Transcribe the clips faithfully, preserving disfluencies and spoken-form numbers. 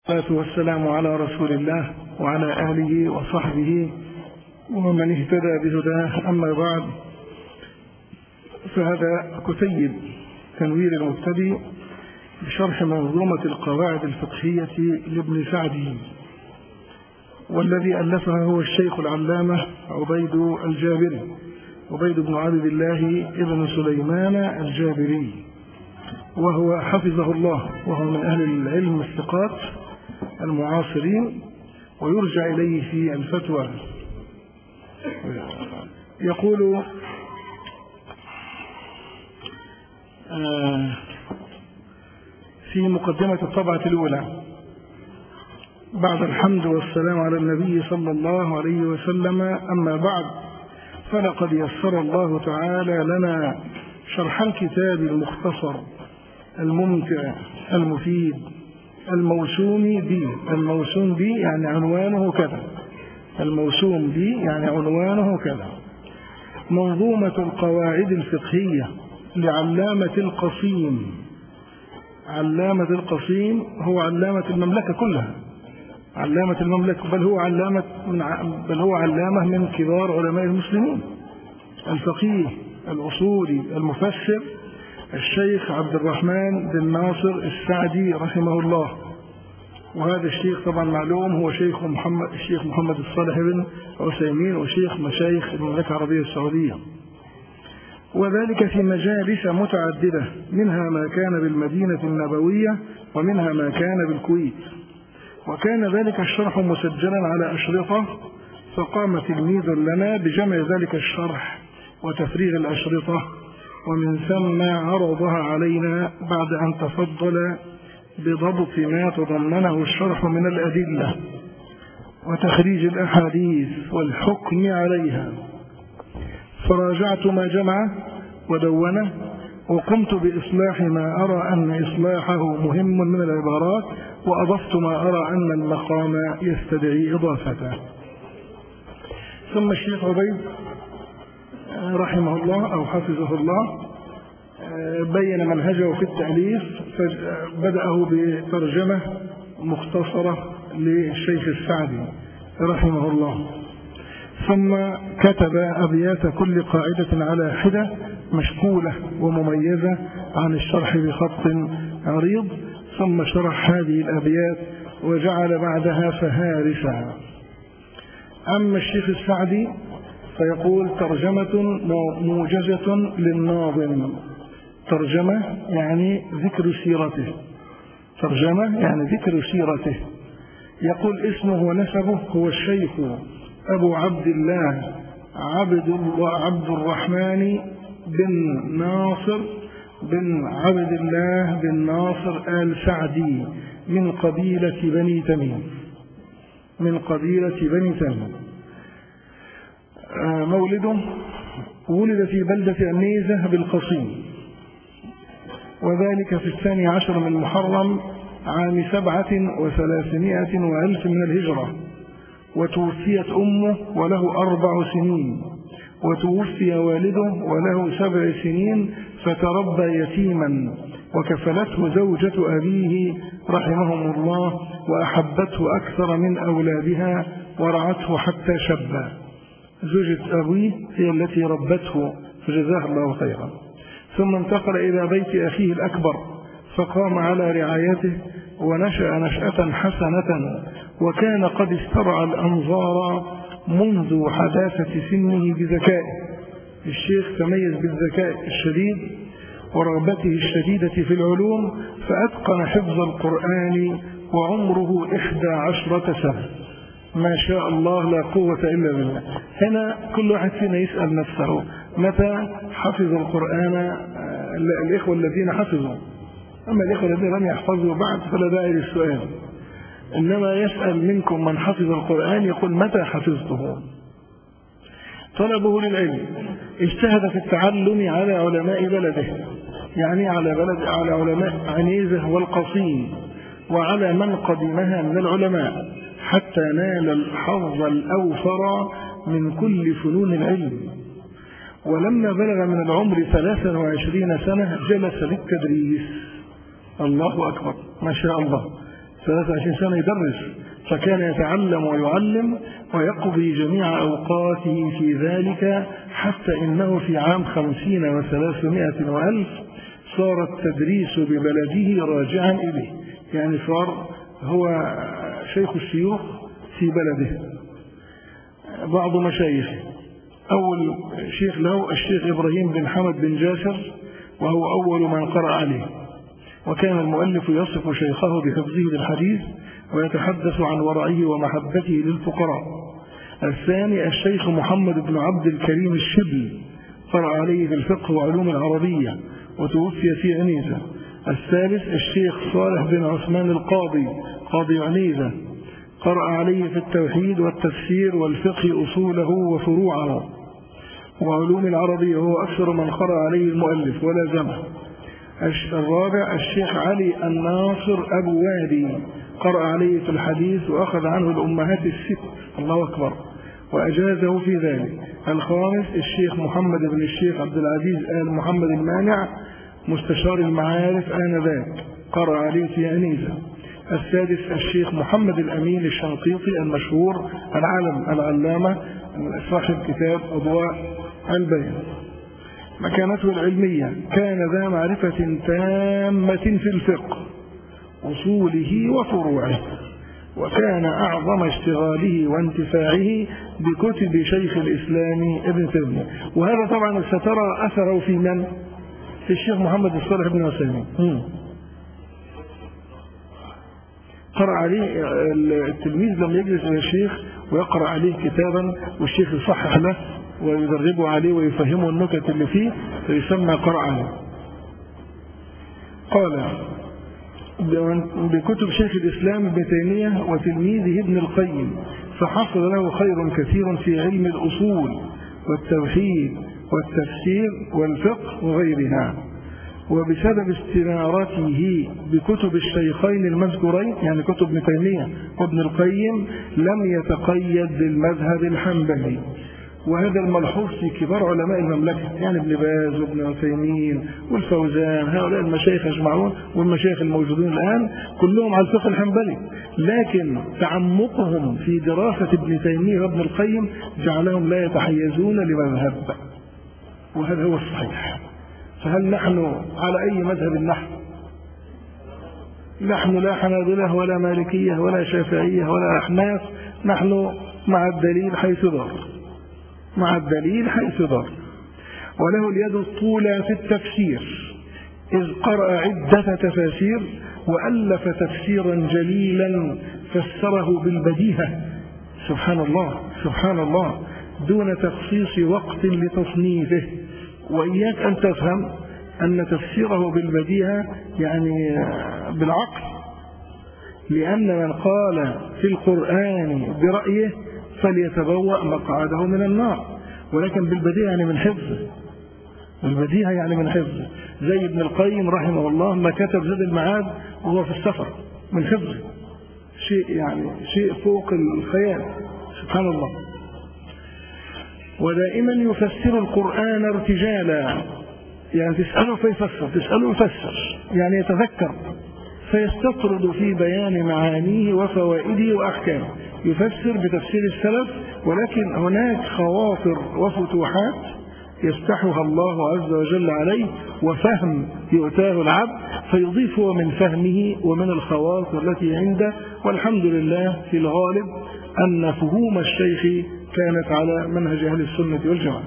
والصلاة والسلام على رسول الله وعلى آله وصحبه ومن اهتدى بهداه. أما بعد، فهذا كتيب تنوير المبتدئ بشرح منظومة القواعد الفقهية لابن سعدي، والذي ألفها هو الشيخ العلامة عبيد الجابري عبيد بن عبد الله ابن سليمان الجابري، وهو حفظه الله وهو من أهل العلم الثقات المعاصرين، ويرجع إليه في الفتوى. يقول في مقدمة الطبعة الأولى: بعد الحمد والسلام على النبي صلى الله عليه وسلم، أما بعد، فلقد يسر الله تعالى لنا شرح الكتاب المختصر الممتع المفيد الموسوم به. الموسوم به يعني عنوانه كذا، الموسوم به يعني عنوانه كذا منظومة القواعد الفقهية لعلامة القصيم. علامة القصيم هو علامة المملكة كلها، علامة المملكة، بل هو علامة من بل هو علامة من كبار علماء المسلمين، الفقيه الأصولي المفسر الشيخ عبد الرحمن بن ناصر السعدي رحمه الله. وهذا الشيخ طبعا معلوم هو شيخ محمد الشيخ محمد الصالح بن عثيمين وشيخ مشايخ المملكة العربية السعودية، وذلك في مجالس متعددة، منها ما كان بالمدينة النبوية ومنها ما كان بالكويت. وكان ذلك الشرح مسجلا على أشرطة، فقام تلميذ لنا بجمع ذلك الشرح وتفريغ الأشرطة، ومن ثم عرضها علينا بعد أن تفضل بضبط ما تضمنه الشرح من الأدلة وتخريج الأحاديث والحكم عليها. فراجعت ما جمع ودونه، وقمت بإصلاح ما أرى أن إصلاحه مهم من العبارات، وأضفت ما أرى أن المقام يستدعي إضافته. ثم الشيخ عبيد رحمه الله أو حفظه الله بين منهجه في التأليف، بدأه بترجمة مختصرة للشيخ السعدي رحمه الله، ثم كتب أبيات كل قاعدة على حدة مشكولة ومميزة عن الشرح بخط عريض، ثم شرح هذه الأبيات وجعل بعدها فهارسا. أما الشيخ السعدي فيقول: ترجمة موجزة للناظم. ترجمة يعني ذكر سيرته، ترجمة يعني ذكر سيرته. يقول: اسمه ونسبه هو الشيخ أبو عبد الله عبد الله عبد الرحمن بن ناصر بن عبد الله بن ناصر آل سعدي من قبيلة بني تميم من قبيلة بني تميم. مولده: ولد في بلدة النيزة بالقصيم، وذلك في الثاني عشر من محرم عام سبعة وثلاثمائة وألف من الهجرة. وتوفيت أمه وله أربع سنين، وتوفي والده وله سبع سنين، فتربى يتيما، وكفلته زوجة أبيه رحمهم الله، وأحبته أكثر من أولادها ورعته حتى شب. زوجة أبيه هي التي ربته فجزاها الله خيرا. ثم انتقل إلى بيت أخيه الأكبر، فقام على رعايته، ونشأ نشأة حسنة، وكان قد استرعى الأنظار منذ حداثة سنه بذكائه. الشيخ تميز بالذكاء الشديد ورغبته الشديدة في العلوم، فأتقن حفظ القرآن وعمره إحدى عشرة سنة. ما شاء الله لا قوة إلا بالله. هنا كل واحد فينا يسأل نفسه: متى حفظ القرآن الإخوة الذين حفظوا؟ أما الإخوة الذين لم يحفظوا بعد فلا داعي للسؤال، إنما يسأل منكم من حفظ القرآن يقول: متى حفظته؟ طلبه للعلم، اجتهد في التعلم على علماء بلده، يعني على بلد على علماء عنيزة والقصيم، وعلى من قدمها من العلماء، حتى نال الحظ الأوفر من كل فنون العلم. ولما بلغ من العمر ثلاثا وعشرين سنة جلس للتدريس. الله أكبر، ما شاء الله، ثلاثة وعشرين سنة يدرس، فكان يتعلم ويعلم ويقضي جميع أوقاته في ذلك، حتى إنه في عام خمسين وثلاثمائة وألف صار التدريس ببلده راجعا إليه، يعني صار هو شيخ الشيوخ في بلده. بعض مشايخه أول شيخ له الشيخ إبراهيم بن حمد بن جاسر، وهو أول من قرأ عليه، وكان المؤلف يصف شيخه بحفظه للحديث ويتحدث عن ورعه ومحبته للفقراء. الثاني الشيخ محمد بن عبد الكريم الشبل، قرأ عليه في الفقه وعلوم العربية وتوفي في عنيزة. الثالث الشيخ صالح بن عثمان القاضي، قاضي عنيزة، قرأ عليه في التوحيد والتفسير والفقه أصوله وفروعه وعلوم العربية، وهو أكثر من قرأ عليه المؤلف ولازمه. الرابع الشيخ علي الناصر أبو وادي، قرأ عليه في الحديث وأخذ عنه الأمهات الست، الله أكبر، وأجازه في ذلك. الخامس الشيخ محمد بن الشيخ عبد العزيز آل محمد المانع، مستشار المعارف آنذاك، قرأ عليه في عنيزة. السادس الشيخ محمد الأمين الشنقيطي المشهور العالم العلامة صاحب كتاب أضواء البيان. مكانته العلمية كان ذا معرفة تامة في الفقه أصوله وفروعه، وكان أعظم اشتغاله وانتفاعه بكتب شيخ الإسلام ابن تيمية. وهذا طبعا سترى أثره في من؟ في الشيخ محمد الصالح بن عثيمين. قرأ عليه التلميذ لما يجلس إلى الشيخ ويقرأ عليه كتابا والشيخ يصحح له ويدربه عليه ويفهمه النكت اللي فيه، فيسمى قرأ عليه. قال بكتب شيخ الإسلام ابن تيمية وتلميذه ابن القيم، فحصل له خير كثير في علم الأصول والتوحيد والتفسير والفقه وغيرها. وبسبب استنارته بكتب الشيخين المذكورين، يعني كتب ابن تيمية وابن القيم، لم يتقيد بالمذهب الحنبلي، وهذا الملحوظ في كبار علماء المملكة، يعني ابن باز وابن عثيمين والفوزان، هؤلاء المشايخ يجمعون، والمشايخ الموجودين الآن كلهم على الفقه الحنبلي، لكن تعمقهم في دراسة ابن تيمية وابن القيم جعلهم لا يتحيزون لمذهب، وهذا هو الصحيح. فهل نحن على أي مذهب نحن؟ نحن لا حنابلة ولا مالكية ولا شافعية ولا أحناف، نحن مع الدليل حيث دار، مع الدليل حيث دار. وله اليد الطولى في التفسير، إذ قرأ عدة تفاسير وألف تفسيرا جليلا فسره بالبديهة، سبحان الله سبحان الله، دون تخصيص وقت لتصنيفه. وإياك أن تفهم أن تفسيره بالبديهة يعني بالعقل، لأن من قال في القرآن برأيه فليتبوأ مقعده من النار، ولكن بالبديهة يعني من حفظه، بالبديهة يعني من حفظه، زي ابن القيم رحمه الله ما كتب زاد المعاد وهو في السفر من حفظه، شيء يعني شيء فوق الخيال، سبحان الله. ودائما يفسر القرآن ارتجالا، يعني تسأله فيفسر، تسأله يفسر، يعني يتذكر فيستطرد في بيان معانيه وفوائده وأحكامه، يفسر بتفسير السلف، ولكن هناك خواطر وفتوحات يفتحها الله عز وجل عليه، وفهم يؤتاه العبد فيضيف من فهمه ومن الخواطر التي عنده. والحمد لله في الغالب أن فهوم الشيخ كانت على منهج أهل السنة والجماعة.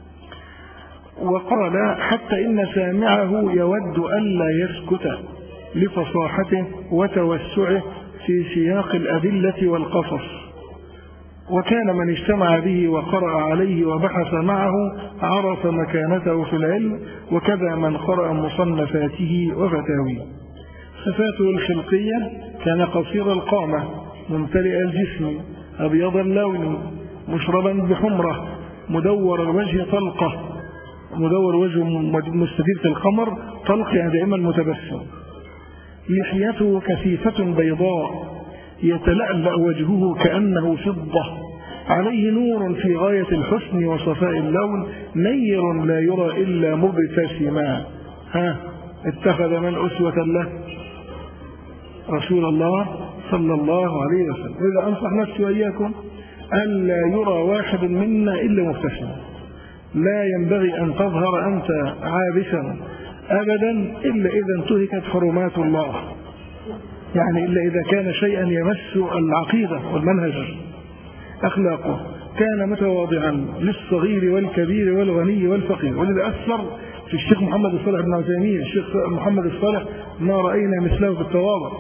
وقال حتى إن سامعه يود ألا يسكت لفصاحته وتوسعه في سياق الأدلة والقصص، وكان من اجتمع به وقرأ عليه وبحث معه عرف مكانته في العلم، وكذا من قرأ مصنفاته وفتاويه. صفاته الخلقية كان قصير القامة ممتلئ الجسم أبيض اللون مشربا بحمرة مدور الوجه طلقة، مدور وجه مستديرة القمر طلق، يعني دائما متبسم. لحيته كثيفة بيضاء يتلألأ وجهه كأنه فضة، عليه نور في غاية الحسن وصفاء اللون، نير لا يرى إلا مبتسما. ها اتخذ من أسوة له؟ رسول الله صلى الله عليه وسلم. وإذا أنصح نفسي وإياكم ألا يرى واحد منا إلا مبتسما، لا ينبغي أن تظهر أنت عابسا أبدا إلا إذا انتهكت حرمات الله، يعني إلا إذا كان شيئا يمس العقيدة والمنهج أخلاقه. كان متواضعا للصغير والكبير والغني والفقير. ولذا أثر في الشيخ محمد الصالح بن عثيمين الشيخ محمد الصالح ما رأينا مثله في التواضع.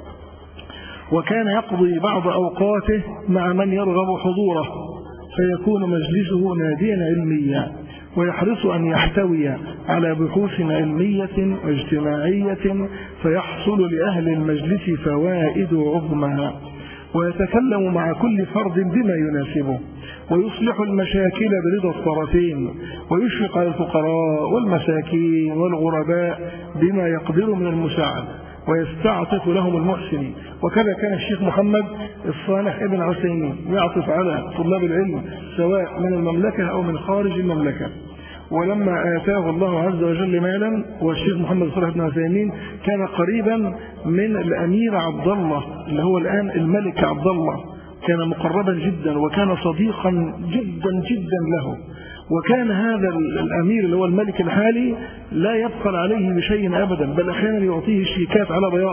وكان يقضي بعض أوقاته مع من يرغب حضوره، فيكون مجلسه ناديا علميا، ويحرص أن يحتوي على بحوث علمية واجتماعية فيحصل لأهل المجلس فوائد عظمى، ويتكلم مع كل فرد بما يناسبه، ويصلح المشاكل برضا الطرفين، ويشفق على الفقراء والمساكين والغرباء بما يقدر من المساعدة، ويستعطف لهم المحسنين. وكذا كان الشيخ محمد الصالح ابن عثيمين يعطف على طلاب العلم سواء من المملكة أو من خارج المملكة. ولما آتاه الله عز وجل مالا، والشيخ محمد الصالح بن عثيمين كان قريبا من الأمير عبد الله اللي هو الآن الملك عبد الله، كان مقربا جدا وكان صديقا جدا جدا له. وكان هذا الأمير اللي هو الملك الحالي لا يبخل عليه بشيء أبدا، بل أحيانا يعطيه الشيكات على بياض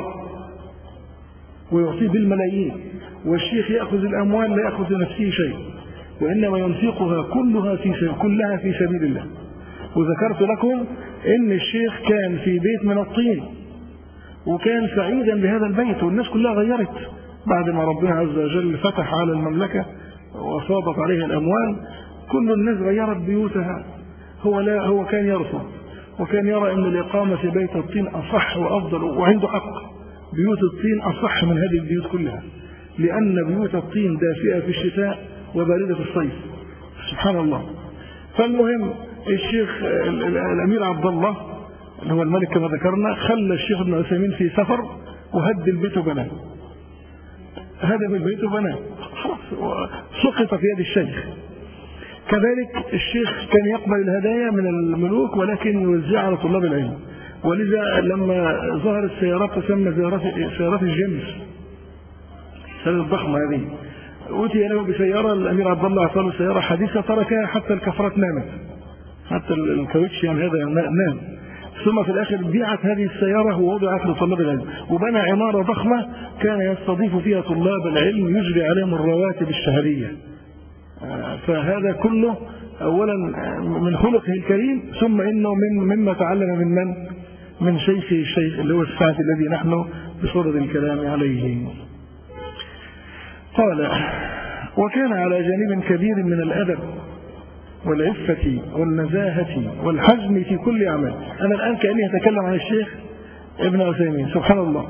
ويعطيه بالملايين، والشيخ يأخذ الأموال لا يأخذ لنفسه شيء، وإنما ينفقها كلها في سبيل كلها في سبيل الله. وذكرت لكم إن الشيخ كان في بيت من الطين، وكان سعيدا بهذا البيت، والناس كلها غيرت بعد ما ربنا عز وجل فتح على المملكة وصابت عليها الأموال، كل الناس غيرت بيوتها. هو لا هو كان يرفض، وكان يرى أن الإقامة في بيت الطين أصح وأفضل، وعنده حق. بيوت الطين أصح من هذه البيوت كلها، لأن بيوت الطين دافئة في الشتاء وباردة في الصيف، سبحان الله. فالمهم الشيخ الأمير عبد الله اللي هو الملك كما ذكرنا خلى الشيخ ابن عثيمين في سفر وهد البيت وبناه، هدم البيت وبناه، خلاص سقط في يد الشيخ. كذلك الشيخ كان يقبل الهدايا من الملوك ولكن يوزعها على طلاب العلم. ولذا لما ظهرت سيارات تسمى سيارات الجيمس، السيارة الضخمة هذه، أوتي له بسيارة، الأمير عبد الله أعطاه سيارة حديثة تركها حتى الكفرات نامت، حتى الكاوتش يعني هذا نام. ثم في الآخر بيعت هذه السيارة ووضعت لطلاب العلم، وبنى عمارة ضخمة كان يستضيف فيها طلاب العلم يجري عليهم الرواتب الشهرية. فهذا كله أولا من خلقه الكريم، ثم إنه من مما تعلم من من من شيخه الشيخ اللي هو السعد الذي نحن بصدد الكلام عليه. قال: وكان على جانب كبير من الأدب والعفة والنزاهة والحزم في كل عمل. أنا الآن كأني أتكلم عن الشيخ ابن عثيمين، سبحان الله،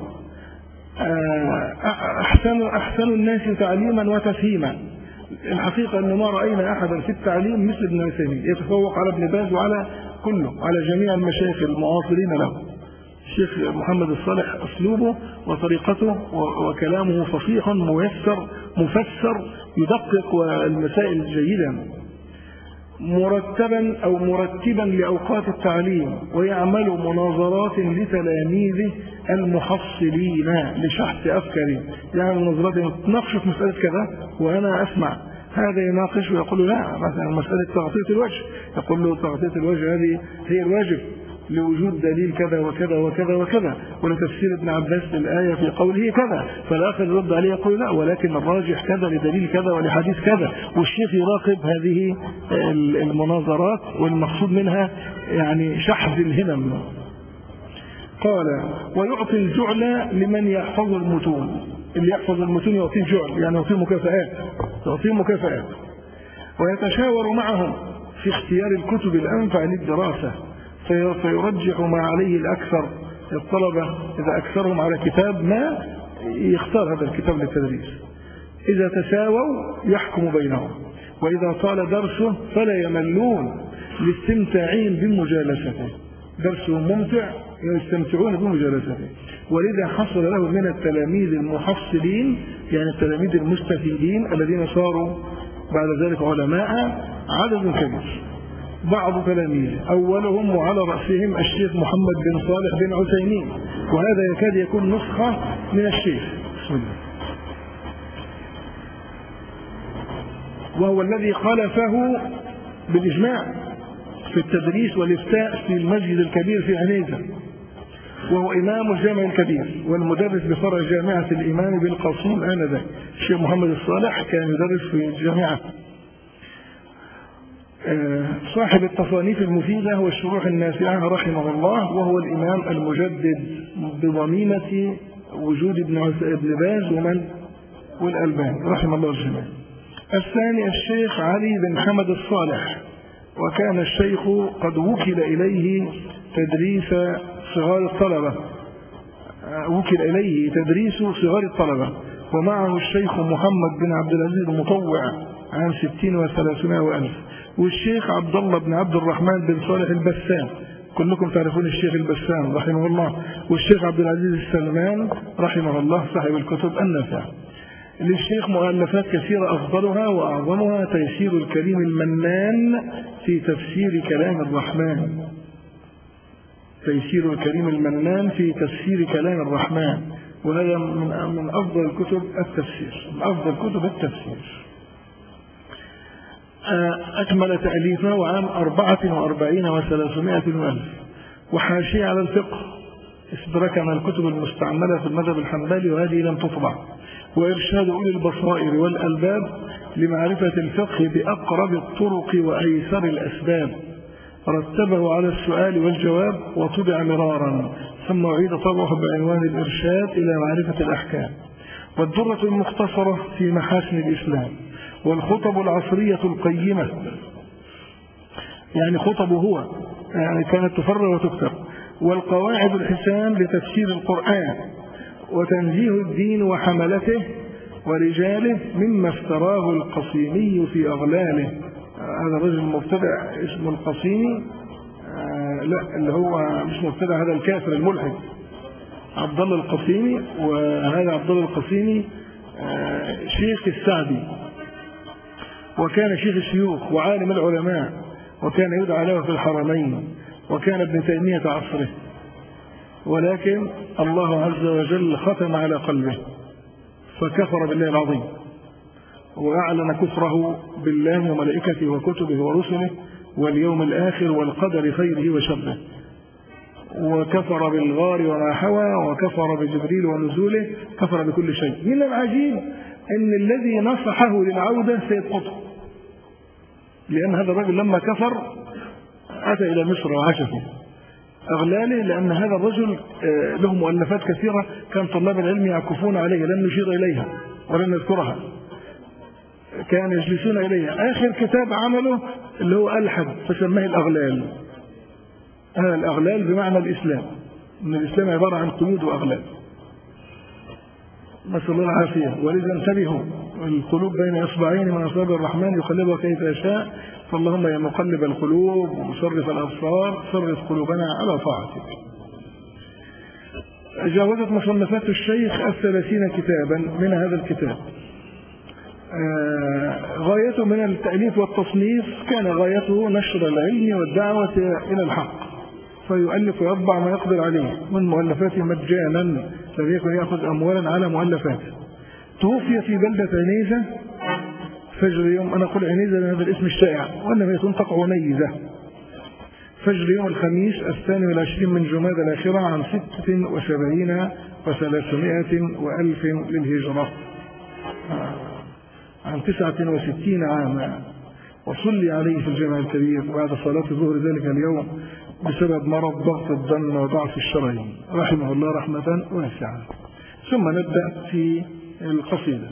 أحسن, أحسن الناس تعليما وتفهيما. الحقيقة أنه ما رأينا أحدا في التعليم مثل ابن عثيمين، يتفوق على ابن باز وعلى كله، على جميع المشايخ المعاصرين له. الشيخ محمد الصالح أسلوبه وطريقته وكلامه فصيح ميسر مفسر، يدقق المسائل جيدا، مرتبا أو مرتبا لأوقات التعليم، ويعمل مناظرات لتلاميذه المحصلين لشحذ أفكارهم. يعني مناظرات تناقش في مسألة كذا وأنا أسمع، هذا يناقش ويقول لا، مثلا مسألة تغطية الوجه، يقول له تغطية الوجه هذه هي الواجب لوجود دليل كذا وكذا وكذا وكذا، ولتفسير ابن عباس للآية في قوله كذا، فالآخر يرد عليه يقول لا، ولكن الراجح كذا لدليل كذا ولحديث كذا. والشيخ يراقب هذه المناظرات، والمقصود منها يعني شحذ الهمم. قال: ويعطي الجعل لمن يحفظ المتون. اللي يحفظ المتون يعطيه جعل، يعني يعطيه مكافآت، يعطيه مكافآت. ويتشاور معهم في اختيار الكتب الأنفع للدراسة، فيرجح ما عليه الأكثر. الطلبة إذا أكثرهم على كتاب ما يختار هذا الكتاب للتدريس. إذا تساووا يحكم بينهم، وإذا طال درسه فلا يملون لاستمتاعين بمجالسته. درسه ممتع يستمتعون بمجالسته. ولذا حصل له من التلاميذ المحصلين، يعني التلاميذ المستفيدين الذين صاروا بعد ذلك علماء، عدد كبير. بعض تلاميذه أولهم وعلى رأسهم الشيخ محمد بن صالح بن عثيمين، وهذا يكاد يكون نسخة من الشيخ. بسم الله. وهو الذي خلفه بالإجماع في التدريس والإفتاء في المسجد الكبير في عنيزة، وهو إمام الجامع الكبير والمدرس بفرع جامعة الإمام بالقصيم آنذاك. الشيخ محمد الصالح كان يدرس في الجامعة. صاحب التصانيف المفيدة والشروح النافعة رحمه الله، وهو الإمام المجدد بضميمة وجود ابن باز ومن والألباني رحمه الله الجميع. الثاني الشيخ علي بن حمد الصالح، وكان الشيخ قد وكل إليه تدريس صغار الطلبة وكل إليه تدريس صغار الطلبة ومعه الشيخ محمد بن عبد العزيز المطوع عام ستين وثلاثمائة وألف، والشيخ عبد الله بن عبد الرحمن بن صالح البسام، كلكم تعرفون الشيخ البسام رحمه الله، والشيخ عبد العزيز السلمان رحمه الله صاحب الكتب النافعة. للشيخ مؤلفات كثيرة أفضلها وأعظمها تيسير الكريم المنان في تفسير كلام الرحمن. تيسير الكريم المنان في تفسير كلام الرحمن، وهذا من من أفضل كتب التفسير، من أفضل كتب التفسير. أكمل تأليفه عام أربعة وأربعين وثلاثمائة وألف، وحاشية على الفقه استدرك من الكتب المستعملة في المذهب الحنبلي وهذه لم تطبع، وإرشاد أولي البصائر والألباب لمعرفة الفقه بأقرب الطرق وأيسر الأسباب، رتبه على السؤال والجواب وطبع مرارا، ثم أعيد طبعه بعنوان الإرشاد إلى معرفة الأحكام، والدرة المختصرة في محاسن الإسلام، والخطب العصرية القيمة، يعني خطبه هو يعني كانت تفرغ وتكتب، والقواعد الحسام لتفسير القرآن، وتنزيه الدين وحملته ورجاله مما افتراه القصيمي في أغلاله. هذا الرجل المبتدع اسمه القصيمي، آه لا اللي هو مش مبتدع، هذا الكافر الملحد عبد الله القصيمي. وهذا عبد الله القصيمي آه شيخ السعدي، وكان شيخ الشيوخ وعالم العلماء، وكان يدعى له في الحرمين، وكان ابن تيمية عصره، ولكن الله عز وجل ختم على قلبه فكفر بالله العظيم، وأعلن كفره بالله وملائكته وكتبه ورسله واليوم الآخر والقدر خيره وشره، وكفر بالغار وما حوى، وكفر بجبريل ونزوله، كفر بكل شيء. من العجيب أن الذي نصحه للعودة سيد قطب، لأن هذا الرجل لما كفر أتى إلى مصر وعاش فيه أغلاله، لأن هذا الرجل له مؤلفات كثيرة كان طلاب العلم يعكفون عليها، لم نشير إليها ولم نذكرها، كان يجلسون إليها. آخر كتاب عمله اللي هو ألحد فسماه الأغلال. هذا الأغلال بمعنى الإسلام، من الإسلام عبارة عن قيود وأغلال، نسأل الله العافية. ولذا انتبهوا، القلوب بين إصبعين من أصابع الرحمن يقلبها كيف يشاء، فاللهم يا مقلب القلوب ومصرف الأبصار صرف قلوبنا على طاعتك. جاوزت مصنفات الشيخ الثلاثين كتابا من هذا الكتاب. آه غايته من التأليف والتصنيف كان غايته نشر العلم والدعوة إلى الحق، فيؤلف ويطبع ما يقدر عليه من مؤلفاته مجانا، لم يكن يأخذ أموالا على مؤلفاته. توفي في بلدة عنيزة فجر يوم، أنا أقول عنيزة لأن هذا الاسم الشائع وأنه تنطق عنيزة، فجر يوم الخميس الثاني والعشرين من جمادى الآخرة عام ست وسبعين وثلاثمائة وألف للهجرة، عن تسعة وستين عاما، وصلي عليه في الجامع الكبير بعد صلاة الظهر ذلك اليوم بسبب مرض ضغط الدم وضعف الشرايين رحمه الله رحمة واسعة. ثم نبدأ في القصيدة.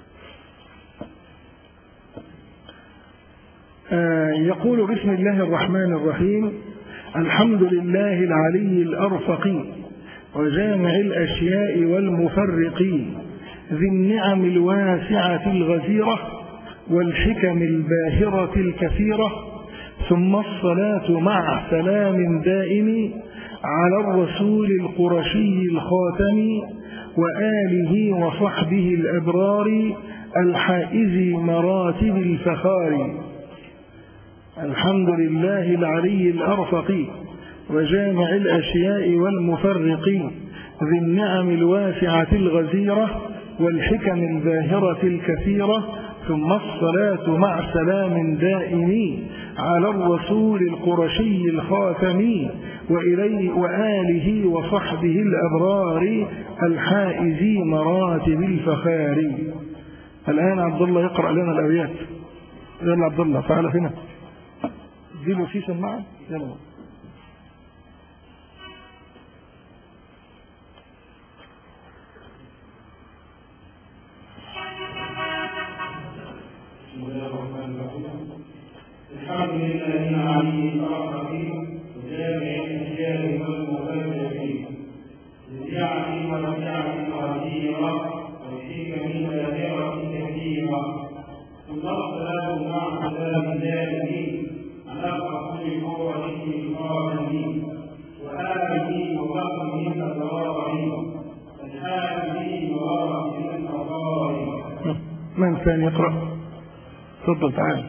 آه يقول بسم الله الرحمن الرحيم: الحمد لله العلي الأرفق وجامع الأشياء والمفرق، ذي النعم الواسعة الغزيرة والحكم الباهرة الكثيرة، ثم الصلاة مع سلام دائم على الرسول القرشي الخاتم وآله وصحبه الأبرار الحائز مراتب الفخار. الحمد لله العلي الأرفق وجامع الأشياء والمفرق، ذي النعم الواسعة الغزيرة والحكم الباهرة الكثيرة، ثم الصلاة مع سلام دائم على الرسول القرشي الخاتم وإليه وآله وصحبه الأبرار الحائزي مراتب الفخار. الآن عبد الله يقرأ لنا الأبيات. يلا عبد الله تعال هنا، اديله في سماعة. يلا. الحمد لله العلي الأرحم وجامع الأشياء والمفرد بالنعم والنعم الغزيرة والحكم الباهرة كثيرة. ثم الصلاة مع سلام دائم على الرسول القرشي الخاتم وآله وصحبه الأبرار الحافظ مراتب الأبرار. من ثاني يقرأ؟ تفضل تعال.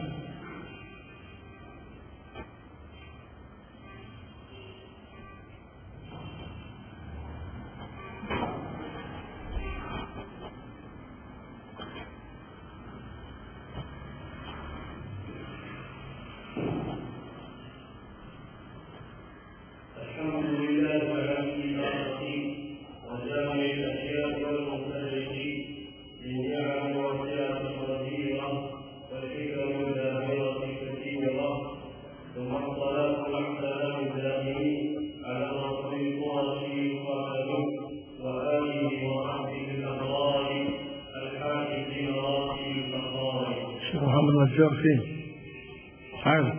محمد نجار فين؟ تعال.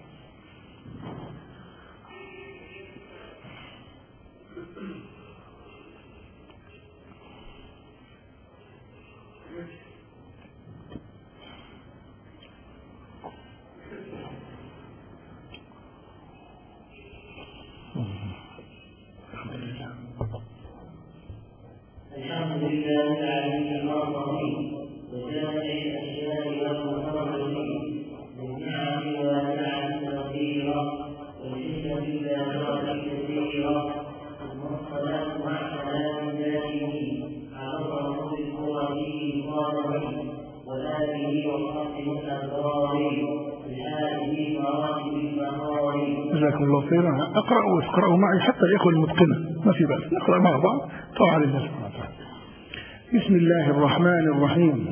الحمد لله العلي الأرحم وجامع الأشياء والمفرد بالنعم والنعم الكثيرة والحكمة الباهرة الكثيرة. ثم الصلاة مع سلام دائم على الرسول القرشي الخاتم وآله وصحبه الأبرار بحاله مراتب الفخار. جزاكم الله خيرا. اقرأوا واقرأوا معي حتى الإخوة المتقنة، ما في بأس نقرأ مع بعض طاعة لله سبحانه وتعالى. بسم الله الرحمن الرحيم.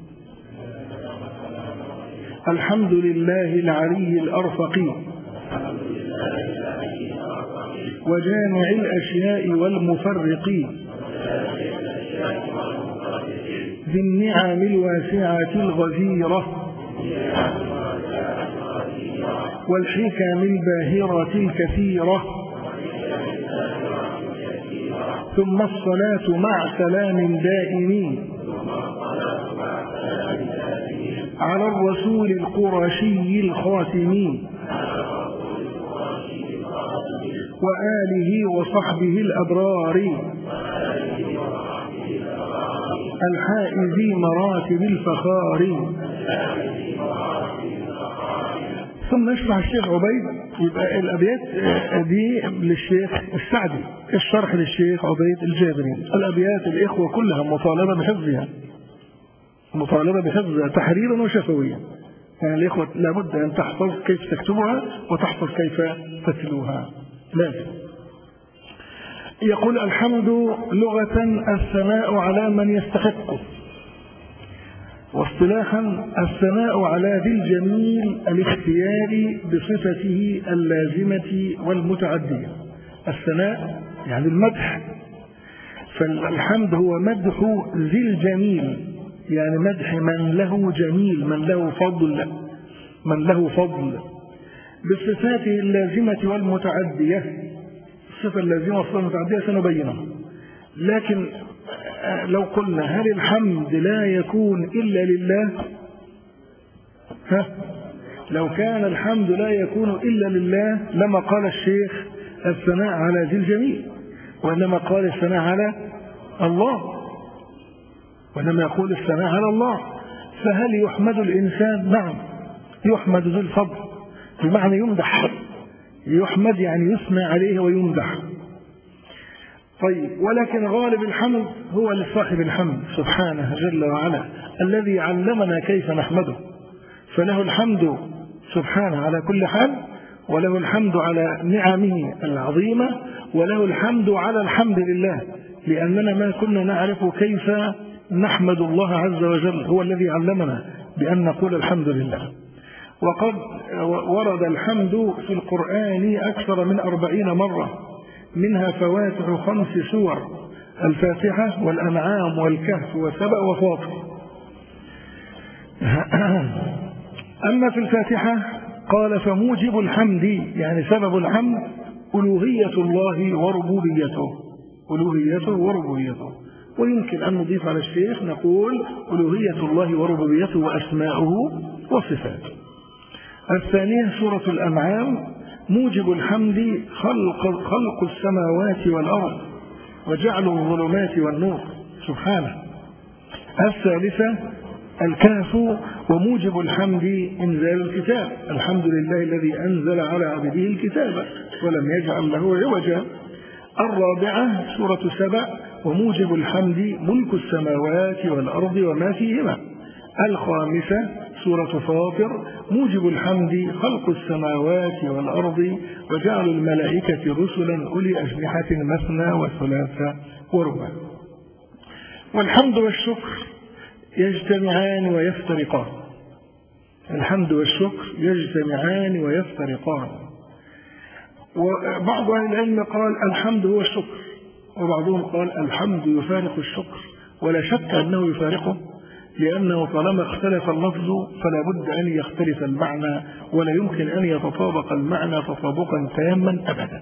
الحمد لله العلي الأرفق وجامع الأشياء والمفرق ذي النعم الواسعة الغزيرة والحكم الباهرة الكثيرة. ثم الصلاة مع سلام دائم على الرسول القرشي الخاتم وآله وصحبه الأبرار الحائز مراتب الفخار. ثم يشرح الشيخ عبيد. يبقى الأبيات دي للشيخ السعدي، الشرح للشيخ عبيد الجابري. الأبيات الإخوة كلها مطالبة بحفظها، مطالبة بحفظها تحريرا وشفويا. يعني الإخوة لابد أن تحفظ كيف تكتبها وتحفظ كيف تتلوها، لازم. يقول: الحمد لغة الثناء على من يستحقه، واصطلاحا الثناء على ذي الجميل الاختياري بصفته اللازمة والمتعدية. الثناء يعني المدح، فالحمد هو مدح ذي الجميل، يعني مدح من له جميل، من له فضل، من له فضل بصفاته اللازمة والمتعدية. الصفة اللازمة والصفة المتعدية سنبينها، لكن لو قلنا هل الحمد لا يكون إلا لله؟ ها؟ لو كان الحمد لا يكون إلا لله لما قال الشيخ الثناء على ذي الجميل، وإنما قال الثناء على الله، وإنما يقول الثناء على الله. فهل يحمد الإنسان؟ نعم، يحمد ذو الفضل، بمعنى يمدح. يحمد يعني يثنى عليه ويمدح. طيب، ولكن غالب الحمد هو لصاحب الحمد سبحانه جل وعلا الذي علمنا كيف نحمده، فله الحمد سبحانه على كل حال، وله الحمد على نعمه العظيمة، وله الحمد على الحمد لله، لأننا ما كنا نعرف كيف نحمد الله عز وجل، هو الذي علمنا بأن نقول الحمد لله. وقد ورد الحمد في القرآن أكثر من أربعين مرة، منها فواتح خمس سور: الفاتحة والأنعام والكهف وسبأ وفاطر. أما في الفاتحة قال: فموجب الحمد، يعني سبب الحمد، ألوهية الله وربوبيته، ألوهيته وربوبيته. ويمكن أن نضيف على الشيخ نقول ألوهية الله وربوبيته وأسماؤه وصفاته. الثانية سورة الأنعام: موجب الحمد خلق, خلق السماوات والأرض وجعل الظلمات والنور سبحانه. الثالثة الكهف: وموجب الحمد إنزال الكتاب، الحمد لله الذي أنزل على عبده الكتاب ولم يجعل له عوجا. الرابعة سورة سبأ: وموجب الحمد ملك السماوات والأرض وما فيهما. الخامسة سورة فاطر: موجب الحمد خلق السماوات والأرض وجعل الملائكة رسلا أولي أجنحة مثنى وثلاث ورباع. والحمد والشكر يجتمعان ويفترقان، الحمد والشكر يجتمعان ويفترقان. وبعض أهل العلم قال الحمد هو الشكر، وبعضهم قال الحمد يفارق الشكر، ولا شك أنه يفارقه، لأنه طالما اختلف اللفظ فلا بد أن يختلف المعنى، ولا يمكن أن يتطابق المعنى تطابقا تاما أبدا.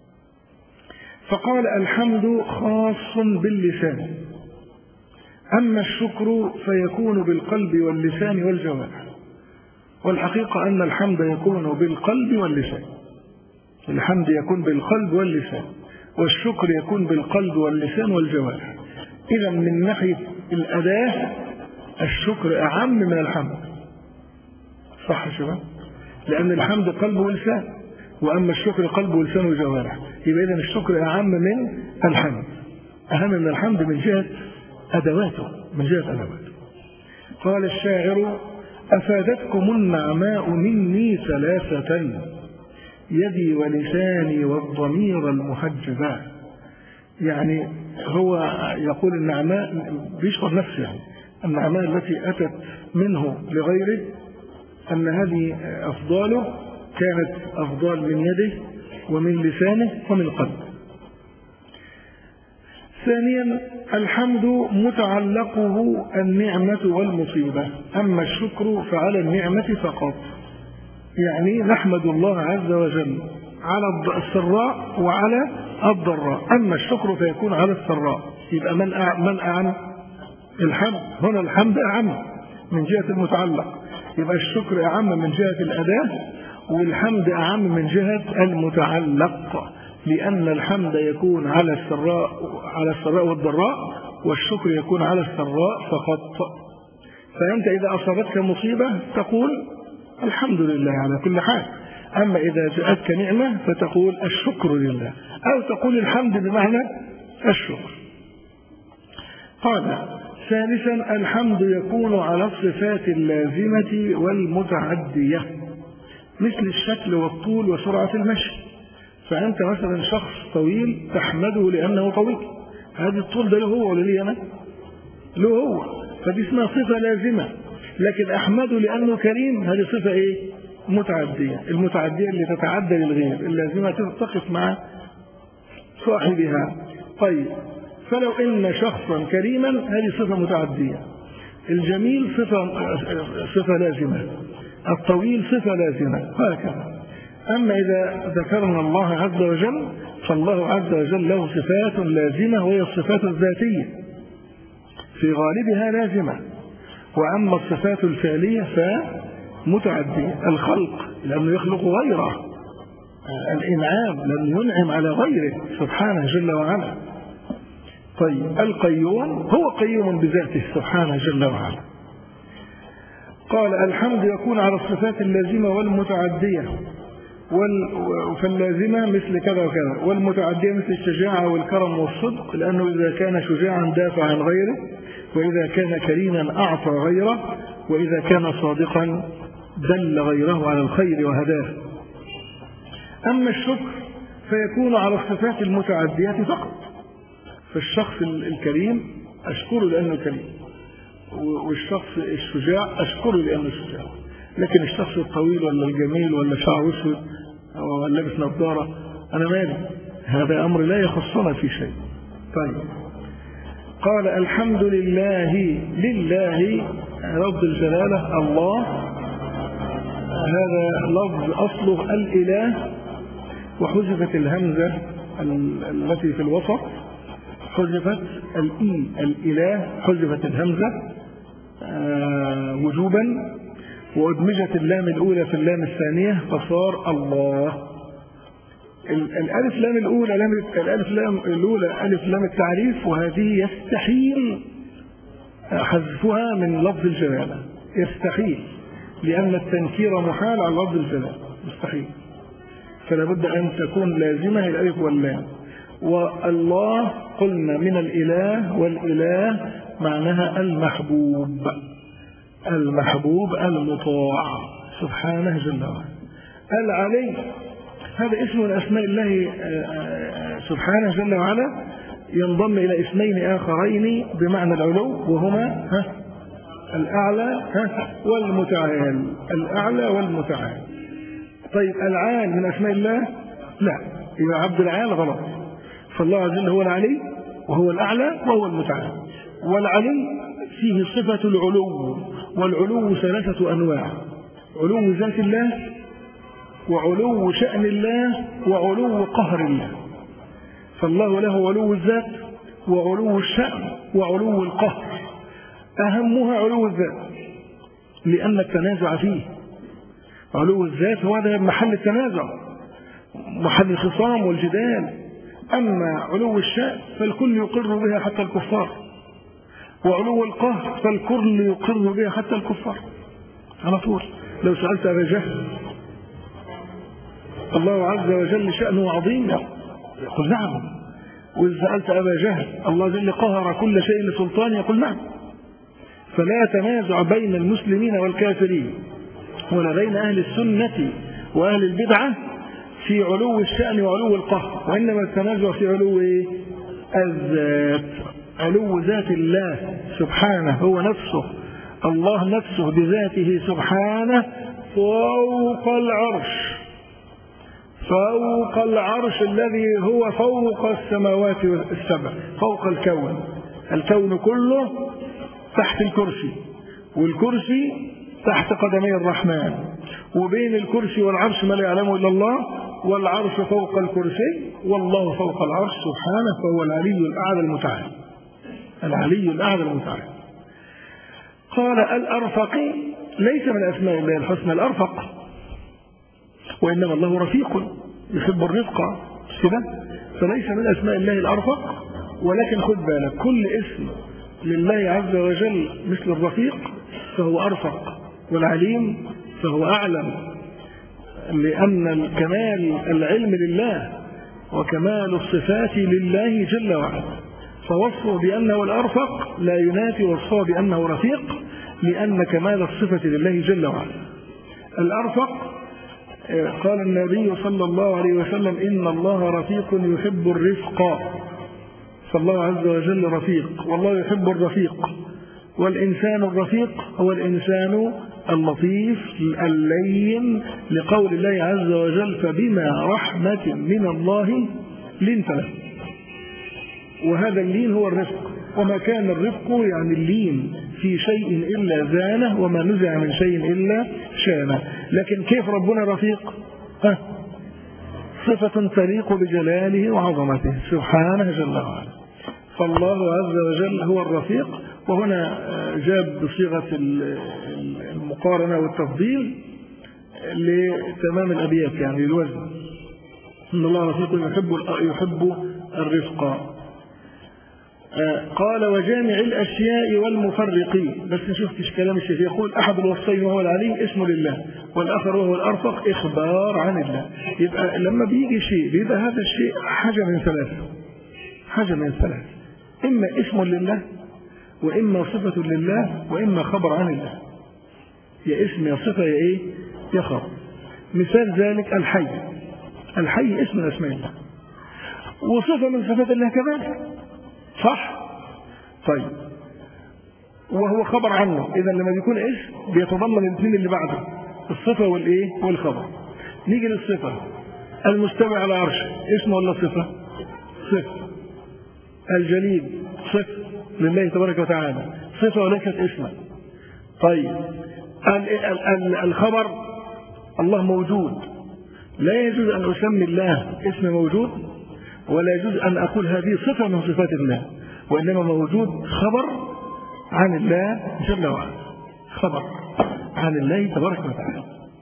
فقال الحمد خاص باللسان، أما الشكر فيكون بالقلب واللسان والجوارح. والحقيقة أن الحمد يكون بالقلب واللسان، الحمد يكون بالقلب واللسان، والشكر يكون بالقلب واللسان والجوارح. إذا من ناحية الأداة الشكر أعم من الحمد، صح شباب؟ لأن الحمد قلب ولسان، وأما الشكر قلب ولسان وجوارح. يبقى إذن الشكر أعم من الحمد، أهم من الحمد من جهة أدواته، من جهة أدواته. قال الشاعر: أفادتكم النعماء مني ثلاثة، يدي ولساني والضمير المحجبان. يعني هو يقول النعماء بيشكر نفسه، يعني النعماء التي أتت منه لغيره أن هذه أفضاله كانت أفضال من يده ومن لسانه ومن قلبه. ثانيا الحمد متعلقه النعمة والمصيبة، أما الشكر فعلى النعمة فقط، يعني نحمد الله عز وجل على السراء وعلى الضراء، أما الشكر فيكون على السراء. يبقى من من أعم الحمد هنا، الحمد أعم من جهة المتعلق، يبقى الشكر أعم من جهة الأداة، والحمد أعم من جهة المتعلق، لأن الحمد يكون على السراء على السراء والضراء، والشكر يكون على السراء فقط. فأنت إذا أصابتك مصيبة تقول الحمد لله على كل حال، أما إذا جاءتك نعمة فتقول الشكر لله، أو تقول الحمد بمعنى الشكر. قال ثالثا الحمد يكون على الصفات اللازمة والمتعدية، مثل الشكل والطول وسرعة المشي. فأنت مثلا شخص طويل تحمده لأنه طويل، هذا الطول ده له هو ولا لي أنا؟ له هو، فدي اسمها صفة لازمة. لكن أحمده لأنه كريم، هذه صفة إيه؟ متعدية. المتعدية اللي تتعدى للغير، اللازمة تتقف مع صاحبها. طيب، فلو إن شخصا كريما هذه صفة متعدية، الجميل صفة, صفة لازمة، الطويل صفة لازمة، هكذا. أما إذا ذكرنا الله عز وجل فالله عز وجل له صفات لازمة، وهي الصفات الذاتية في غالبها لازمة، وأما الصفات الفعلية فمتعدية. الخلق لأنه يخلق غيره، الإنعام لأنه ينعم على غيره سبحانه جل وعلا. طيب، القيوم هو قيوم بذاته سبحانه جل وعلا. قال الحمد يكون على الصفات اللازمة والمتعدية، فاللازمة مثل كذا وكذا، والمتعدية مثل الشجاعة والكرم والصدق، لأنه إذا كان شجاعا دافع عن غيره، وإذا كان كريما أعطى غيره، وإذا كان صادقا دل غيره على الخير وهداه. أما الشكر فيكون على الصفات المتعدية فقط، فالشخص الكريم أشكره لأنه كريم، والشخص الشجاع أشكره لأنه شجاع، لكن الشخص الطويل ولا الجميل ولا شعر أسود أو لابس نظارة أنا مالي، هذا أمر لا يخصنا في شيء. طيب، قال الحمد لله، لله لفظ الجلالة الله، هذا لفظ أصله الإله، وحذفت الهمزة التي في الوسط، حذفت الإي الإله، حذفت الهمزة آه وجوبا، وأدمجت اللام الأولى في اللام الثانية فصار الله. الألف لام الأولى الألف لام الأولى ألف لام التعريف، وهذه يستحيل حذفها من لفظ الجلالة، يستحيل، لأن التنكير محال على لفظ الجلالة، مستحيل، فلا بد أن تكون لازمة الألف واللام. والله قلنا من الإله، والإله معناها المحبوب، المحبوب المطاع سبحانه جل وعلا. العلي هذا اسم من أسماء الله سبحانه جل وعلا، ينضم إلى اسمين آخرين بمعنى العلو، وهما ها الأعلى ها والمتعال، الأعلى والمتعال. طيب العال من أسماء الله؟ لا، يبقى عبد العال غلط، فالله عز وجل هو العلي وهو الأعلى وهو المتعال. والعلي فيه صفة العلو، والعلو ثلاثة أنواع: علو ذات الله، وعلو شأن الله، وعلو قهر الله. فالله له علو الذات وعلو الشأن وعلو القهر، أهمها علو الذات لأن التنازع فيه. علو الذات هو هذا محل التنازع، محل الخصام والجدال. أما علو الشأن فالكل يقر بها حتى الكفار، وعلو القهر فالكل يقر بها حتى الكفار على طول. لو سألت أبا جهل الله عز وجل شأنه عظيم يقول نعم، وإذا سألت أبا جهل الله جل قهر كل شيء لسلطان يقول نعم. فلا تنازع بين المسلمين والكافرين ولا بين أهل السنة وأهل البدعة في علو الشأن وعلو القهر، وإنما التنازع في علو الذات، علو ذات الله سبحانه، هو نفسه، الله نفسه بذاته سبحانه فوق العرش، فوق العرش الذي هو فوق السماوات السبع، فوق الكون، الكون كله تحت الكرسي، والكرسي تحت قدمي الرحمن، وبين الكرسي والعرش ما لا يعلمه إلا الله، والعرش فوق الكرسي، والله فوق العرش سبحانه، فهو العلي الأعلى المتعال، العلي الأعلى المتعال. قال الأرفق ليس من أسماء الله الحسنى الأرفق، وإنما الله رفيق يحب الرفق كده، فليس من أسماء الله الأرفق. ولكن خد بالك كل اسم لله عز وجل مثل الرفيق فهو أرفق، والعليم فهو أعلم، لأن الكمال العلم لله وكمال الصفات لله جل وعلا، فوصفه بأنه الأرفق لا ينافي وصفه بأنه رفيق، لأن كمال الصفة لله جل وعلا. الأرفق قال النبي صلى الله عليه وسلم إن الله رفيق يحب الرفق، فالله عز وجل رفيق والله يحب الرفيق. والإنسان الرفيق هو الإنسان اللطيف اللين، لقول الله عز وجل فبما رحمة من الله لنت له، وهذا اللين هو الرفق. وما كان الرفق يعني اللين في شيء إلا زانه، وما نزع من شيء إلا شانه. لكن كيف ربنا رفيق؟ ها؟ صفة تليق بجلاله وعظمته سبحانه جل وعلا، فالله عز وجل هو الرفيق. وهنا جاب بصيغة المقارنة والتفضيل لتمام الأبيات، يعني للوزن، إن الله رفيق يحب يحب الرفق. قال وجامع الأشياء والمفرقين. بس نشوفتش كلام الشيخ، يقول أحد الوصفين وهو العلي اسم لله، والآخر وهو الأرفق إخبار عن الله. يبقى لما بيجي شيء بيبقى هذا الشيء حاجة من ثلاثة، حاجة من ثلاثة، إما اسم لله، وإما صفة لله، وإما خبر عن الله. يا اسم يا صفة يا إيه يا خبر. مثال ذلك الحي، الحي اسم من أسماء الله وصفة من صفات الله كذلك، صح؟ طيب وهو خبر عنه. إذا لما بيكون اسم بيتضمن الاثنين اللي بعده، الصفة والإيه والخبر. نيجي للصفة، المستوى على عرش اسم ولا صفة؟ صفة. الجليل صفة لله تبارك وتعالى، صفة وليست اسما. طيب الخبر الله موجود، لا يجوز أن أسمي الله اسم موجود، ولا يجوز أن أقول هذه صفة من صفات الله، وإنما موجود خبر عن الله جل وعلا، خبر عن الله تبارك وتعالى.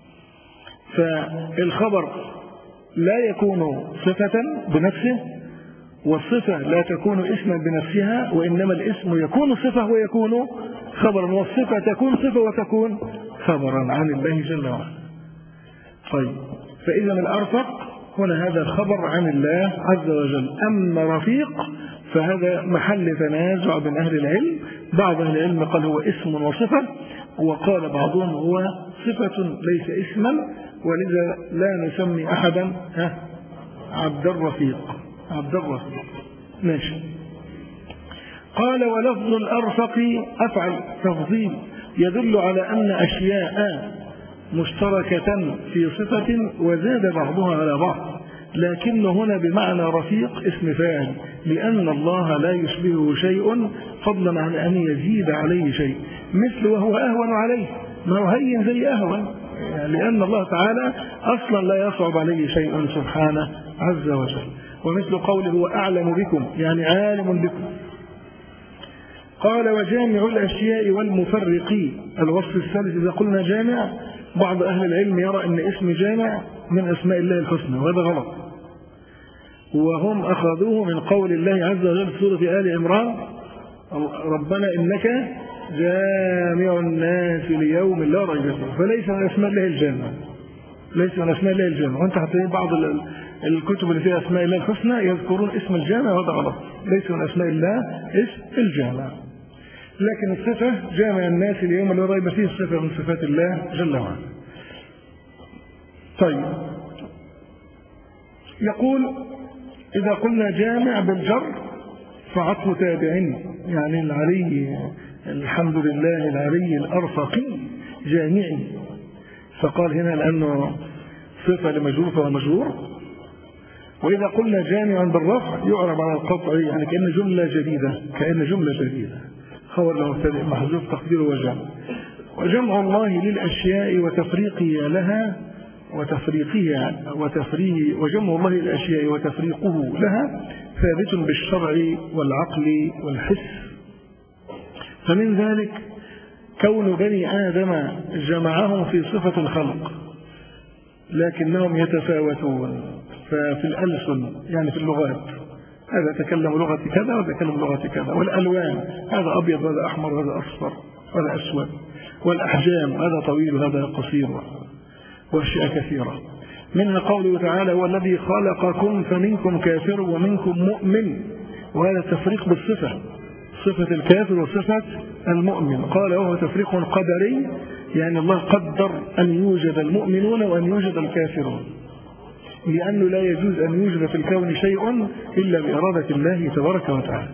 فالخبر لا يكون صفة بنفسه، والصفة لا تكون اسما بنفسها، وإنما الاسم يكون صفة ويكون خبرا، والصفة تكون صفة وتكون خبرا عن الله جل وعلا. طيب فإذا الأرفق هنا هذا خبر عن الله عز وجل. أما رفيق فهذا محل تنازع بين أهل العلم، بعض أهل العلم قال هو اسم وصفة، وقال بعضهم هو صفة ليس اسما، ولذا لا نسمي أحدا ها عبد الرفيق، عبد الرفيق. ماشي. قال ولفظ الأرفق أفعل تفضيل يدل على أن أشياء مشتركة في صفة وزاد بعضها على بعض، لكن هنا بمعنى رفيق اسم فاعل، لأن الله لا يشبهه شيء فضلا عن أن يزيد عليه شيء، مثل وهو أهون عليه، ما هو هين زي أهون، يعني لأن الله تعالى أصلا لا يصعب عليه شيء سبحانه عز وجل. ومثل قوله هو أعلم بكم، يعني عالم بكم. قال وجامع الأشياء والمفرقين. الوصف الثالث إذا قلنا جامع، بعض أهل العلم يرى أن اسم جامع من أسماء الله الحسنى، وهذا غلط، وهم أخذوه من قول الله عز وجل في سورة آل عمران ربنا إنك جامع الناس ليوم لا ريب فيه، فليس من أسماء الله الجامع، ليس من أسماء الله الجامع. وأنت حتى بعض الكتب اللي فيها أسماء الله الحسنى يذكرون اسم الجامع، وهذا غلط، ليس من أسماء الله اسم الجامع. لكن الصفة جامع الناس اليوم لا ريب فيه، الصفة من صفات الله جل وعلا. طيب يقول إذا قلنا جامع بالجر فعطف تابعين، يعني العلي الحمد لله العلي الأرفقي جامعي، فقال هنا لأنه صفة لمجرور فهو مجرور. وإذا قلنا جامع بالرفع يعرب على القطع، يعني كأن جملة جديدة، كأن جملة جديدة، خبر له مبتدئ محذوف تقديره وجمع. وجمع الله للأشياء وتفريقها لها وتفريقها وتفريق وجمع الله للأشياء وتفريقه لها ثابت بالشرع والعقل والحس. فمن ذلك كون بني آدم جمعهم في صفة الخلق لكنهم يتفاوتون، ففي الألسن يعني في اللغات، هذا تكلم لغة كذا وتكلم لغة كذا، والألوان هذا أبيض وهذا أحمر وهذا أصفر وهذا أسود، والأحجام هذا طويل وهذا قصير، وأشياء كثيرة. منها قوله تعالى هو الذي خلقكم فمنكم كافر ومنكم مؤمن، وهذا تفريق بالصفة، صفة الكافر وصفة المؤمن. قال وهو تفريق قدري، يعني الله قدر أن يوجد المؤمنون وأن يوجد الكافرون، لأنه لا يجوز أن يوجد في الكون شيء إلا بإرادة الله تبارك وتعالى.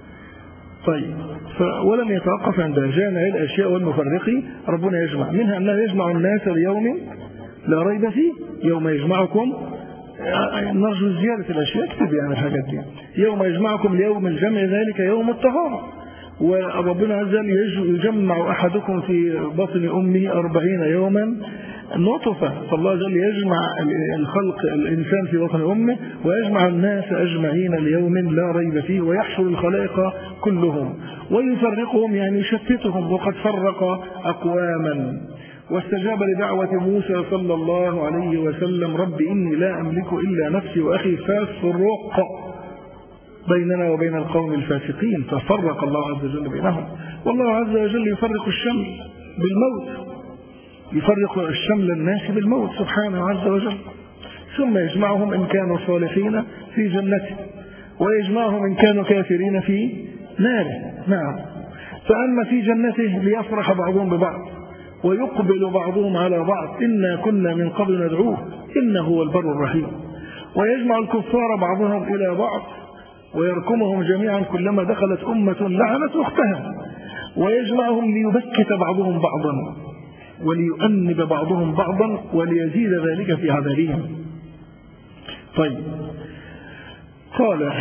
طيب ولم يتوقف عند جامع الأشياء والمفرق، ربنا يجمع، منها أنه يجمع الناس ليوم لا ريب فيه، يوم يجمعكم، نرجو زيادة الأشياء اكتب يعني الحاجات دي، يوم يجمعكم ليوم الجمع ذلك يوم الطهارة. وربنا عز وجل يجمع أحدكم في بطن أمه أربعين يوما نطفة، فالله جل يجمع الخلق الإنسان في بطن أمه ويجمع الناس أجمعين ليوم لا ريب فيه، ويحشر الخلائق كلهم ويفرقهم يعني يشتتهم، وقد فرق أقواما. واستجاب لدعوة موسى صلى الله عليه وسلم رب إني لا أملك إلا نفسي وأخي فافرق بيننا وبين القوم الفاسقين، ففرق الله عز وجل بينهم. والله عز وجل يفرق الشمل بالموت، يفرق الشمل الناس بالموت سبحانه عز وجل، ثم يجمعهم إن كانوا صالحين في جنته، ويجمعهم إن كانوا كافرين في ناره. نعم. فأما في جنته ليفرح بعضهم ببعض ويقبل بعضهم على بعض، إنا كنا من قبل ندعوه إنه هو البر الرحيم. ويجمع الكفار بعضهم إلى بعض ويركمهم جميعا كلما دخلت أمة لعنت أختها، ويجمعهم ليبكت بعضهم بعضا وليؤنب بعضهم بعضا وليزيد ذلك في عذابهم. طيب، قال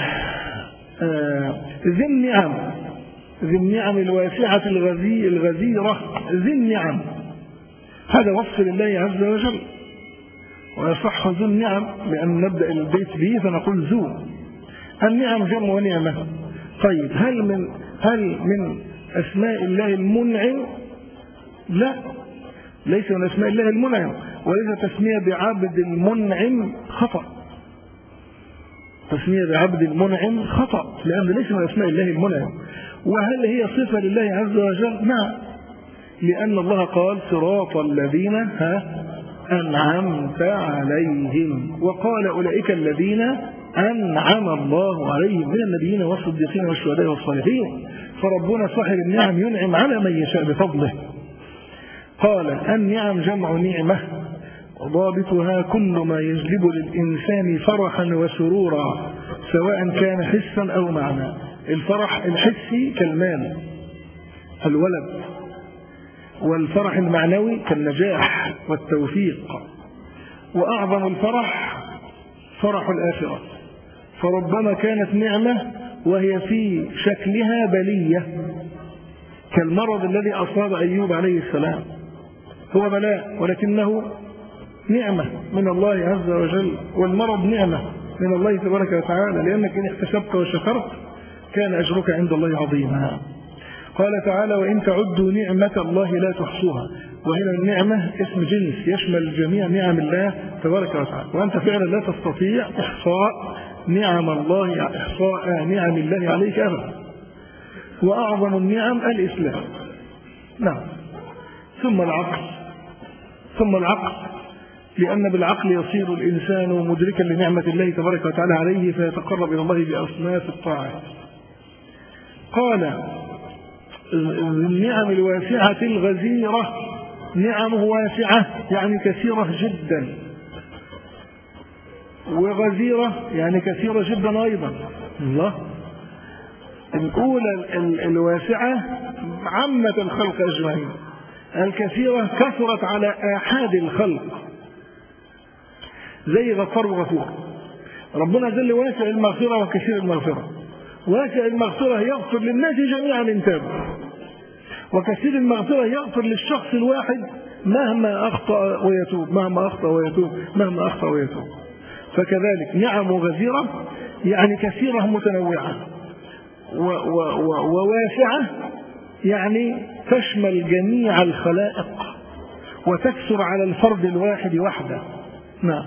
آه ذي النعم، ذي النعم الواسعة الغزي الغزيرة، ذي النعم هذا وصف لله عز وجل، ويصح ذو النعم لأن نبدأ البيت به فنقول ذو النعم جمع ونعمة. طيب، هل من هل من أسماء الله المنعم؟ لا، ليس من أسماء الله المنعم، وليس تسمية بعبد المنعم خطأ، تسمية بعبد المنعم خطأ، لأن ليس من أسماء الله المنعم. وهل هي صفة لله عز وجل؟ نعم، لأن الله قال صراط الذين ها أنعمت عليهم، وقال أولئك الذين أنعم الله عليهم من النبيين والصديقين والشهداء والصالحين. فربنا صاحب النعم ينعم على من يشاء بفضله. قال النعم جمع نعمة، وضابطها كل ما يجلب للإنسان فرحا وسرورا سواء كان حسا أو معنى. الفرح الحسي كالمال الولد، والفرح المعنوي كالنجاح والتوفيق، وأعظم الفرح فرح الآخرة. فربما كانت نعمة وهي في شكلها بلية، كالمرض الذي أصاب أيوب عليه السلام، هو بلاء ولكنه نعمة من الله عز وجل، والمرض نعمة من الله تبارك وتعالى، لأنك إن احتسبت وشكرت كان أجرك عند الله عظيما. قال تعالى وإن تعدوا نعمة الله لا تحصوها، وهنا النعمة اسم جنس يشمل جميع نعم الله تبارك وتعالى، وأنت فعلا لا تستطيع إحصاء نعم الله، إحصاء نعم الله عليك أبدا. وأعظم النعم الإسلام. نعم. ثم العقل، ثم العقل لأن بالعقل يصير الإنسان مدركا لنعمة الله تبارك وتعالى عليه فيتقرب إلى الله بأصناف الطاعات. قال النعم الواسعة الغزيرة، نعمه واسعة يعني كثيرة جدا، وغزيرة يعني كثيرة جدا أيضا. الله، الأولى الواسعة عامة الخلق أجمعين، الكثيرة كثرت على آحاد الخلق، زي غفار وغفور. ربنا جل واسع المغفرة وكثير المغفرة. واسع المغفرة يغفر للناس جميعا إن تابوا، وكثير المغفرة يغفر للشخص الواحد مهما أخطأ ويتوب، مهما أخطأ ويتوب، مهما أخطأ ويتوب. فكذلك نعم غزيرة يعني كثيرة متنوعة، وواسعة يعني تشمل جميع الخلائق وتكثر على الفرد الواحد وحده. نعم.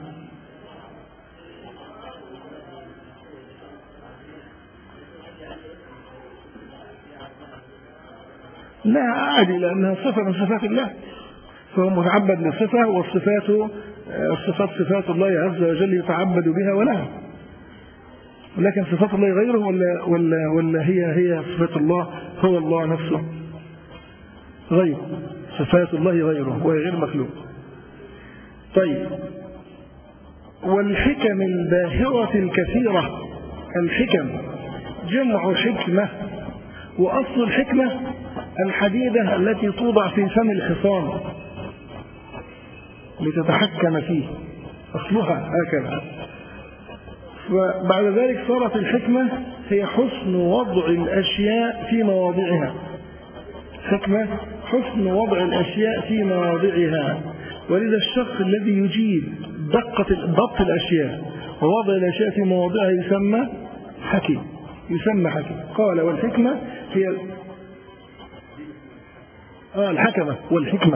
لا عادي، لأنها صفة من صفات الله، فهو متعبد لصفة، والصفات الصفات صفات الله عز وجل يتعبد بها ولها. لكن صفات الله غيره ولا, ولا, ولا هي هي صفات الله، هو الله نفسه غير صفات الله غيره وهي غير مخلوق. طيب، والحكم الباهرة الكثيرة، الحكم جمع حكمة، وأصل الحكمة الحديدة التي توضع في فم الحصان لتتحكم فيه، أصلها هكذا. وبعد ذلك صارت الحكمة هي حسن وضع الأشياء في مواضعها، حكمة حسن وضع الأشياء في مواضعها. ولذا الشخص الذي يجيد دقة ضبط الأشياء ووضع الأشياء في مواضعها يسمى حكيم، يسمى حكيم. قال والحكمة هي آه الحكمة والحكمة.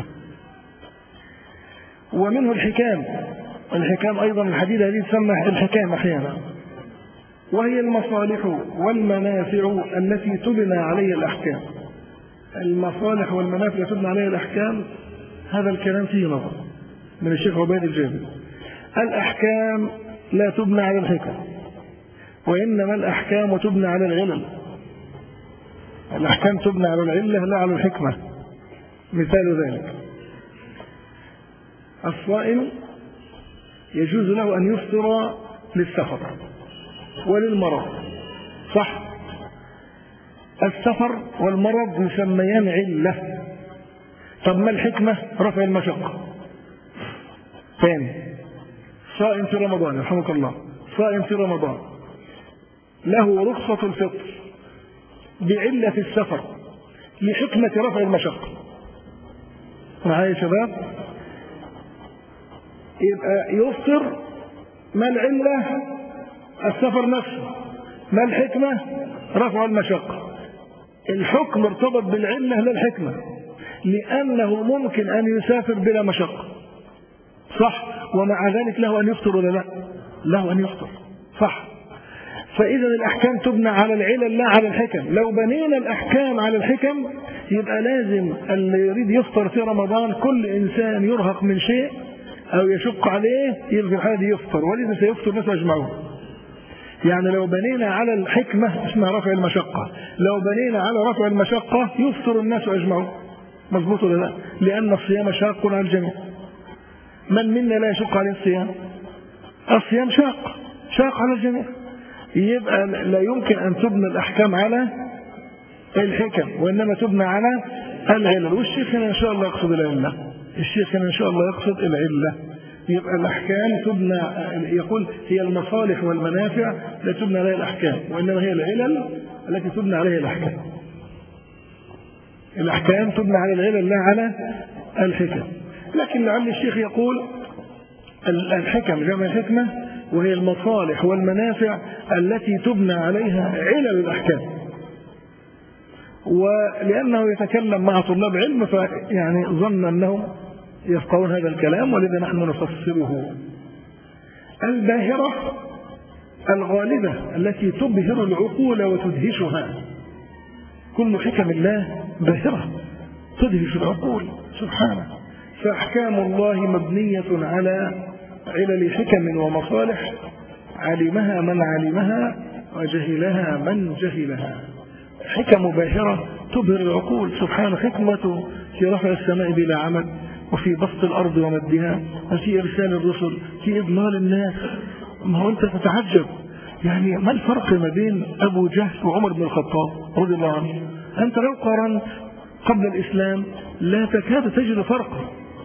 ومنه الحكام، الحكام أيضا الحديدة هذه تسمى الحكام أحيانا. وهي المصالح والمنافع التي تبنى عليها الأحكام. المصالح والمنافع التي تبنى عليها الأحكام، هذا الكلام فيه نظر من الشيخ عبيد الجابر. الأحكام لا تبنى على الحكم، وإنما الأحكام تبنى على العلل. الأحكام تبنى على العلة لا على الحكمة. مثال ذلك: الصائم يجوز له أن يفطر للسفر وللمرض، صح؟ السفر والمرض يسميان علة. طب ما الحكمة؟ رفع المشقة. ثاني، صائم في رمضان يرحمك الله، صائم في رمضان له رخصة الفطر بعلة السفر لحكمة رفع المشقة. معايا يا شباب؟ يبقى يفطر. ما العلة؟ السفر نفسه. ما الحكمة؟ رفع المشقة. الحكم ارتبط بالعلة لا الحكمة، لأنه ممكن أن يسافر بلا مشقة، صح؟ ومع ذلك له أن يفطر ولا لا؟ له أن يفطر، صح؟ فإذا الأحكام تبنى على العلل لا على الحكم. لو بنينا الأحكام على الحكم يبقى لازم اللي يريد يفطر في رمضان كل إنسان يرهق من شيء أو يشق عليه يبقى في الحالة دي يفطر، ولذا سيفطر الناس أجمعون. يعني لو بنينا على الحكمة اسمها رفع المشقة، لو بنينا على رفع المشقة يفطر الناس أجمعون. مظبوط ولا لا؟ لأن الصيام شاق على الجميع. من منا لا يشق عليه الصيام؟ الصيام شاق شاق على الجميع. يبقى لا يمكن أن تبنى الأحكام على الحكم، وإنما تبنى على العلل. والشيخ هنا إن شاء الله يقصد العلة. الشيخ هنا إن شاء الله يقصد العلة. يبقى الأحكام تبنى، يقول هي المصالح والمنافع لا تبنى عليها الأحكام، وإنما هي العلل التي تبنى عليها الأحكام. الأحكام تبنى على العلل لا على الحكم. لكن لعل الشيخ يقول الحكم جمع الحكمة، وهي المصالح والمنافع التي تبنى عليها علل الأحكام. ولأنه يتكلم مع طلاب علم فيعني ظن أنهم يفقهون هذا الكلام، ولذا نحن نفسره. الباهرة الغالبة التي تبهر العقول وتدهشها. كل حكم الله باهرة تدهش العقول سبحانه. فأحكام الله مبنية على علل حكم ومصالح علمها من علمها وجهلها من جهلها. حكم باهرة تبهر العقول سبحانه. حكمته في رفع السماء بلا عمد، وفي بسط الأرض ومدها، وفي إرسال الرسل، في إضلال الناس. ما هو أنت تتعجب يعني ما الفرق ما بين أبو جهل وعمر بن الخطاب رضي الله عنه؟ أنت لو قارنت قبل الإسلام لا تكاد تجد فرقا.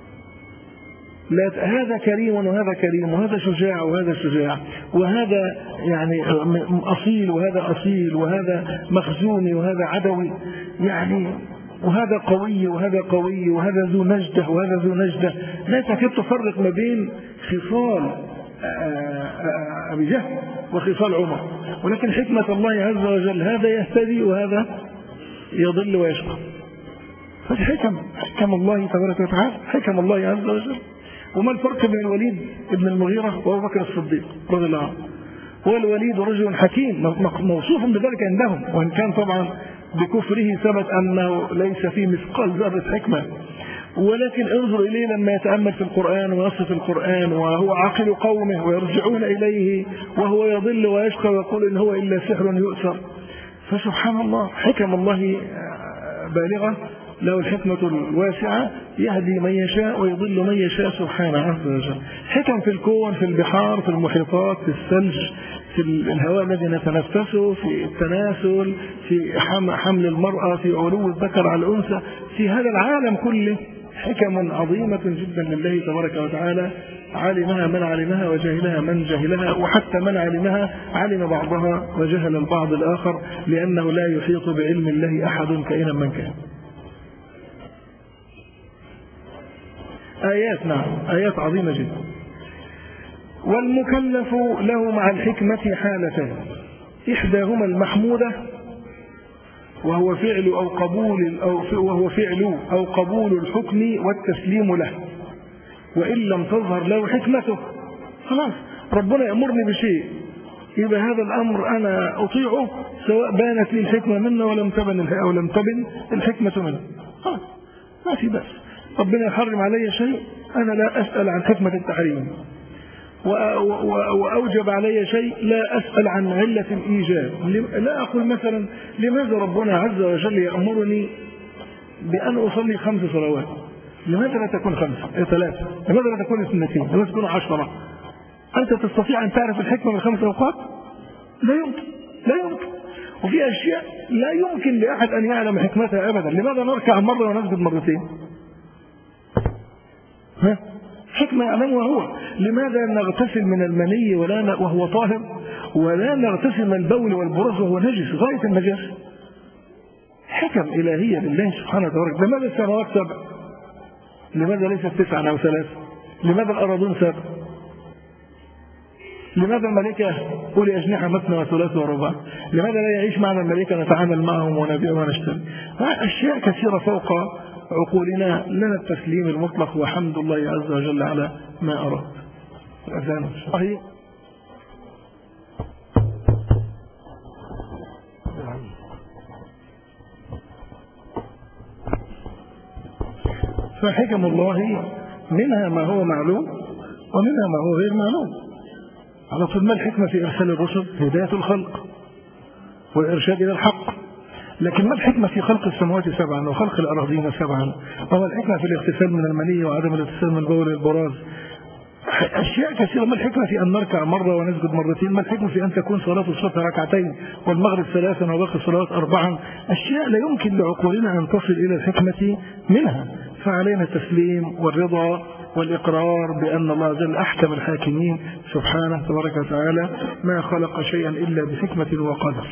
لا هذا كريم وهذا كريم، وهذا شجاع وهذا شجاع، وهذا يعني أصيل وهذا أصيل، وهذا مخزوني وهذا عدوي، يعني وهذا قوي وهذا قوي، وهذا ذو نجدة وهذا ذو نجدة. لا تكاد تفرق ما بين خصال أبي جهل وخصال عمر. ولكن حكمة الله عز وجل هذا يهتدي وهذا يضل ويشقى. هذه حكم حكم الله تبارك وتعالى، حكم الله عز وجل. وما الفرق بين الوليد ابن المغيرة وابو بكر الصديق رضي الله عنه؟ هو الوليد رجل حكيم موصوف بذلك عندهم، وإن كان طبعا بكفره ثبت أنه ليس فيه مثقال ذرة حكمة، ولكن انظر إليه لما يتأمل في القرآن ويصف القرآن، وهو عاقل قومه ويرجعون إليه، وهو يضل ويشقى ويقول إن هو إلا سحر يؤثر. فسبحان الله حكم الله بالغة، له الحكمة الواسعة، يهدي من يشاء ويضل من يشاء سبحانه عز وجل. حكم في الكون، في البحار، في المحيطات، في الثلج، في الهواء الذي نتنفسه، في التناسل، في حمل المرأة، في علو الذكر على الأنثى، في هذا العالم كله حكم عظيمة جدا لله تبارك وتعالى، علمها من علمها وجهلها من جهلها، وحتى من علمها علم بعضها وجهل البعض الآخر، لأنه لا يحيط بعلم الله أحد كائنا من كان. آيات، نعم آيات عظيمة جدا. والمكلف له مع الحكمة حالتان: إحداهما المحمودة وهو فعل أو قبول أو وهو فعل أو قبول الحكم والتسليم له، وإن لم تظهر له حكمته. خلاص ربنا يأمرني بشيء يبقى هذا الأمر أنا أطيعه سواء بانت لي الحكمة منه ولم تبن أو لم تبن الحكمة منه، خلاص ما في بس. ربنا يحرم علي شيء أنا لا أسأل عن حكمة التحريم، وأوجب علي شيء لا أسأل عن علة الإيجاب. لا أقول مثلا لماذا ربنا عز وجل يأمرني بأن أصلي خمس صلوات، لماذا لا تكون خمسة ثلاثة، لماذا لا تكون اثنتين، لماذا تكون عشرة؟ أنت تستطيع أن تعرف الحكمة من خمس أوقات؟ لا يمكن، لا يمكن. وفي أشياء لا يمكن لأحد أن يعلم حكمتها أبدا. لماذا نركع مرة ونسجد مرتين؟ ها؟ حكمة يعلمها هو. لماذا نغتسل من المني ولا وهو طاهر، ولا نغتسل من البول والبراز وهو نجس غاية النجاسة؟ حكم إلهية لله سبحانه وتعالى. لماذا السماوات سبع؟ لماذا ليست تسعة أو ثلاثة؟ لماذا الأراضون سبع؟ لماذا الملائكة أولي أجنحة مثنى وثلاث ورباع؟ لماذا لا يعيش معنا الملائكة نتعامل معهم ونبيع ونشتري؟ أشياء كثيرة فوق عقولنا. لنا التسليم المطلق وحمد الله عز وجل على ما أراد. الأذان صحيح. فحكم الله منها ما هو معلوم ومنها ما هو غير معلوم. على طول ما الحكمة في إرسال الرسل؟ هداية الخلق والإرشاد إلى الحق. لكن ما الحكمة في خلق السماوات سبعا وخلق الأراضين سبعا؟ وما الحكمة في الاغتسال من المني وعدم الاغتسال من البول والبراز؟ أشياء كثيرة. ما الحكمة في أن نركع مرة ونسجد مرتين؟ ما الحكمة في أن تكون صلاة الصبح ركعتين والمغرب ثلاثا وباقي الصلوات أربعا؟ أشياء لا يمكن لعقولنا أن تصل إلى الحكمة منها. فعلينا التسليم والرضا والإقرار بأن الله جل أحكم الحاكمين سبحانه تبارك وتعالى، ما خلق شيئا إلا بحكمة وقدر.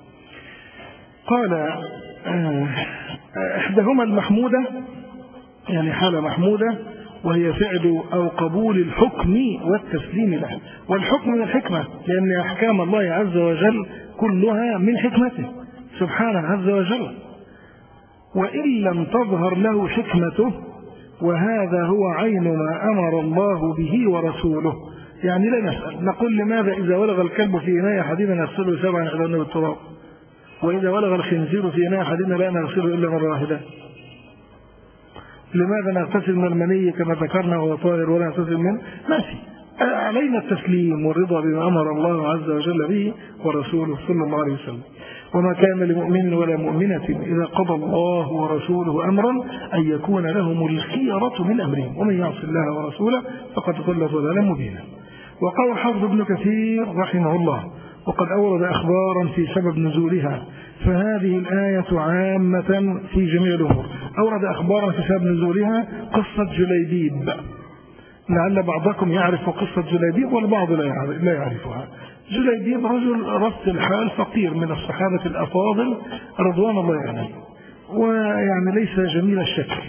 قال إحداهما المحمودة، يعني حالة محمودة، وهي فعل أو قبول الحكم والتسليم له. والحكم من الحكمة، لأن أحكام الله عز وجل كلها من حكمته سبحانه عز وجل. وإن لم تظهر له حكمته، وهذا هو عين ما أمر الله به ورسوله. يعني لا نسأل، نقول لماذا إذا ولغ الكلب في إناء أحدنا نغسله سبعا إحدانا بالتراب، وإذا ولغ الخنزير في إناء أحدنا لا نغسله إلا مرة واحدة؟ لماذا نغتسل من المني كما ذكرنا وهو طاهر ولا نغتسل منه؟ ماشي. علينا التسليم والرضا بما أمر الله عز وجل به ورسوله صلى الله عليه وسلم. وما كان لمؤمن ولا مؤمنة إذا قضى الله ورسوله أمرا أن يكون لهم الخيرة من أمرهم، ومن يعص الله ورسوله فقد ضل ضلالا مبينا. وقال حافظ ابن كثير رحمه الله: وقد أورد أخبارا في سبب نزولها، فهذه الآية عامة في جميع الأمور. أورد أخبارا في سبب نزولها قصة جليبيب، لعل بعضكم يعرف قصة جليبيب والبعض لا يعرفها. جليبيب رجل رث الحال فقير من الصحابة الأفاضل رضوان الله عليهم، ويعني ليس جميل الشكل،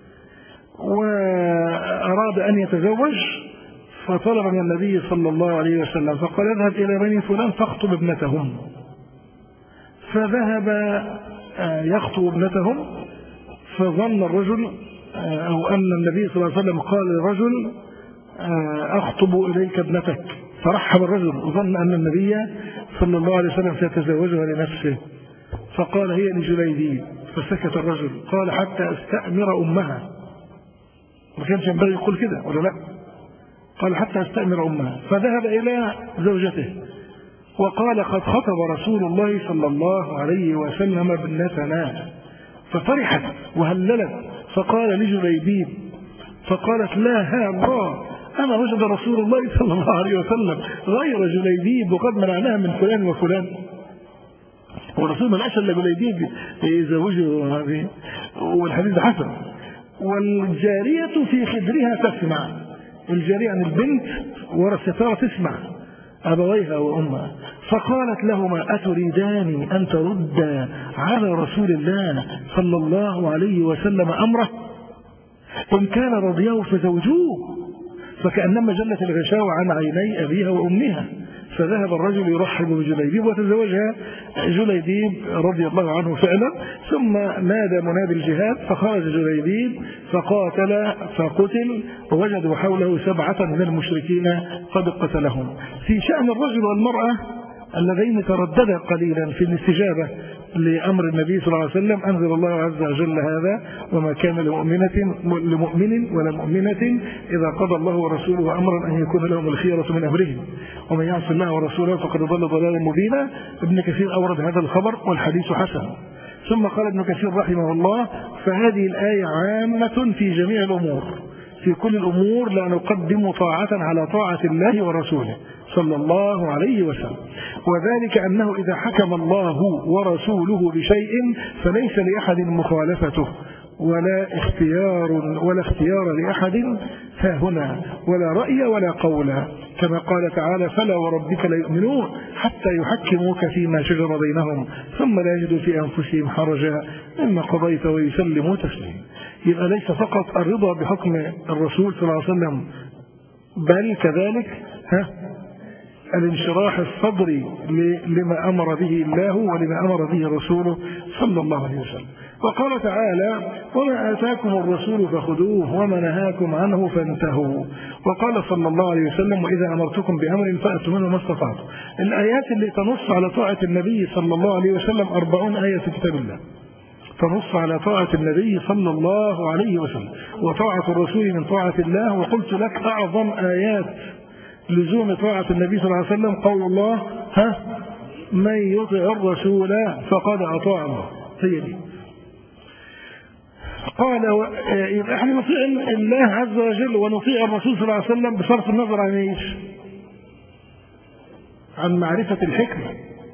وأراد أن يتزوج، فطلب من النبي صلى الله عليه وسلم فقال: اذهب إلى بني فلان فاخطب ابنتهم. فذهب يخطب ابنتهم، فظن الرجل أو أن النبي صلى الله عليه وسلم قال للرجل: أخطب إليك ابنتك. فرحب الرجل وظن أن النبي صلى الله عليه وسلم سيتزوجها لنفسه، فقال: هي لجليبيب. فسكت الرجل، قال: حتى أستأمر أمها. ما كانش ينبغي يقول كده ولا لا؟ قال: حتى أستأمر أمها. فذهب إلى زوجته وقال: قد خطب رسول الله صلى الله عليه وسلم ابنتنا. ففرحت وهللت، فقال لجليبيب، فقالت: لا ها الله، أنا وجد رسول الله صلى الله عليه وسلم غير جليبيب وقد منعناها من فلان وفلان. ورسول من أشل لجليبيب يزوجه هذه، والحديث حسن. والجارية في خدرها تسمع، الجارية عن البنت ورا الستارة تسمع أبويها وأمها. فقالت لهما: أتريدان أن ترد على رسول الله صلى الله عليه وسلم أمره؟ إن كان رضيه فزوجوه. فكأنما جلت الغشاوة عن عيني أبيها وأمها. فذهب الرجل يرحب بجليبيب وتزوجها جليبيب رضي الله عنه فعلا. ثم نادى منادي الجهاد، فخرج جليبيب فقاتل فقتل، ووجدوا حوله سبعة من المشركين قد قتلهم. في شأن الرجل والمرأة اللذين ترددا قليلا في الاستجابة لأمر النبي صلى الله عليه وسلم، أنزل الله عز وجل هذا: وما كان لمؤمنة لمؤمن ولا مؤمنة إذا قضى الله ورسوله أمرا أن يكون لهم الخيرة من أمرهم ومن يعص الله ورسوله فقد ضل ضلالا مبينا. ابن كثير أورد هذا الخبر والحديث حسن. ثم قال ابن كثير رحمه الله: فهذه الآية عامة في جميع الأمور، في كل الأمور لا نقدم طاعة على طاعة الله ورسوله صلى الله عليه وسلم، وذلك أنه إذا حكم الله ورسوله بشيء فليس لأحد مخالفته ولا اختيار ولا اختيار لأحد ها هنا ولا رأي ولا قول، كما قال تعالى: فلا وربك لا يؤمنون حتى يحكموك فيما شجر بينهم ثم لا يجدوا في أنفسهم حرجا مما قضيت ويسلموا تسليما. يبقى ليس فقط الرضا بحكم الرسول صلى الله عليه وسلم، بل كذلك ها الانشراح الصدري لما أمر به الله ولما أمر به رسوله صلى الله عليه وسلم. وقال تعالى: وما آتاكم الرسول فخذوه وما نهاكم عنه فانتهوا. وقال صلى الله عليه وسلم: وإذا أمرتكم بأمر فأتوا منه ما استطعتم. الآيات اللي تنص على طاعة النبي صلى الله عليه وسلم أربعون آية في كتاب الله تنص على طاعة النبي صلى الله عليه وسلم، وطاعة الرسول من طاعة الله. وقلت لك أعظم آيات لزوم طاعة النبي صلى الله عليه وسلم قول الله: ها من يطع الرسول فقد أطاع الله. هي دي. قال: احنا نطيع الله عز وجل ونطيع الرسول صلى الله عليه وسلم بصرف النظر عن ايش؟ عن معرفة الحكمة.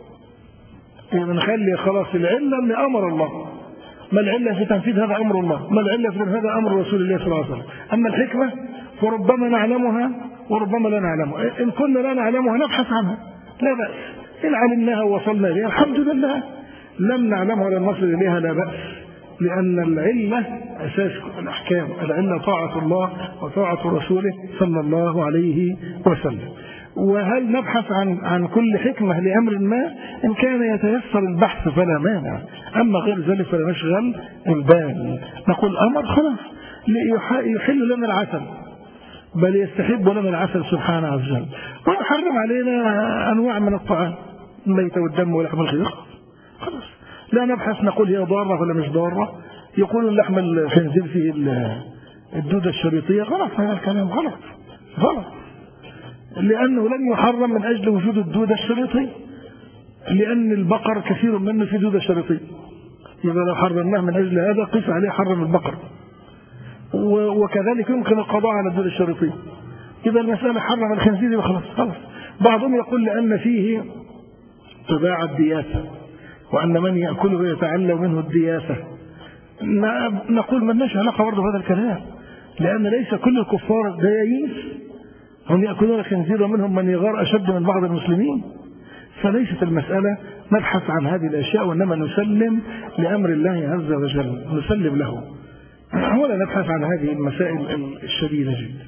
يعني نخلي خلاص العلة اللي أمر الله، ما العلة في تنفيذ هذا أمر الله، ما العلة في هذا أمر رسول الله صلى الله عليه وسلم. أما الحكمة فربما نعلمها وربما لا نعلمها، إن كنا لا نعلمها نبحث عنها لا بأس، إن علمناها ووصلنا إليها الحمد لله، لم نعلمها ولا نصل إليها لا بأس، لأن العلة أساس الأحكام. العلة طاعة الله وطاعة رسوله صلى الله عليه وسلم. وهل نبحث عن عن كل حكمة لأمر ما؟ إن كان يتيسر البحث فلا مانع، أما غير ذلك فلا نشغل البال. نقول أمر خلاص يحل لنا العسل، بل يستحب لنا العسل سبحانه عز وجل، ويحرم علينا أنواع من الطعام الميت والدم ولحم الخنزير. خلاص لا نبحث نقول هي ضارة ولا مش ضارة. يقول اللحم الخنزير فيه الدودة الشريطية، غلط هذا الكلام، غلط غلط، لأنه لم يحرم من أجل وجود الدودة الشريطية، لأن البقر كثير منه في دودة شريطية، إذا لو حرمناه من أجل هذا قيس عليه حرم البقر. وكذلك يمكن القضاء على الدودة الشريطية. إذا المسألة حرم الخنزير وخلاص خلاص. بعضهم يقول لأن فيه تباع الدياسة، وأن من يأكله يتعلم منه الدياسة. نقول من نشأ علاقة برضه بهذا الكلام، لأن ليس كل الكفار ديايس هم يأكلون الخنزير، ومنهم من يغار أشد من بعض المسلمين. فليست المسألة نبحث عن هذه الأشياء، وإنما نسلم لأمر الله عز وجل، نسلم له ولا نبحث عن هذه المسائل الشديدة جدا.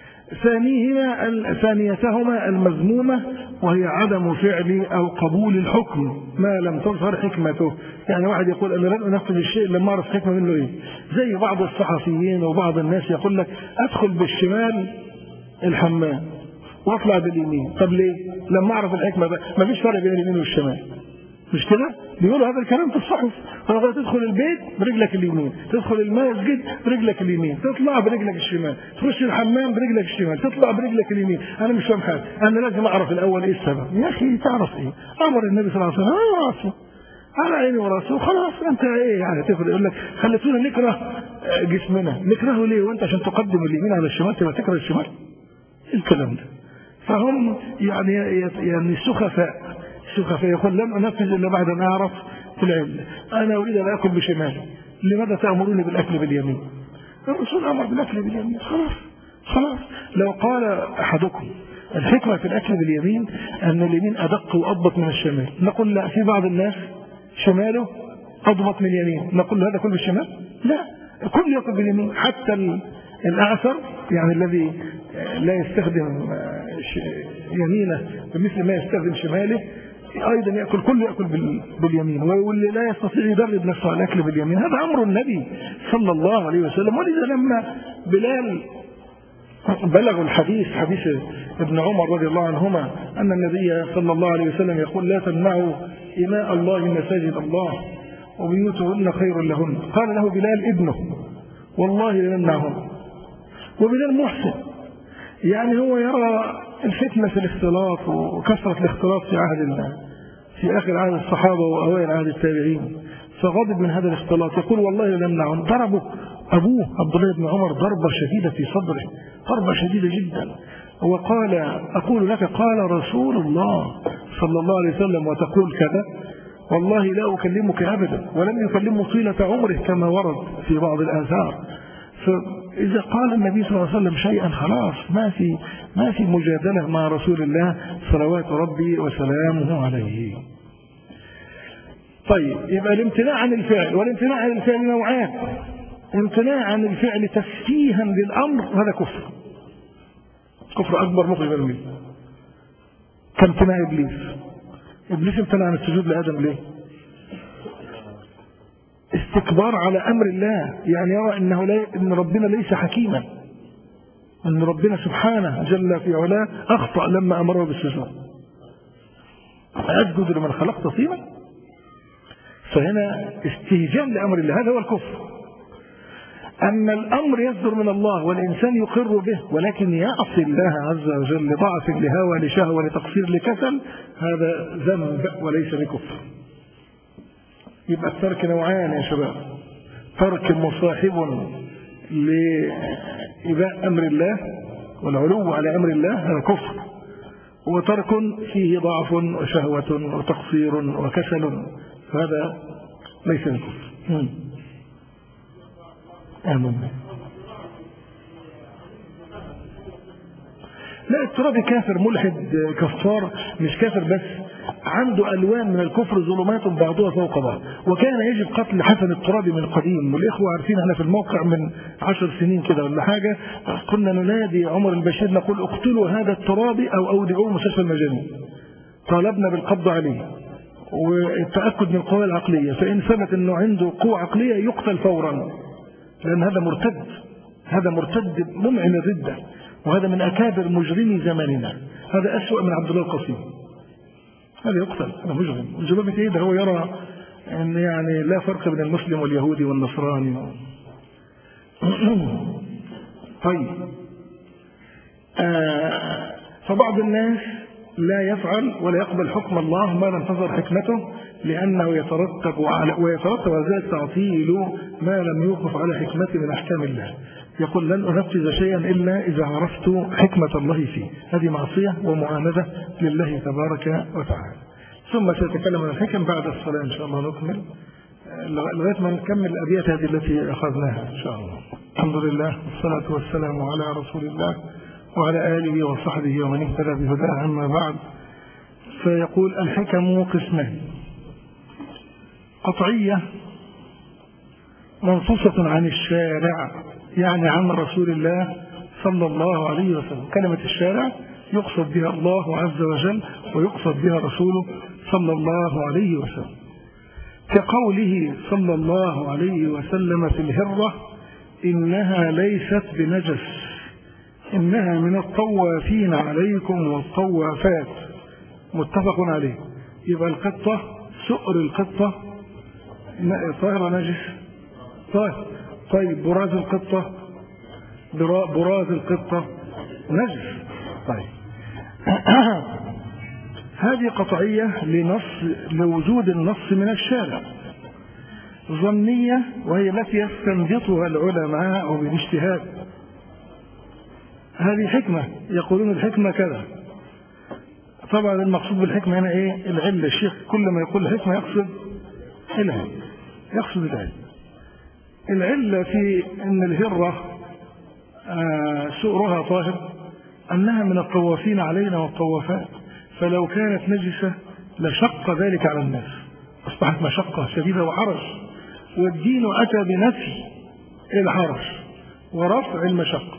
ثانيهما ثانيتهما المذمومة، وهي عدم فعل أو قبول الحكم ما لم تظهر حكمته. يعني واحد يقول أنا لن أنفذ الشيء لما أعرف حكمة منه إيه، زي بعض الصحفيين وبعض الناس يقول لك أدخل بالشمال الحمام واطلع باليمين. طب ليه؟ لما أعرف الحكمة بقى ما فيش فرق بين اليمين والشمال، مش كده؟ بيقولوا هذا الكلام في الصحف. فلو تدخل البيت برجلك اليمين، تدخل المسجد برجلك اليمين، تطلع برجلك الشمال، تخش الحمام برجلك الشمال، تطلع برجلك اليمين. انا مش فاهم حاجه، انا لازم اعرف الاول ايه السبب. يا اخي تعرف ايه؟ امر النبي صلى الله عليه وسلم على راسه، على عيني وراسه، خلاص انت ايه يعني تفرق؟ يقول لك خليتونا نكره جسمنا، نكرهه ليه؟ وانت عشان تقدم اليمين على الشمال تبقى تكره الشمال؟ الكلام ده. فهم يعني يعني سخفاء سخفاء يقول لم أنفذ إلا بعد أن أعرف العلة. أنا أريد أن أكل بشمالي، لماذا تأمروني بالأكل باليمين؟ الرسول أمر بالأكل باليمين، خلاص خلاص. لو قال أحدكم الحكمة في الأكل باليمين أن اليمين أدق وأضبط من الشمال، نقول لا، في بعض الناس شماله أضبط من اليمين، نقول هذا كل بالشمال؟ لا، كل يأكل باليمين، حتى الأعثر يعني الذي لا يستخدم يمينه بمثل ما يستخدم شماله أيضا يأكل، كل يأكل باليمين. واللي لا يستطيع يدرب نفسه على الأكل باليمين، هذا أمر النبي صلى الله عليه وسلم. ولذا لما بلال بلغوا الحديث، حديث ابن عمر رضي الله عنهما أن النبي صلى الله عليه وسلم يقول لا تمنعوا إماء الله مساجد الله وبيوتهن خير لهن. قال له بلال ابنه والله لنمنعهن. وبلال محسن، يعني هو يرى الفتنة في الاختلاط وكثرة الاختلاط في عهد الله في آخر عهد الصحابة وأوائل عهد التابعين، فغضب من هذا الاختلاط يقول والله لنمنعهن. ضربه أبوه عبد الله بن عمر ضربة شديدة في صدره، ضربة شديدة جدا، وقال أقول لك قال رسول الله صلى الله عليه وسلم وتقول كذا؟ والله لا أكلمك أبدا. ولم يكلمه طيلة عمره كما ورد في بعض الآثار. فإذا قال النبي صلى الله عليه وسلم شيئا خلاص ما في ما في مجادلة مع رسول الله صلوات ربي وسلامه عليه. طيب، يبقى الامتناع عن الفعل، والامتناع عن الفعل نوعان. امتناع عن الفعل تسفيها للأمر هذا كفر، كفر أكبر مخرج من الملة، كامتناع إبليس. إبليس امتنع عن السجود لآدم ليه؟ استكبار على أمر الله، يعني يرى إنه لا إن ربنا ليس حكيما، أن ربنا سبحانه جل في علاه أخطأ لما أمره بالسجود. أسجد لمن خلقت طينا؟ فهنا استهجان لأمر الله، هذا هو الكفر. أما الأمر يصدر من الله والإنسان يقر به ولكن يعصي الله عز وجل لضعف لهوى لشهوة لتقصير لكسل، هذا ذنب وليس بكفر. يبقى الترك نوعان يا شباب: ترك مصاحب لإباء أمر الله والعلو على أمر الله هذا كفر، وترك فيه ضعف وشهوة وتقصير وكسل فهذا ليس بكفر. آمين. لا، الترابي كافر ملحد كفار، مش كافر بس، عنده ألوان من الكفر ظلمات بعضها فوق بعض. وكان يجب قتل حسن الترابي من القديم، والإخوة عارفين احنا في الموقع من عشر سنين كده ولا حاجة كنا ننادي عمر البشير نقول اقتلوا هذا الترابي أو أودعوه مستشفى المجانين. طالبنا بالقبض عليه والتأكد من القوى العقلية، فإن ثبت أنه عنده قوة عقلية يقتل فورا، لأن هذا مرتد، هذا مرتد ممعن الردة، وهذا من أكابر مجرمي زماننا، هذا أسوأ من عبد الله القصيم، هذا يقتل، هذا مجرم. الجواب إيه ده؟ هو يرى أن يعني لا فرق بين المسلم واليهودي والنصراني. طيب، آه فبعض الناس لا يفعل ولا يقبل حكم الله ما لم تظهر حكمته، لأنه يترتب على ويترتب على ذلك تعطيل ما لم يوقف على حكمته من أحكام الله. يقول لن أنفذ شيئا إلا إذا عرفت حكمة الله فيه. هذه معصية ومعاندة لله تبارك وتعالى. ثم سيتكلم عن الحكم بعد الصلاة إن شاء الله. نكمل لغاية ما نكمل الأبيات هذه التي أخذناها إن شاء الله. الحمد لله والصلاة والسلام على رسول الله وعلى آله وصحبه ومن اهتدى بهداه. أما بعد، فيقول الحكم قسمان: قطعية منصوصة عن الشارع، يعني عن رسول الله صلى الله عليه وسلم. كلمة الشارع يقصد بها الله عز وجل ويقصد بها رسوله صلى الله عليه وسلم، كقوله صلى الله عليه وسلم في الهرة: إنها ليست بنجس، إنها من الطوافين عليكم والطوافات. متفق عليه. يبقى القطة، سؤر القطة طاهر نجس؟ طاهر. طيب، براز القطة، براز القطة نجس. طيب هذه قطعية لنص لوجود النص من الشارع. ظنية وهي التي يستنبطها العلماء بالاجتهاد. هذه حكمة، يقولون الحكمة كذا. طبعا المقصود بالحكمة هنا ايه؟ العلة. الشيخ كل ما يقول الحكمة يقصد العلة، يقصد العلة. العلة في ان الهرة آه سؤرها طاهر، انها من الطوافين علينا والطوافات، فلو كانت نجسة لشق ذلك على الناس، اصبحت مشقة شديدة وحرج، والدين اتى بنفي الحرج ورفع المشقة.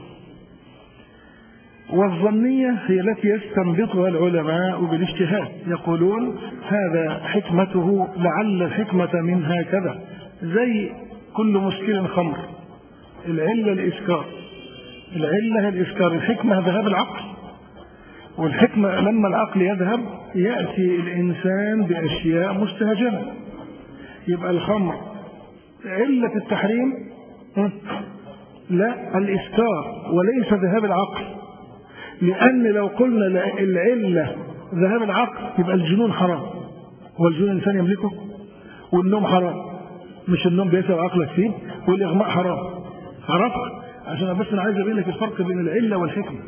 والظنية هي التي يستنبطها العلماء بالاجتهاد، يقولون هذا حكمته، لعل الحكمة من هكذا، زي كل مسكر خمر، العلة الإسكار، العلة الإسكار، الحكمة ذهاب العقل. والحكمة لما العقل يذهب يأتي الإنسان بأشياء مستهجنة. يبقى الخمر علة التحريم لا الإسكار وليس ذهاب العقل، لأن لو قلنا العلة ذهاب العقل يبقى الجنون حرام. هو الجنون الإنسان يملكه؟ والنوم حرام، مش النوم بيسعى عقلك فيه، والإغماء حرام. عرفت؟ عشان بس أنا عايز أبين لك الفرق بين العلة والحكمة.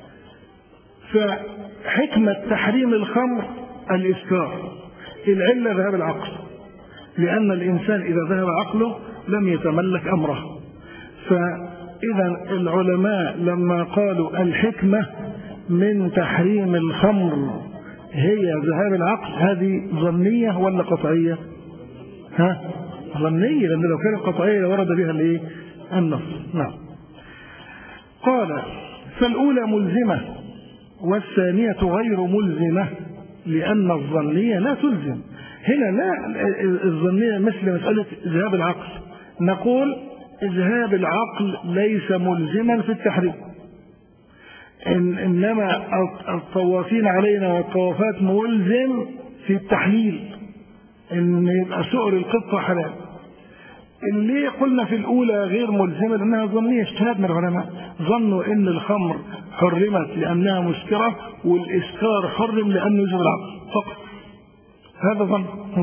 فحكمة تحريم الخمر الإسكار، العلة ذهاب العقل، لأن الإنسان إذا ذهب عقله لم يتملك أمره. فإذا العلماء لما قالوا الحكمة من تحريم الخمر هي ذهاب العقل، هذه ظنية ولا قطعية؟ ها؟ ظنية، لأن لو كانت قطعية لورد بها الايه؟ النص. نعم. قال فالأولى ملزمة والثانية غير ملزمة، لأن الظنية لا تلزم. هنا لا الظنية مثل مسألة ذهاب العقل، نقول ذهاب العقل ليس ملزما في التحريم، إن إنما الطوافين علينا والطوافات ملزم في التحليل، إن يبقى سؤر القطة حلال. اللي قلنا في الأولى غير ملزمة لأنها ظنية، اجتهاد من العلماء، ظنوا إن الخمر حرمت لأنها مسكرة والإسكار حرم لأنه يجب العقل فقط، هذا ظن.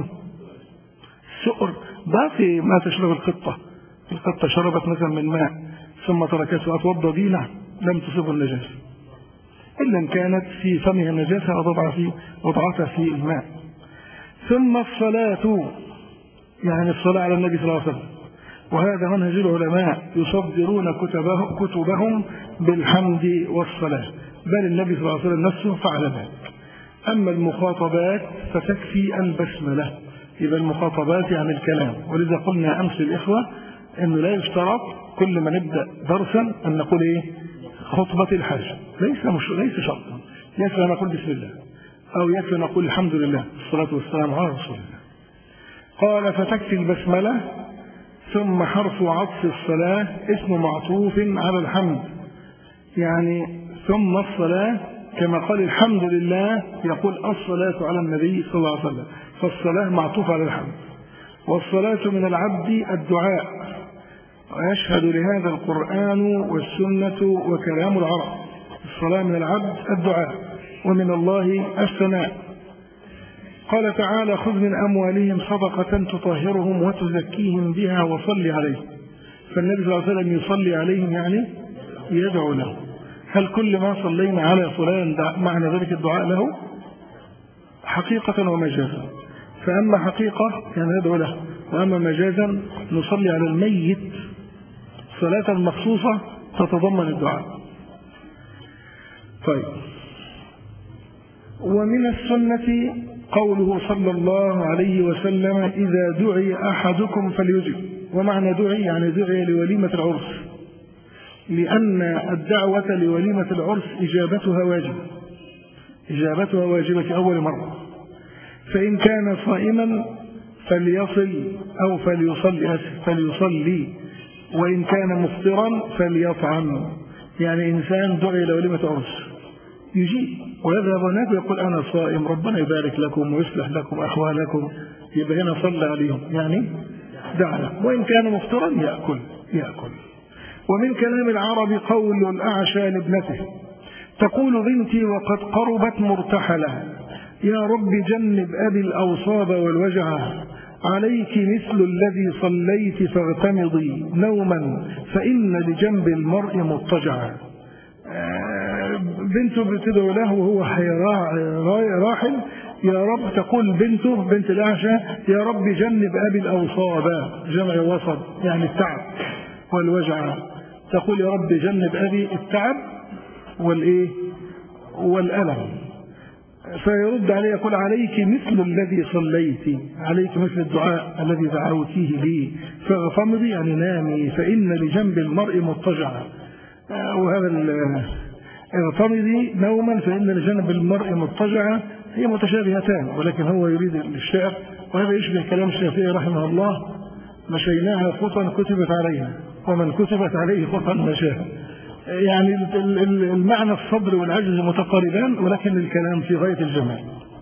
سؤر باقي ما تشرب القطة، القطة شربت مثلا من ماء ثم تركته أتوضى به، لم تصب النجاسة إلا إن كانت في فمها النجاسة وضعها في وضعتها في الماء. ثم الصلاة، يعني الصلاة على النبي صلى الله عليه وسلم، وهذا منهج العلماء يصدرون كتبهم, كتبهم بالحمد والصلاة، بل النبي صلى الله عليه وسلم نفسه فعل ذلك. أما المخاطبات فتكفي البسملة، يبقى المخاطبات يعني الكلام. ولذا قلنا أمس الإخوة أنه لا يشترط كل ما نبدأ درسا أن نقول إيه؟ خطبة الحاجة، ليس مش ليس شرطا، يكفي أن نقول بسم الله أو يكفي أن نقول الحمد لله والصلاة والسلام على رسول الله. قال فتكفي البسملة. ثم حرف عطف الصلاة اسم معطوف على الحمد، يعني ثم الصلاة كما قال الحمد لله يقول الصلاة على النبي صلى الله عليه وسلم، فالصلاة معطوفة على الحمد. والصلاة من العبد الدعاء، ويشهد لهذا القرآن والسنة وكلام العرب. الصلاة من العبد الدعاء، ومن الله الثناء. قال تعالى خذ من أموالهم صدقة تطهرهم وتزكيهم بها وصل عليهم. فالنبي صلى الله عليه وسلم يصلي عليهم يعني يدعو له. هل كل ما صلينا على فلان معنى ذلك الدعاء له؟ حقيقة ومجازا. فأما حقيقة يعني ندعو له، وأما مجازا نصلي على الميت صلاة مخصوصة تتضمن الدعاء. طيب، ومن السنة قوله صلى الله عليه وسلم إذا دعي أحدكم فليجب. ومعنى دعي يعني دعي لوليمة العرس، لأن الدعوة لوليمة العرس إجابتها واجبة، إجابتها واجبة في أول مرة. فإن كان صائما فليصل أو فليصلي فليصلي، وإن كان مفطرا فليطعم. يعني إنسان دعي لوليمة عرس يجيب ويذهب هناك ويقول أنا صائم، ربنا يبارك لكم ويصلح لكم أحوالكم، يبقى هنا صلى عليهم يعني دعنا. وإن كان مفطرا يأكل يأكل. ومن كلام العرب قول الأعشى لابنته تقول بنتي وقد قربت مرتحلة يا رب جنب أبي الأوصاب والوجع، عليك مثل الذي صليت فاغتمضي نوما فإن لجنب المرء مضطجعا. بنته بتدعو له وهو راحل، يا رب تقول بنته بنت الأعشى يا رب جنب أبي الأوصاب، جمع وسط يعني التعب والوجع، تقول يا رب جنب أبي التعب والإيه والألم. فيرد عليه يقول عليك مثل الذي صليت، عليك مثل الدعاء الذي دعوتيه لي، فاغتمضي يعني نامي فإن لجنب المرء مضطجعا. وهذا اغتمضي نوما فإن لجنب المرء مضطجعا هي متشابهتان، ولكن هو يريد الشعر، وهذا يشبه كلام الشافعي رحمه الله مشيناها خطا كتبت عليها ومن كتبت عليه خطا مشاها. يعني المعنى الصدر والعجز متقاربان، ولكن الكلام في غاية الجمال.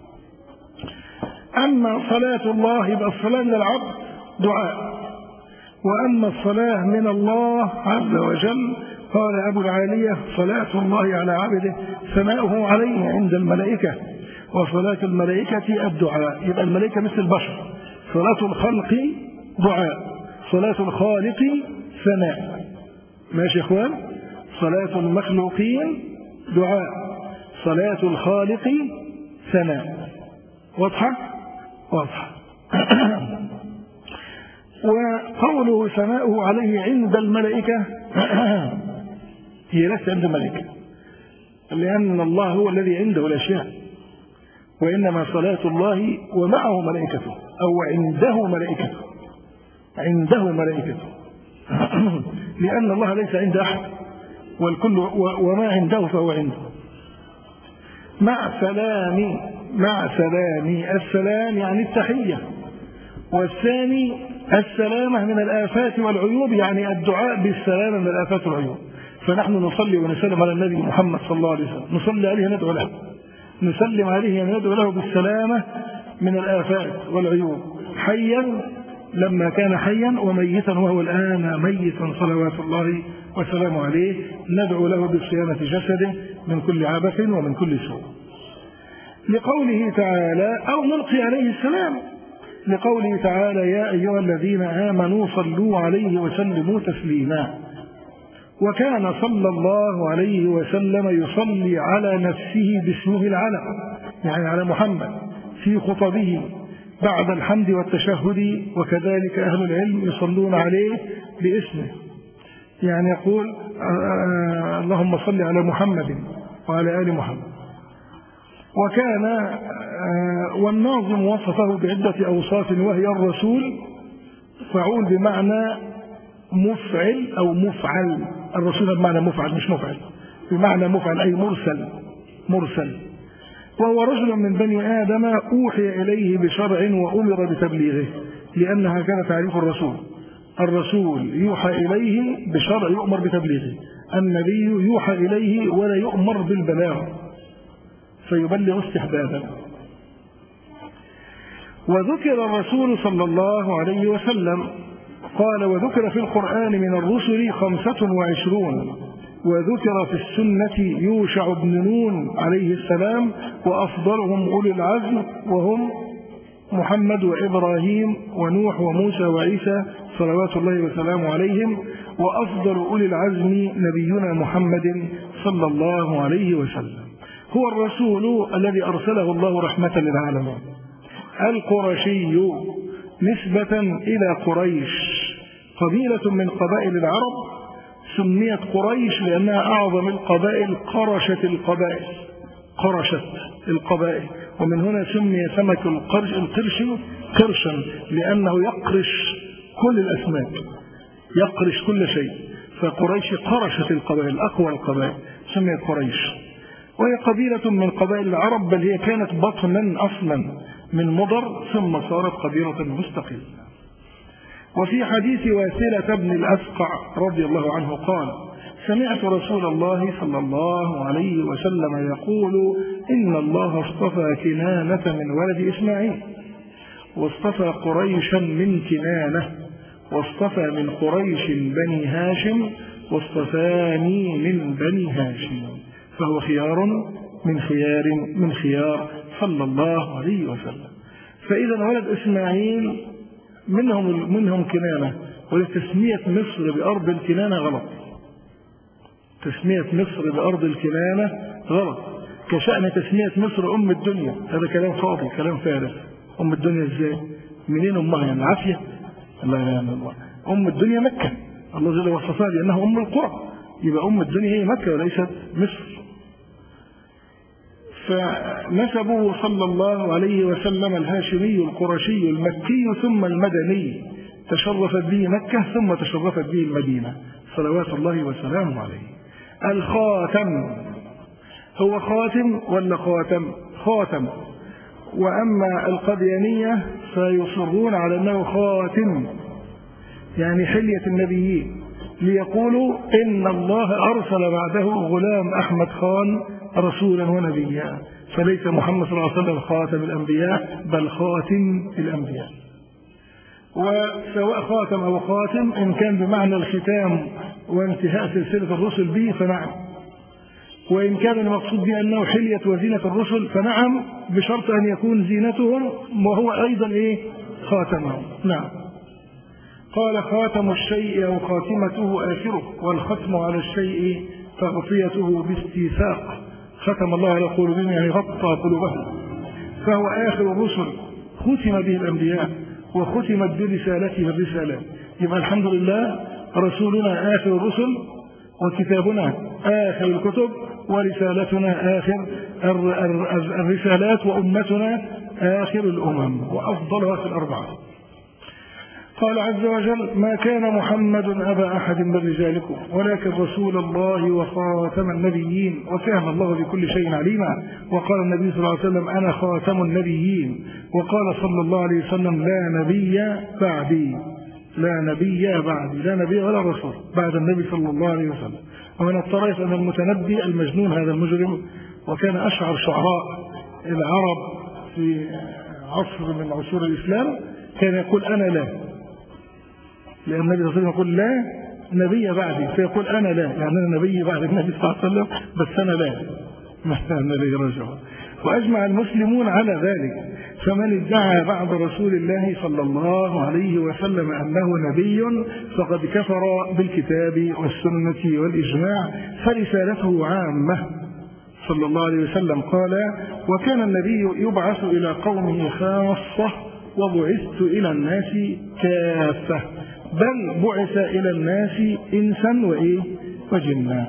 أما صلاة الله يبقى الصلاة من العبد دعاء، وأما الصلاة من الله عز وجل قال أبو العالية: صلاة الله على عبده ثناؤه عليه عند الملائكة، وصلاة الملائكة الدعاء. يبقى الملائكة مثل البشر، صلاة الخلق دعاء، صلاة الخالق ثناء. ماشي يا اخوان؟ صلاة المخلوقين دعاء، صلاة الخالق ثناء. واضحة؟ واضحة. وقوله ثناؤه عليه عند الملائكة هي ليست عند الملائكة، لأن الله هو الذي عنده الأشياء، وإنما صلاة الله ومعه ملائكته، أو عنده ملائكته، عنده ملائكته لأن الله ليس عند أحد، والكل وما عنده فهو عنده. مع سلام، مع سلام، السلام يعني التحية، والثاني السلامة من الآفات والعيوب، يعني الدعاء بالسلامة من الآفات والعيوب. فنحن نصلي ونسلم على النبي محمد صلى الله عليه وسلم، نصلي عليه ندعو له، نسلم عليه ندعو له بالسلامة من الآفات والعيوب، حيا لما كان حيا، وميتا وهو الآن ميتا صلوات الله وسلامه عليه، ندعو له بصيانة جسده من كل عبث ومن كل سوء. لقوله تعالى: أو نلقي عليه السلام، لقوله تعالى: يا أيها الذين آمنوا صلوا عليه وسلموا تسليما. وكان صلى الله عليه وسلم يصلي على نفسه باسمه العلم، يعني على محمد، في خطبه بعد الحمد والتشهد، وكذلك أهل العلم يصلون عليه باسمه، يعني يقول: اللهم صل على محمد وعلى آل محمد. وكان والناظم وصفه بعدة أوصاف، وهي الرسول، فعول بمعنى مفعل أو مفعل، الرسول بمعنى مفعل مش مفعل، بمعنى مفعل أي مرسل، مرسل. وهو رجل من بني آدم أوحي إليه بشرع وأمر بتبليغه، لأن هكذا تعريف الرسول، الرسول يوحى إليه بشرع يؤمر بتبليغه، النبي يوحى إليه ولا يؤمر بالبلاغ فيبلغ استحبابا. وذكر الرسول صلى الله عليه وسلم قال: وذكر في القرآن من الرسل خمسة وعشرون، وذكر في السنة يوشع بن نون عليه السلام، وأفضلهم أولي العزم، وهم محمد وإبراهيم ونوح وموسى وعيسى صلوات الله وسلامه عليهم، وأفضل أولي العزم نبينا محمد صلى الله عليه وسلم. هو الرسول الذي أرسله الله رحمة للعالمين، القرشي نسبة إلى قريش، قبيلة من قبائل العرب، سميت قريش لأنها أعظم القبائل، قرشت القبائل، قرشت القبائل، ومن هنا سمي سمك القرش القرش قرشا، لأنه يقرش كل الأسماك، يقرش كل شيء، فقريش قرشت القبائل، أقوى القبائل، سميت قريش. وهي قبيلة من قبائل العرب، بل هي كانت بطنا أصلا من مضر، ثم صارت قبيلة مستقلة. وفي حديث واسلة بن الأسقع رضي الله عنه قال: سمعت رسول الله صلى الله عليه وسلم يقول: إن الله اصطفى كنانة من ولد إسماعيل، واصطفى قريشا من كنانة، واصطفى من قريش بني هاشم، واصطفاني من بني هاشم، فهو خيار من خيار من خيار صلى الله عليه وسلم. فإذا ولد إسماعيل منهم منهم كنانة، ولتسمية مصر بأرض الكنانة غلط، تسمية مصر بأرض الكنانة غلط، كشأن تسمية مصر أم الدنيا، هذا كلام فاضي، كلام فارغ. أم الدنيا إزاي؟ منين أمها؟ يعني عافية؟ لا لا الله، أم الدنيا مكة، الله جل وصفها بأنها أم القرى، يبقى أم الدنيا هي مكة وليست مصر. فنسبه صلى الله عليه وسلم الهاشمي القرشي المكي ثم المدني، تشرفت به مكة ثم تشرفت به المدينة صلوات الله وسلامه عليه. الخاتم، هو خاتم ولا خاتم؟ خاتم. وأما القديانية فيصرون على أنه خاتم، يعني حلية النبيين، ليقولوا إن الله أرسل بعده غلام أحمد خان رسولا ونبيا، فليس محمد صلى الله عليه وسلم خاتم الأنبياء بل خاتم الأنبياء. وسواء خاتم أو خاتم إن كان بمعنى الختام وانتهاء سلسلة الرسل به فنعم، وإن كان المقصود بأنه حلية وزينة الرسل فنعم، بشرط أن يكون زينتهم وهو أيضا إيه؟ خاتمهم. نعم. قال خاتم الشيء أو خاتمته آخره، والختم على الشيء تغطيته باستيثاق، ختم الله على قلوبهم يعني غطى قلوبهم، فهو آخر الرسل ختم به الأنبياء وختمت برسالته الرسالات. يبقى الحمد لله رسولنا آخر الرسل، وكتابنا آخر الكتب، ورسالتنا آخر الرسالات، وأمتنا آخر الأمم وأفضلها في الأربعة. قال عز وجل: ما كان محمد أبا أحد من رجالكم ولكن رسول الله وخاتم النبيين وكان الله بكل شيء عليما. وقال النبي صلى الله عليه وسلم: أنا خاتم النبيين. وقال صلى الله عليه وسلم: لا نبي بعدي، لا نبي بعدي، لا نبي ولا رسول بعد النبي صلى الله عليه وسلم. ومن الطرائف أن المتنبي المجنون هذا المجرم، وكان أشعر شعراء العرب في عصر من عصور الإسلام، كان يقول: أنا لا، لأن النبي صلى الله عليه وسلم يقول: لا نبي بعدي، فيقول: أنا لا، يعني أنا نبي بعد النبي صلى الله عليه وسلم بس أنا لا، ما أنا لي رجل. وأجمع المسلمون على ذلك، فمن ادعى بعد رسول الله صلى الله عليه وسلم أنه نبي فقد كفر بالكتاب والسنة والإجماع، فرسالته عامة صلى الله عليه وسلم. قال: وكان النبي يبعث إلى قومه خاصة وبعثت إلى الناس كافة، بل بعث إلى الناس إنسا وإيه وجنا.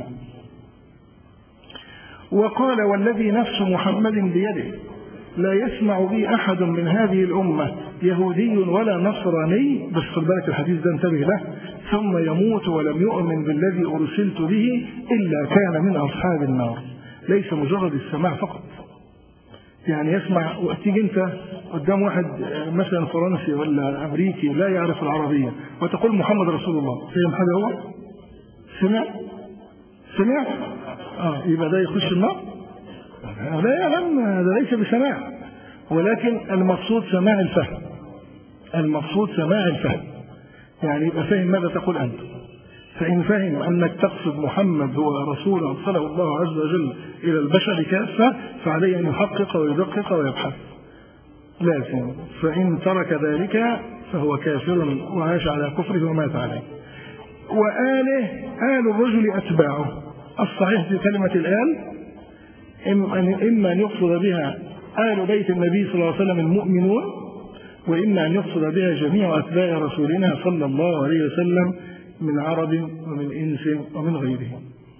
وقال: والذي نفس محمد بيده لا يسمع بي أحد من هذه الأمة يهودي ولا نصراني، بس خد بالك الحديث ده انتبه له، ثم يموت ولم يؤمن بالذي أرسلت به إلا كان من أصحاب النار. ليس مجرد السماع فقط، يعني يسمع، وتيجي انت قدام واحد مثلا فرنسي ولا امريكي لا يعرف العربيه وتقول محمد رسول الله، فهم حاجه؟ هو سمع سمع اه يبقى ده يخش النار؟ لا يا عم، هذا ليس بسماع، ولكن المقصود سماع الفهم، المقصود سماع الفهم، يعني يبقى فهم ماذا تقول انت. فإن فهم أنك تقصد محمد هو رسول أرسله الله عز وجل إلى البشر كافة، فعليه أن يحقق ويدقق ويبحث، لازم. فإن ترك ذلك فهو كافر وعاش على كفره ومات عليه. وآله، آل الرجل أتباعه. الصحيح في كلمة الآل إما أن يقصد بها آل بيت النبي صلى الله عليه وسلم المؤمنون، وإما أن يقصد بها جميع أتباع رسولنا صلى الله عليه وسلم من عرب ومن إنس ومن غيرهم.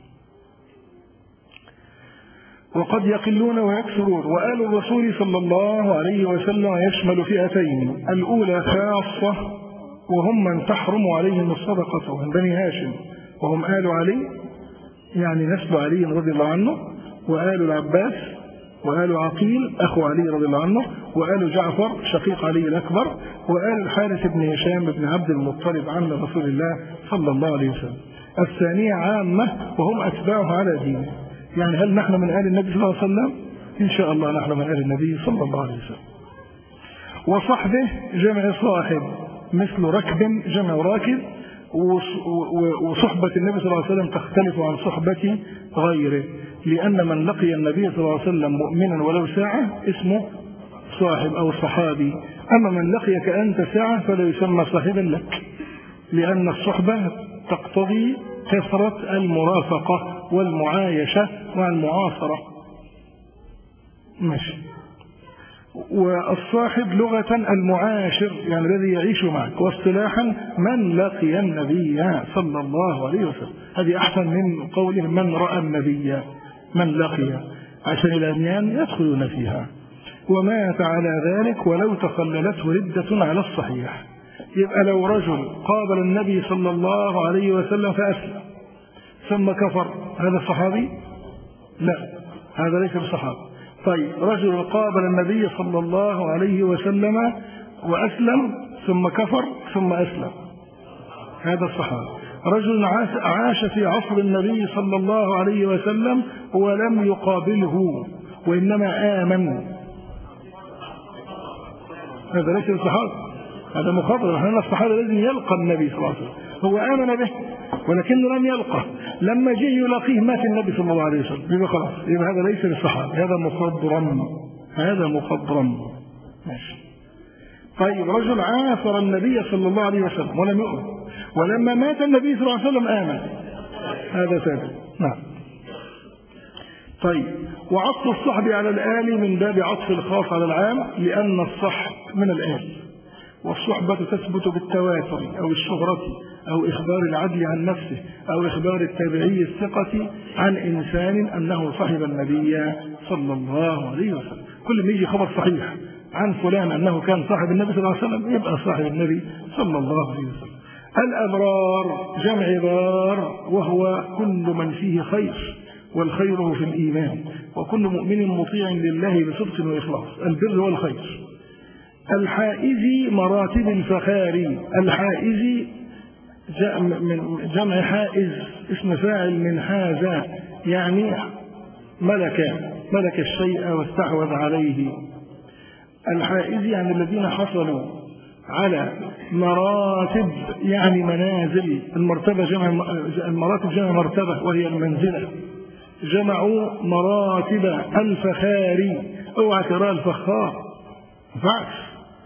وقد يقلون ويكثرون. وآل الرسول صلى الله عليه وسلم يشمل فئتين: الأولى خاصة وهم من تحرم عليهم الصدقة من بني هاشم، وهم آل علي، يعني نسل علي رضي الله عنه، وآل العباس، وآل عقيل أخو علي رضي الله عنه، وآل جعفر شقيق علي الأكبر، وآل الحارث بن هشام بن عبد المطلب عم رسول الله صلى الله عليه وسلم. الثانية عامة وهم أتباعه على دينه. يعني هل نحن من آل النبي صلى الله عليه وسلم؟ إن شاء الله نحن من آل النبي صلى الله عليه وسلم. وصحبه جمع صاحب، مثل ركب جمع راكب. وصحبة النبي صلى الله عليه وسلم تختلف عن صحبة غيره، لأن من لقي النبي صلى الله عليه وسلم مؤمنا ولو ساعة اسمه صاحب أو صحابي، أما من لقيك أنت ساعة فلا يسمى صاحبا لك، لأن الصحبة تقتضي كثرة المرافقة والمعايشة مع المعاصرة. ماشي. والصاحب لغة المعاشر، يعني الذي يعيش معك، واصطلاحا من لقي النبي صلى الله عليه وسلم. هذه أحسن من قوله من رأى النبي، من لقي، عشان الأميان يدخلون فيها. ومات على ذلك ولو تخللته ردة على الصحيح. يبقى لو رجل قابل النبي صلى الله عليه وسلم فأسلم ثم كفر، هذا صحابي؟ لا، هذا ليس بصحابي. طيب، رجل قابل النبي صلى الله عليه وسلم وأسلم ثم كفر ثم أسلم، هذا الصحابي. رجل عاش في عصر النبي صلى الله عليه وسلم ولم يقابله وإنما آمن، هذا ليس الصحابة، هذا مخاطر. احنا الصحابة لازم يلقى النبي صلى الله عليه وسلم، هو آمن به ولكنه لم يلقى، لما جه يلاقيه مات النبي صلى الله عليه وسلم، يبقى خلاص، يبقى هذا ليس للصحابة، هذا مخضرم، هذا مخضرم. ماشي. طيب رجل عاصر النبي صلى الله عليه وسلم ولم يؤمن، ولما مات النبي صلى الله عليه وسلم آمن، هذا ثابت. نعم. طيب وعطف الصحب على الآل من باب عطف الخاص على العام، لأن الصحب من الآل، والصحبة تثبت بالتواتر أو الشهرة أو إخبار العدل عن نفسه أو إخبار التابعي الثقة عن إنسان أنه صحب النبي صلى الله عليه وسلم. كل ما يجي خبر صحيح عن فلان أنه كان صاحب النبي صلى الله عليه وسلم يبقى صاحب النبي صلى الله عليه وسلم. الأبرار جمع بار، وهو كل من فيه خير، والخير في الإيمان، وكل مؤمن مطيع لله بصدق وإخلاص، البر والخير. الحائز مراتب الفخار، الحائز من جمع حائز اسم فاعل من حاز، يعني ملك ملك الشيء واستحوذ عليه. الحائز يعني الذين حصلوا على مراتب يعني منازل، المرتبة جمع المراتب جمع مرتبة وهي المنزلة، جمعوا مراتب الفخار. اوعى ترى الفخار فعش،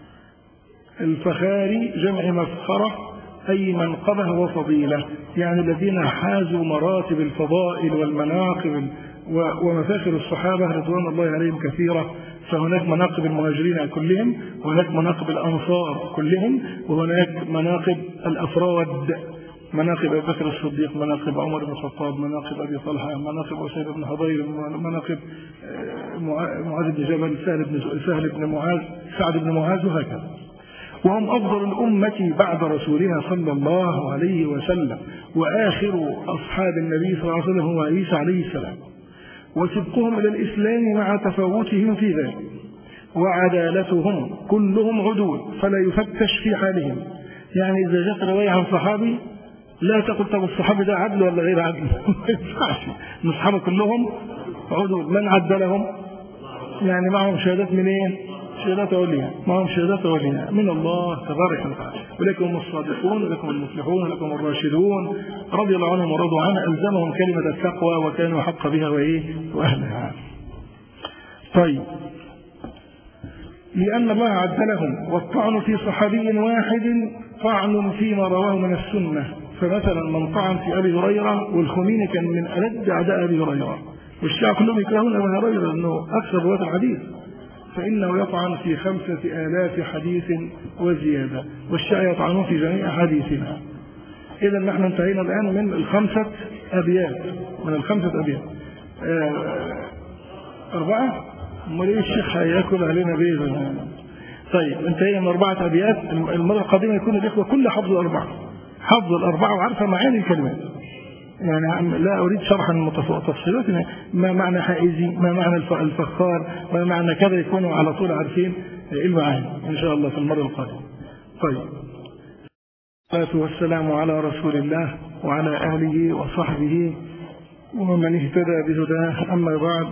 الفخار جمع مفخرة أي منقبة وفضيلة، يعني الذين حازوا مراتب الفضائل والمناقب ومفاخر الصحابة رضوان الله عليهم كثيرة. فهناك مناقب المهاجرين كلهم، وهناك مناقب الأنصار كلهم، وهناك مناقب الأفراد، مناقب أبي بكر الصديق، مناقب عمر بن الخطاب، مناقب أبي طلحة، مناقب أسيد بن حضير، مناقب معاذ بن جبل، سهل بن سهل بن معاذ، سعد بن معاذ، وهكذا. وهم أفضل الأمة بعد رسولها صلى الله عليه وسلم، وآخر أصحاب النبي صلى الله عليه وسلم هو عيسى عليه السلام، وسبقهم إلى الإسلام مع تفاوتهم في ذلك، وعدالتهم كلهم عدول فلا يفتش في حالهم. يعني إذا جاءت رواية عن صحابي لا تقل طب الصحابي ده عدل ولا غير عدل، ما ينفعش، الصحابة كلهم عدول. من عدلهم؟ يعني معهم شهادات من ايه؟ شهادات عليا، معهم شهادات عليا من الله تبارك وتعالى. ولكم الصادقون، ولكم المفلحون، ولكم الراشدون رضي الله عنهم ورضوا عنه، ألزمهم كلمة التقوى وكانوا حق بها وإيه وأهلها. طيب لأن الله عدلهم، والطعن في صحابي واحد طعن فيما رواه من السنة. فمثلا من طعن في أبي هريرة، والخميني كان من ألد أعداء أبي هريرة، والشيعة كلهم يكرهون أبي هريرة لأنه أكثر رواة الحديث، فإنه يطعن في خمسة آلاف حديث وزيادة، والشيعة يطعنون في جميع حديثنا. إذا نحن انتهينا الآن من الخمسة أبيات، من الخمسة أبيات آه أربعة، أمال إيه الشيخ هياكل علينا بيه؟ طيب انتهينا من أربعة أبيات. المرة القادمة يكون الإخوة كل حفظ الأربعة، حفظ الأربعة وعارفة معاني الكلمات، يعني لا أريد شرحا تفصيلات ما معنى حائزي، ما معنى الفخار، ما معنى كذا، يكونوا على طول عارفين المعاني إن شاء الله في المرة القادمة. طيب والصلاة والسلام على رسول الله وعلى أهله وصحبه ومن اهتدى بهداه. أما بعد،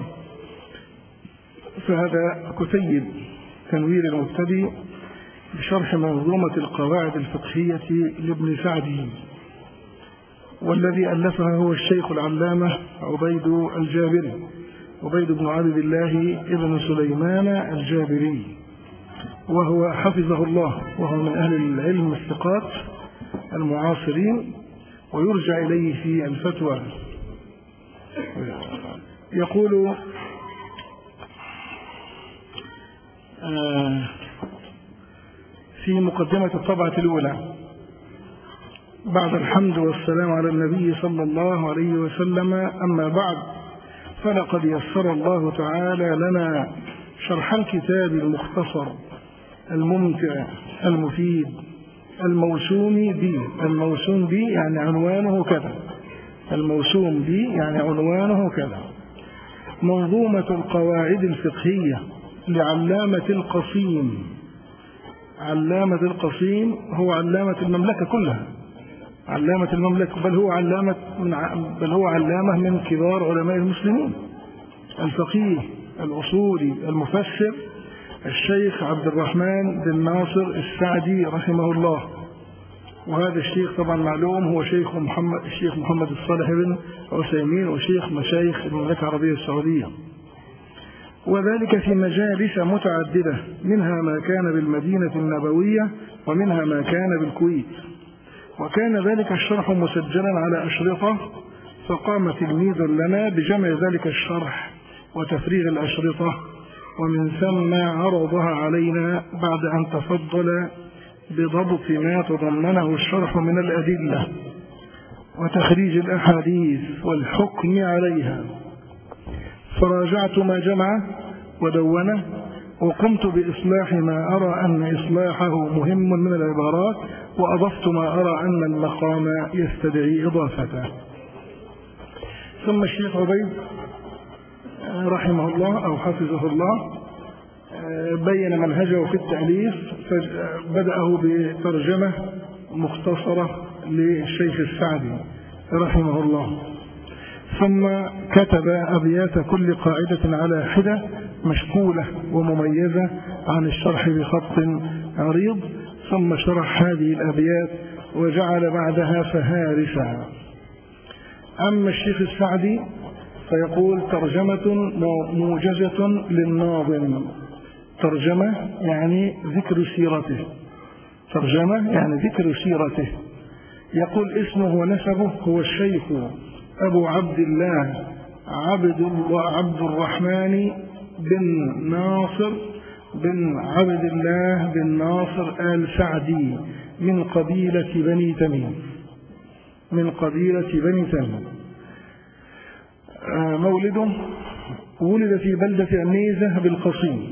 فهذا كتيب تنوير المبتدئ بشرح منظومة القواعد الفقهية لابن سعدي، والذي ألفها هو الشيخ العلامة عبيد الجابري، عبيد بن عبد الله ابن سليمان الجابري، وهو حفظه الله، وهو من أهل العلم الثقات المعاصرين، ويرجع إليه في الفتوى. يقول في مقدمة الطبعة الأولى: بعد الحمد والسلام على النبي صلى الله عليه وسلم، أما بعد، فلقد يسر الله تعالى لنا شرح الكتاب المختصر الممتع المفيد الموسوم به. الموسوم به يعني عنوانه كذا، الموسوم به يعني عنوانه كذا، منظومة القواعد الفقهية لعلامة القصيم. علامة القصيم هو علامة المملكة كلها، علامة المملكة، بل هو علامة من بل هو علامة من كبار علماء المسلمين، الفقيه الأصولي المفسر الشيخ عبد الرحمن بن ناصر السعدي رحمه الله. وهذا الشيخ طبعا معلوم هو شيخ محمد الشيخ محمد الصالح بن عثيمين وشيخ مشايخ المملكة العربية السعودية، وذلك في مجالس متعددة، منها ما كان بالمدينة النبوية ومنها ما كان بالكويت. وكان ذلك الشرح مسجلا على أشرطة، فقام تلميذ لنا بجمع ذلك الشرح وتفريغ الأشرطة، ومن ثم عرضها علينا بعد أن تفضل بضبط ما تضمنه الشرح من الأدلة وتخريج الأحاديث والحكم عليها. فراجعت ما جمع ودونه، وقمت بإصلاح ما أرى أن إصلاحه مهم من العبارات، وأضفت ما أرى أن المقام يستدعي إضافته. ثم الشيخ عبيد رحمه الله أو حفظه الله بين منهجه في التأليف، فبدأه بترجمة مختصرة للشيخ السعدي رحمه الله، ثم كتب أبيات كل قاعدة على حدة مشكولة ومميزة عن الشرح بخط عريض، ثم شرح هذه الأبيات وجعل بعدها فهارسها. أما الشيخ السعدي فيقول ترجمة موجزة للناظم. ترجمة يعني ذكر سيرته، ترجمة يعني ذكر سيرته. يقول اسمه ونسبه هو الشيخ أبو عبد الله عبد, عبد الرحمن بن ناصر بن عبد الله بن ناصر آل سعدي من قبيلة بني تميم من قبيلة بني تميم. مولده ولد في بلدة النيزة بالقصيم،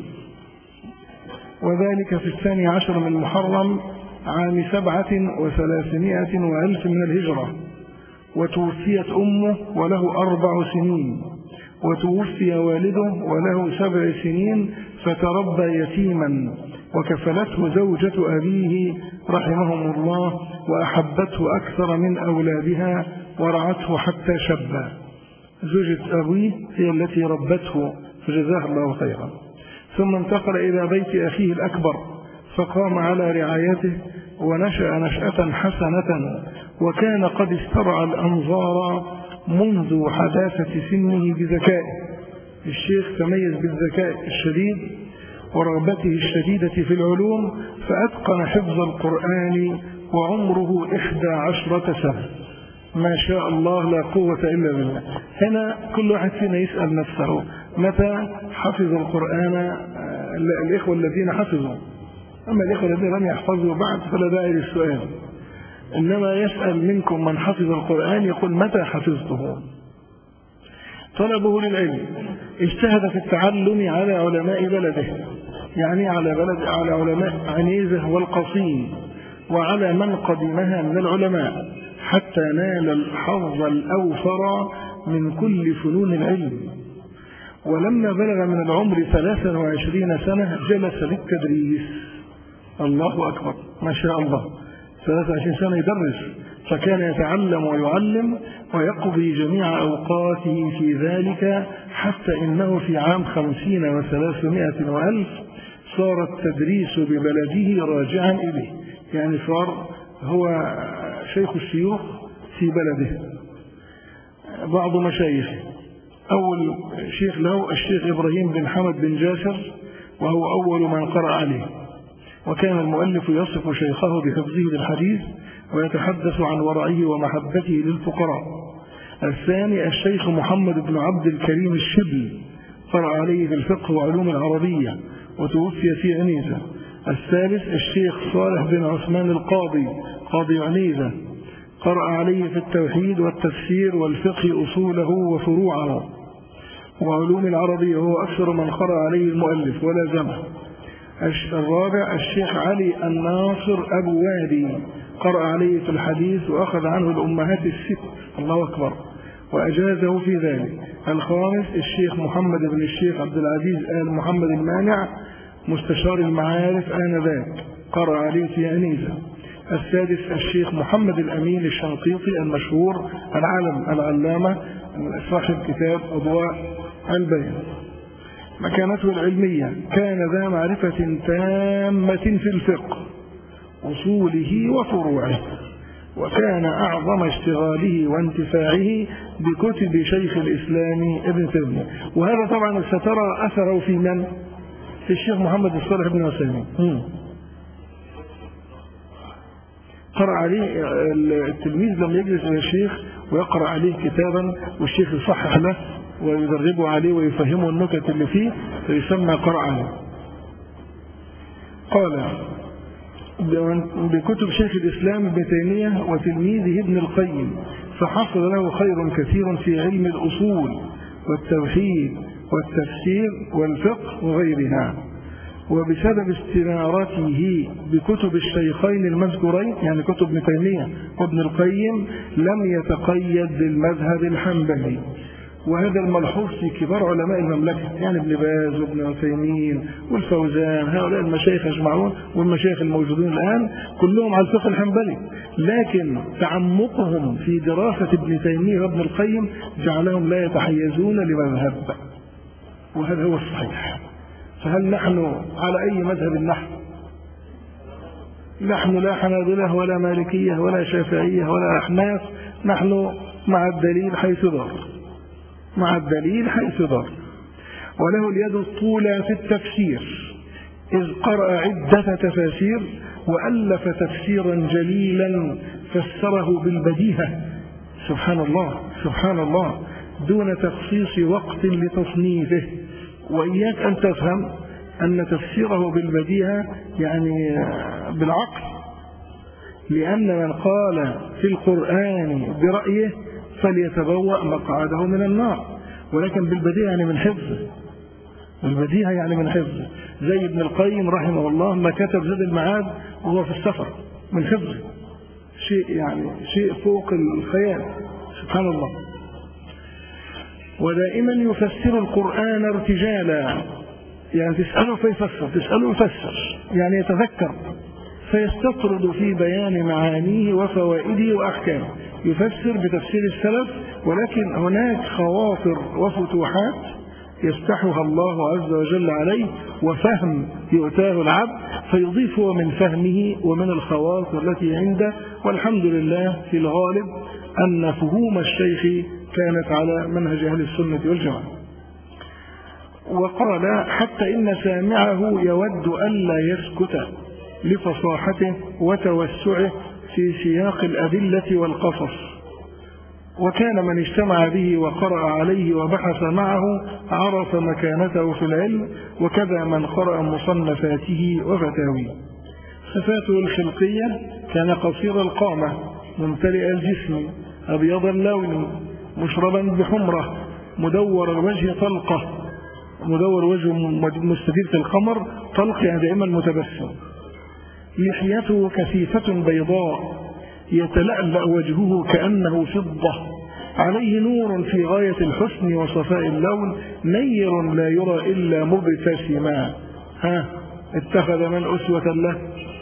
وذلك في الثاني عشر من محرم عام سبعة وثلاثمائة وألف من الهجرة، وتوفيت أمه وله أربع سنين، وتوفي والده وله سبع سنين، فتربى يتيما، وكفلته زوجة أبيه رحمهم الله، وأحبته أكثر من أولادها ورعته حتى شب. زوجة أبيه هي التي ربته فجزاها الله خيرا. ثم انتقل إلى بيت أخيه الأكبر فقام على رعايته، ونشأ نشأة حسنة، وكان قد استرعى الأنظار منذ حداثة سنه بذكائه. الشيخ تميز بالذكاء الشديد ورغبته الشديدة في العلوم، فأتقن حفظ القرآن وعمره إحدى عشرة سنة، ما شاء الله لا قوة إلا بالله. هنا كل واحد فينا يسأل نفسه متى حفظ القرآن الإخوة الذين حفظوا، أما الإخوة الذين لم يحفظوا بعد فلا داعي للسؤال، إنما يسأل منكم من حفظ القرآن يقول متى حفظته. طلبه للعلم، اجتهد في التعلم على علماء بلده، يعني على بلد على علماء عنيزة والقصيم، وعلى من قدمها من العلماء، حتى نال الحظ الأوفر من كل فنون العلم. ولما بلغ من العمر ثلاثا وعشرين سنة جلس للتدريس. الله أكبر ما شاء الله، ثلاثة وعشرين سنة يدرس، فكان يتعلم ويعلم ويقضي جميع أوقاته في ذلك، حتى إنه في عام خمسين وثلاثمائة وألف صار التدريس ببلده راجعا إليه، يعني صار هو شيخ الشيوخ في بلده. بعض مشايخه أول شيخ له الشيخ إبراهيم بن حمد بن جاسر، وهو أول من قرأ عليه، وكان المؤلف يصف شيخه بحفظه للحديث ويتحدث عن ورعه ومحبته للفقراء. الثاني الشيخ محمد بن عبد الكريم الشبل، قرأ عليه في الفقه وعلوم العربية وتوفي في عنيزة. الثالث الشيخ صالح بن عثمان القاضي قاضي عنيزة، قرأ عليه في التوحيد والتفسير والفقه أصوله وفروعه وعلوم العربية، وهو أكثر من قرأ عليه المؤلف ولازمه. الرابع الشيخ علي الناصر أبو وادي، قرأ عليه في الحديث وأخذ عنه الأمهات الست، الله أكبر، وأجازه في ذلك. الخامس الشيخ محمد بن الشيخ عبد العزيز آل محمد المانع، مستشار المعارف آنذاك، قرأ عليه في عنيزة. السادس الشيخ محمد الأمين الشنقيطي المشهور العالم العلامة صاحب كتاب أضواء البيان. مكانته العلمية: كان ذا معرفة تامة في الفقه أصوله وفروعه، وكان أعظم اشتغاله وانتفاعه بكتب شيخ الإسلام ابن تيمية. وهذا طبعا سترى أثره في من؟ في الشيخ محمد الصالح بن عثيمين. قرأ عليه التلميذ لما يجلس مع الشيخ ويقرأ عليه كتابا والشيخ يصحح له ويدربه عليه ويفهمه النكت اللي فيه فيسمى قرأ عليه. قال بكتب شيخ الإسلام ابن تيمية وتلميذه ابن القيم، فحصل له خير كثير في علم الأصول والتوحيد والتفسير والفقه وغيرها. وبسبب استنارته بكتب الشيخين المذكورين يعني كتب ابن تيمية وابن القيم لم يتقيد بالمذهب الحنبلي، وهذا الملحوظ في كبار علماء المملكة، يعني ابن باز وابن عثيمين والفوزان، هؤلاء المشايخ يجمعون والمشايخ الموجودين الآن كلهم على الفقه الحنبلي، لكن تعمقهم في دراسة ابن تيمية وابن القيم جعلهم لا يتحيزون لمذهب، وهذا هو الصحيح. فهل نحن على أي مذهب نحن؟ نحن لا حنابلة ولا مالكية ولا شافعية ولا أحناف، نحن مع الدليل حيث دار، مع الدليل حيث دار. وله اليد الطولى في التفسير، إذ قرأ عدة تفاسير وألف تفسيرا جليلا فسره بالبديهة، سبحان الله سبحان الله، دون تخصيص وقت لتصنيفه. وإياك أن تفهم أن تفسيره بالبديهة يعني بالعقل، لأن من قال في القرآن برأيه فليتبوأ مقعده من النار، ولكن بالبديهة يعني من حفظه، البديهة يعني من حفظه. زي ابن القيم رحمه الله ما كتب زاد المعاد وهو في السفر من حفظه، شيء يعني شيء فوق الخيال، سبحان الله. ودائما يفسر القرآن ارتجالا، يعني تسأله فيفسر، تسأله يفسر، يعني يتذكر فيستطرد في بيان معانيه وفوائده وأحكامه، يفسر بتفسير السلف، ولكن هناك خواطر وفتوحات يفتحها الله عز وجل عليه وفهم يؤتاه العبد فيضيف من فهمه ومن الخواطر التي عنده. والحمد لله في الغالب أن فهوم الشيخ كانت على منهج أهل السنة والجماعة. وقال حتى إن سامعه يود ألا يسكت لفصاحته وتوسعه في سياق الأدلة والقصص، وكان من اجتمع به وقرأ عليه وبحث معه عرف مكانته في العلم، وكذا من قرأ مصنفاته وفتاويه. صفاته الخلقية: كان قصير القامة ممتلئ الجسم أبيض اللون مشربا بحمرة مدور الوجه طلقة، مدور وجه مستدير القمر طلق يعني دائما متبسم. لحيته كثيفة بيضاء يتلألأ وجهه كأنه فضة، عليه نور في غاية الحسن وصفاء اللون، نير لا يرى إلا مبتسما. ها اتخذ من أسوة له؟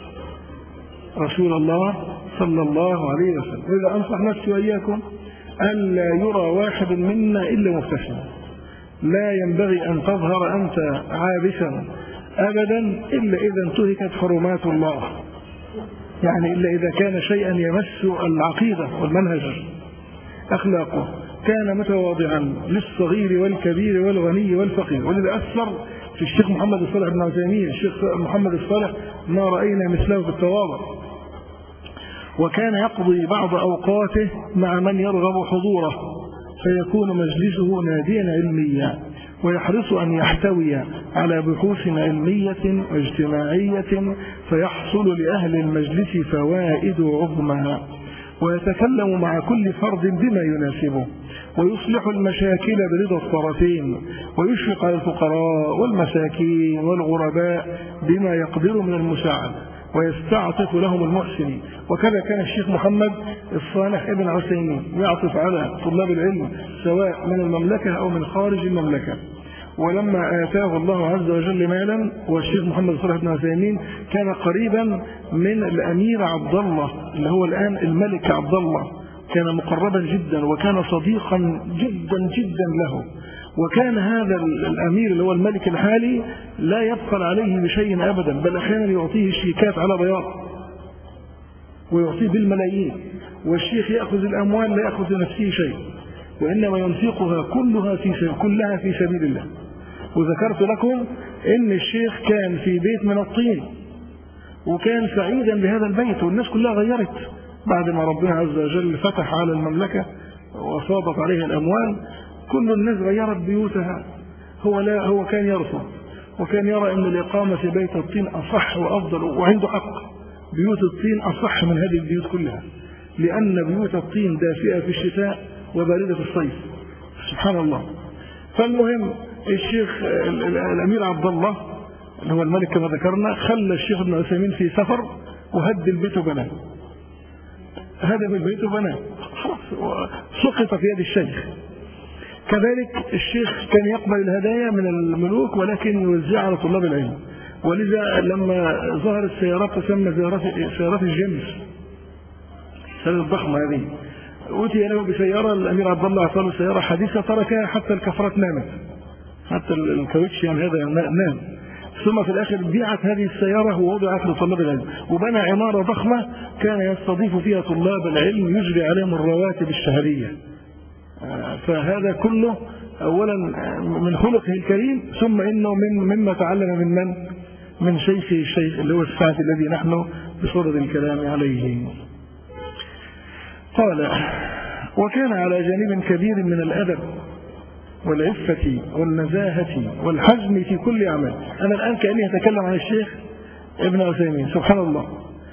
رسول الله صلى الله عليه وسلم. إذا أنصح نفسي وإياكم ألا يرى واحد منا إلا مبتسما، لا ينبغي أن تظهر أنت عابسا أبدا إلا إذا انتهكت حرمات الله، يعني إلا إذا كان شيئا يمس العقيدة والمنهج. أخلاقه: كان متواضعا للصغير والكبير والغني والفقير. ولذا أثر في الشيخ محمد الصالح بن عثيمين الشيخ محمد الصالح ما رأينا مثله في التواضع. وكان يقضي بعض أوقاته مع من يرغب حضوره فيكون مجلسه ناديا علميا، ويحرص أن يحتوي على بحوث علمية واجتماعية فيحصل لأهل المجلس فوائد عظمى، ويتكلم مع كل فرد بما يناسبه، ويصلح المشاكل برضا الطرفين، ويشفق على الفقراء والمساكين والغرباء بما يقدر من المساعدة، ويستعطف لهم المحسنين. وكذا كان الشيخ محمد الصالح ابن عثيمين يعطف على طلاب العلم سواء من المملكة أو من خارج المملكة. ولما آتاه الله عز وجل مالا، والشيخ محمد صالح بن عثيمين كان قريبا من الأمير عبد الله اللي هو الآن الملك عبد الله، كان مقربا جدا وكان صديقا جدا جدا له. وكان هذا الأمير اللي هو الملك الحالي لا يبخل عليه بشيء أبدا، بل أحيانا يعطيه شيكات على بياض ويعطيه بالملايين، والشيخ يأخذ الأموال لا يأخذ لنفسه شيء، وإنما ينفقها كلها في سبيل كلها في سبيل الله. وذكرت لكم إن الشيخ كان في بيت من الطين، وكان سعيدا بهذا البيت، والناس كلها غيرت بعد ما ربنا عز وجل فتح على المملكة وصادت عليها الأموال، كل الناس غيرت بيوتها. هو لا هو كان يرفض، وكان يرى أن الإقامة في بيت الطين أصح وأفضل، وعنده حق. بيوت الطين أصح من هذه البيوت كلها، لأن بيوت الطين دافئة في الشتاء وباردة في الصيف، سبحان الله. فالمهم الشيخ الأمير عبد الله اللي هو الملك كما ذكرنا خلى الشيخ ابن عثيمين في سفر وهد البيت وبناه، هدم البيت وبناه، سقط في يد الشيخ. كذلك الشيخ كان يقبل الهدايا من الملوك ولكن يوزعها على طلاب العلم، ولذا لما ظهرت سيارات تسمى سيارات الجيمس، السيارات الضخمة هذه، أوتي له بسيارة، الأمير عبد الله أعطاه سيارة حديثة تركها حتى الكفرات نامت، حتى الكاوتش يعني هذا نام، ثم في الآخر بيعت هذه السيارة ووضعت لطلاب العلم، وبنى عمارة ضخمة كان يستضيف فيها طلاب العلم يجري عليهم الرواتب الشهرية. فهذا كله أولا من خلقه الكريم، ثم إنه من مما تعلم من من من شيخه الشيخ اللي هو السعد الذي نحن بصدد الكلام عليه. قال: وكان على جانب كبير من الأدب والعفة والنزاهة والحزم في كل أعمال. أنا الآن كأني أتكلم عن الشيخ ابن عثيمين، سبحان الله.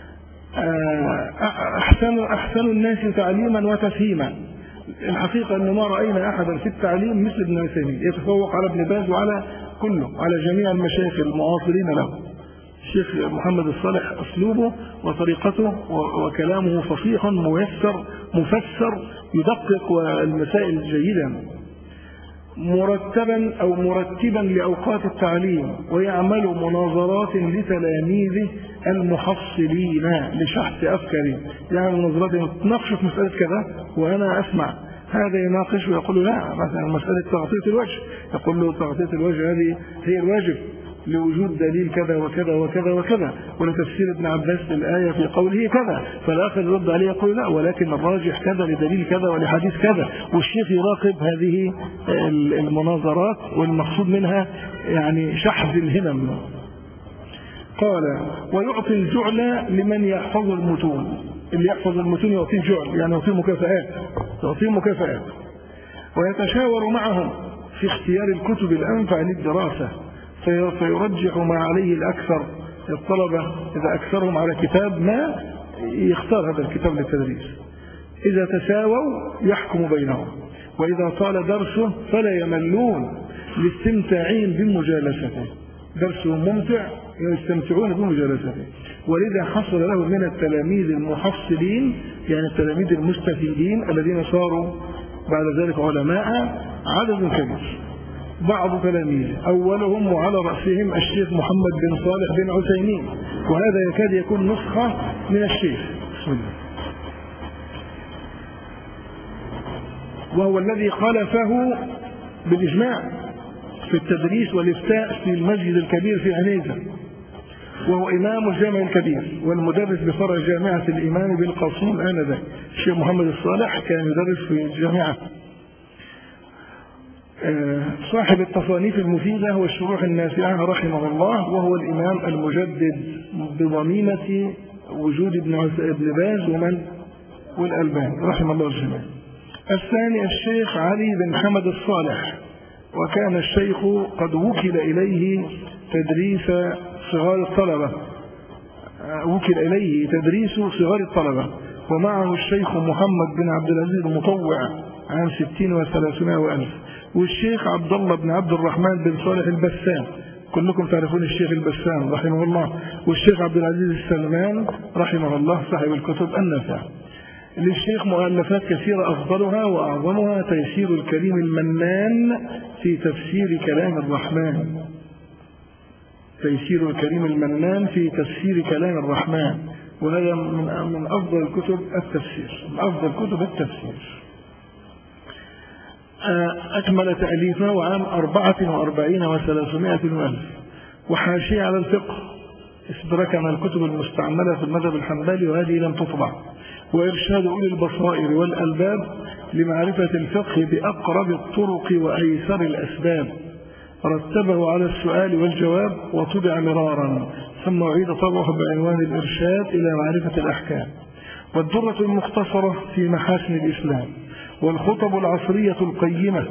أحسن, أحسن الناس تعليما وتفهيما. الحقيقة أنه ما رأينا أحدا في التعليم مثل ابن عثيمين، يتفوق على ابن باز وعلى كله، على جميع المشايخ المعاصرين له. الشيخ محمد الصالح أسلوبه وطريقته وكلامه فصيح ميسر مفسر، يدقق المسائل جيدا، مرتبا أو مرتبا لأوقات التعليم، ويعمل مناظرات لتلاميذه المحصلين لشحذ أفكارهم. يعني مناظرات يتناقشوا في مسألة كذا وأنا أسمع، هذا يناقش ويقول لا، مثلا مسألة تغطية الوجه، يقول له تغطية الوجه هذه هي الواجب لوجود دليل كذا وكذا وكذا وكذا، ولتفسير ابن عباس للآية في قوله كذا، فالآخر يرد عليه يقول لا، ولكن الراجح كذا لدليل كذا ولحديث كذا. والشيخ يراقب هذه المناظرات، والمقصود منها يعني شحذ الهمم. قال: ويعطي الجعل لمن يحفظ المتون. اللي يحفظ المتون يعطيه جعل، يعني يعطيه مكافآت، يعطيه مكافآت. ويتشاور معهم في اختيار الكتب الأنفع للدراسة، فيرجح ما عليه الأكثر. الطلبة إذا أكثرهم على كتاب ما يختار هذا الكتاب للتدريس، إذا تساووا يحكم بينهم، وإذا طال درسه فلا يملون لاستمتاعهم بمجالسته، درسه ممتع يستمتعون بمجالسته. ولذا حصل له من التلاميذ المحصلين، يعني التلاميذ المستفيدين الذين صاروا بعد ذلك علماء، عدد كبير. بعض تلاميذ أولهم وعلى رأسهم الشيخ محمد بن صالح بن عثيمين، وهذا يكاد يكون نسخة من الشيخ، بسم الله، وهو الذي خلفه بالإجماع في التدريس والإفتاء في المسجد الكبير في عنيزة، وهو إمام الجامع الكبير والمدرس بفرع جامعة الإمام بالقصيم آنذاك. الشيخ محمد الصالح كان يدرس في الجامعة. صاحب التصانيف المفيدة والشروح النافعة رحمه الله، وهو الإمام المجدد بضميمة وجود ابن باز ومن والألباني رحمه الله الجميع. الثاني الشيخ علي بن حمد الصالح، وكان الشيخ قد وكل إليه تدريس صغار الطلبة وكل إليه تدريس صغار الطلبة ومعه الشيخ محمد بن عبد العزيز المطوع عام ستين وثلاثمائة وألف، والشيخ عبد الله بن عبد الرحمن بن صالح البسام، كلكم تعرفون الشيخ البسام رحمه الله، والشيخ عبد العزيز السلمان رحمه الله صاحب الكتب النافعة. للشيخ مؤلفات كثيرة أفضلها وأعظمها تيسير الكريم المنان في تفسير كلام الرحمن. تيسير الكريم المنان في تفسير كلام الرحمن، وهذا من من أفضل كتب التفسير، من أفضل كتب التفسير. أكمل تأليفه عام أربعة وأربعين وثلاثمائة وألف، وحاشية على الفقه استدرك من الكتب المستعملة في المذهب الحنبلي وهذه لم تطبع، وإرشاد أولي البصائر والألباب لمعرفة الفقه بأقرب الطرق وأيسر الأسباب، رتبه على السؤال والجواب وطبع مرارا، ثم أعيد طبعه بعنوان الإرشاد إلى معرفة الأحكام، والدرة المختصرة في محاسن الإسلام، والخطب العصرية القيمة،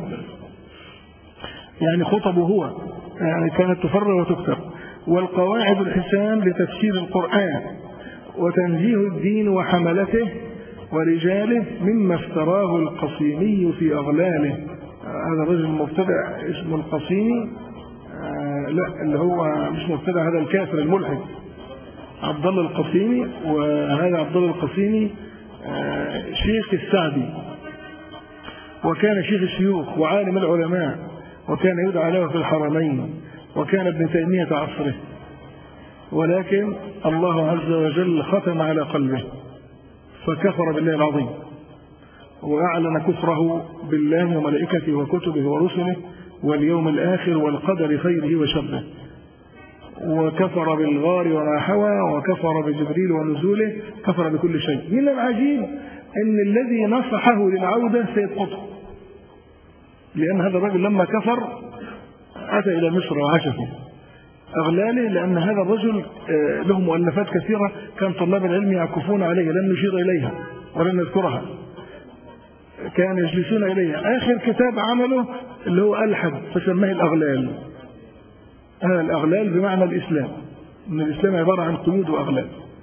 يعني خطبه هو يعني كانت تفرغ وتكتب، والقواعد الحسان لتفسير القرآن، وتنزيه الدين وحملته ورجاله مما افتراه القصيمي في أغلاله. هذا الرجل المبتدع اسمه القصيمي، آه لا اللي هو مش مبتدع، هذا الكافر الملحد عبد الله القصيمي. وهذا عبد الله القصيمي آه شيخ السعدي، وكان شيخ الشيوخ وعالم العلماء، وكان يدعى له في الحرمين، وكان ابن تيمية عصره، ولكن الله عز وجل ختم على قلبه فكفر بالله العظيم، وأعلن كفره بالله وملائكته وكتبه ورسله واليوم الآخر والقدر خيره وشره، وكفر بالغار وما حوى، وكفر بجبريل ونزوله، كفر بكل شيء. من العجيب أن الذي نصحه للعودة سيد قطب، لأن هذا الرجل لما كفر أتى إلى مصر وعاش فيه أغلاله، لأن هذا الرجل له مؤلفات كثيرة كان طلاب العلم يعكفون عليها، لم نشير إليها ولم نذكرها، كان يجلسون إليها. آخر كتاب عمله اللي هو ألحد فسماه الأغلال. هذا الأغلال بمعنى الإسلام، أن الإسلام عبارة عن قيود وأغلال،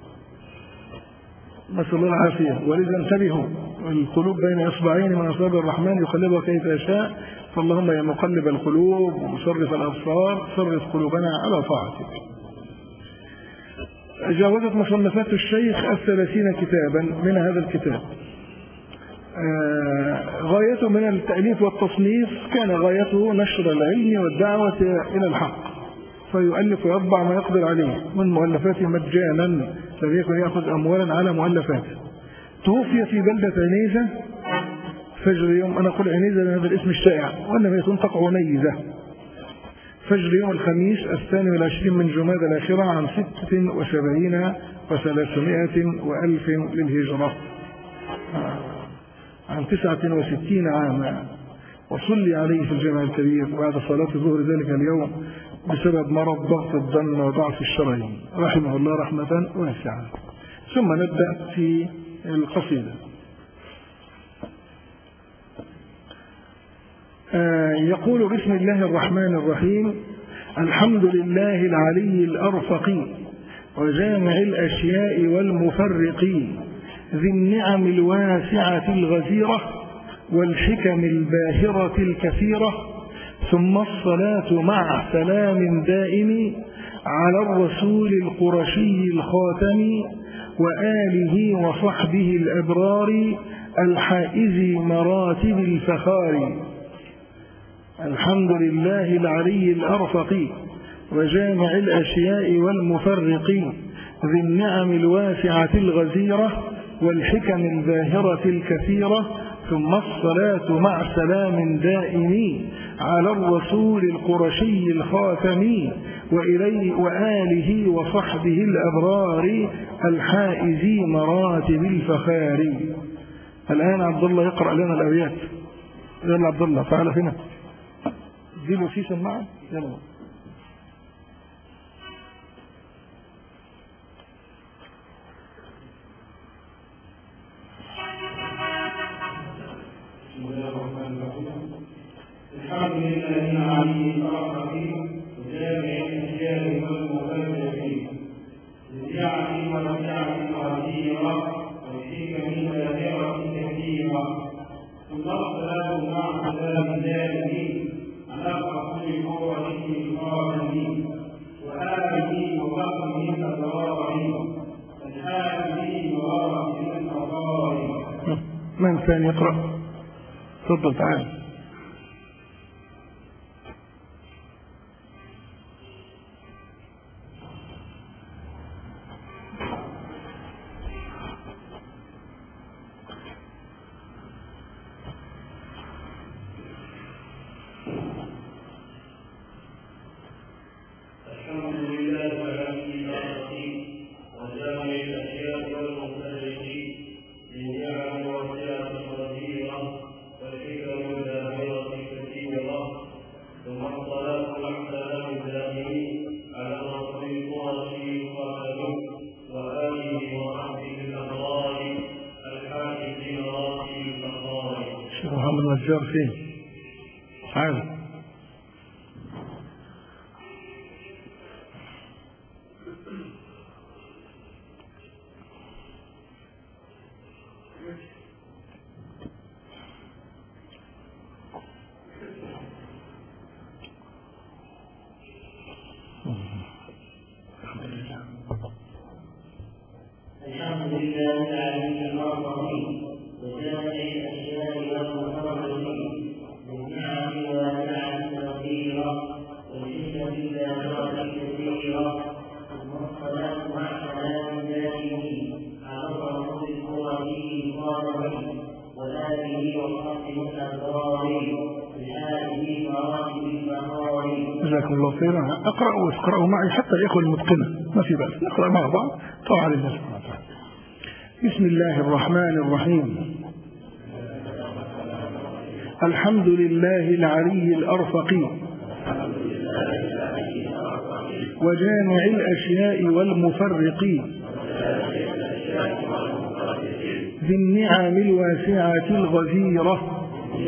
نسأل الله العافية. ولذا انتبهوا، القلوب بين إصبعين من أصابع الرحمن يقلبها كيف يشاء، فاللهم يا مقلب القلوب ومصرف الأبصار صرف قلوبنا على طاعتك. جاوزت مصنفات الشيخ الثلاثين كتابا من هذا الكتاب. آه غايته من التأليف والتصنيف كان غايته نشر العلم والدعوة إلى الحق، فيؤلف ويطبع ما يقدر عليه من مؤلفاته مجانا، لم يكن يأخذ أموالا على مؤلفاته. توفي في بلدة عنيزة فجر يوم، أنا أقول عنيزة لأن هذا الاسم الشائع وأنه تنطق عنيزة، فجر يوم الخميس الثاني والعشرين من جماد الآخرة عام ستة وسبعين وثلاثمائة وألف للهجرة، عن تسعة وستين عاما. وصلي عليه في الجامع الكبير بعد صلاة الظهر ذلك اليوم بسبب مرض ضغط الدم وضعف الشرايين، رحمه الله رحمة واسعة. ثم نبدأ في القصيدة. آه يقول: بسم الله الرحمن الرحيم. الحمد لله العلي الأرفق وجامع الأشياء والمفرق، ذي النعم الواسعة الغزيرة والحكم الباهرة الكثيرة، ثم الصلاة مع سلام دائم على الرسول القرشي الخاتم وآله وصحبه الأبرار الحائز مراتب الفخار. الحمد لله العلي الأرفق وجامع الأشياء والمفرق، ذي النعم الواسعة الغزيرة والحكم الباهرة الكثيرة، ثم الصلاة مع سلام دائم على الرسول القرشي الخاتم وإليه وآله وصحبه الأبرار الحائز مراتب الفخار. الآن عبد الله يقرأ لنا الأبيات. يلا عبد الله تعال هنا، اديله في سماعة. يلا. الحمد لله العلي الأرفق وجامع الأشياء والمفرق، بالنعم والنعم الغزيرة والحكم الباهرة الكثيرة، ثم الصلاة مع سلام دائم على الرسول القرشي الخاتم وآله وصحبه الأبرار الحائز مراتب الفخار. ثاني اقرأ. تفضل تعال. محمد النجار فين؟ تعال. الحمد لله العلي العظيم وجامع الأشياء والمفرقين بالنعم والنعم الكثيرة والحكمة الدائرة الكثيرة ثم الصلاة مع سلام دائمين على الرسول الكريم الصالحين وآله وصحبه الأبرار بحاله مراتب المحارم. جزاكم الله خيرا. اقرأوا واقرأوا معي حتى الإخوة المتقنة، ما في بأس نقرأ مع بعض طبعا لله سبحانه وتعالى. بسم الله الرحمن الرحيم. الحمد لله العلي الأرفق وجامع الأشياء والمفرق ذي النعم الواسعة الغزيرة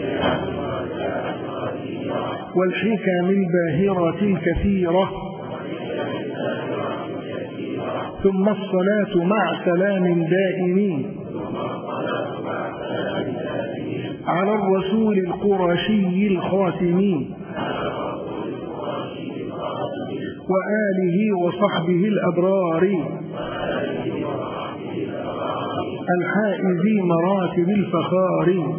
والحكم الباهرة الكثيرة ثم الصلاة مع سلام دائم على الرسول القرشي الخاتم وآله وصحبه الأبرار الحائز مراتب الفخار.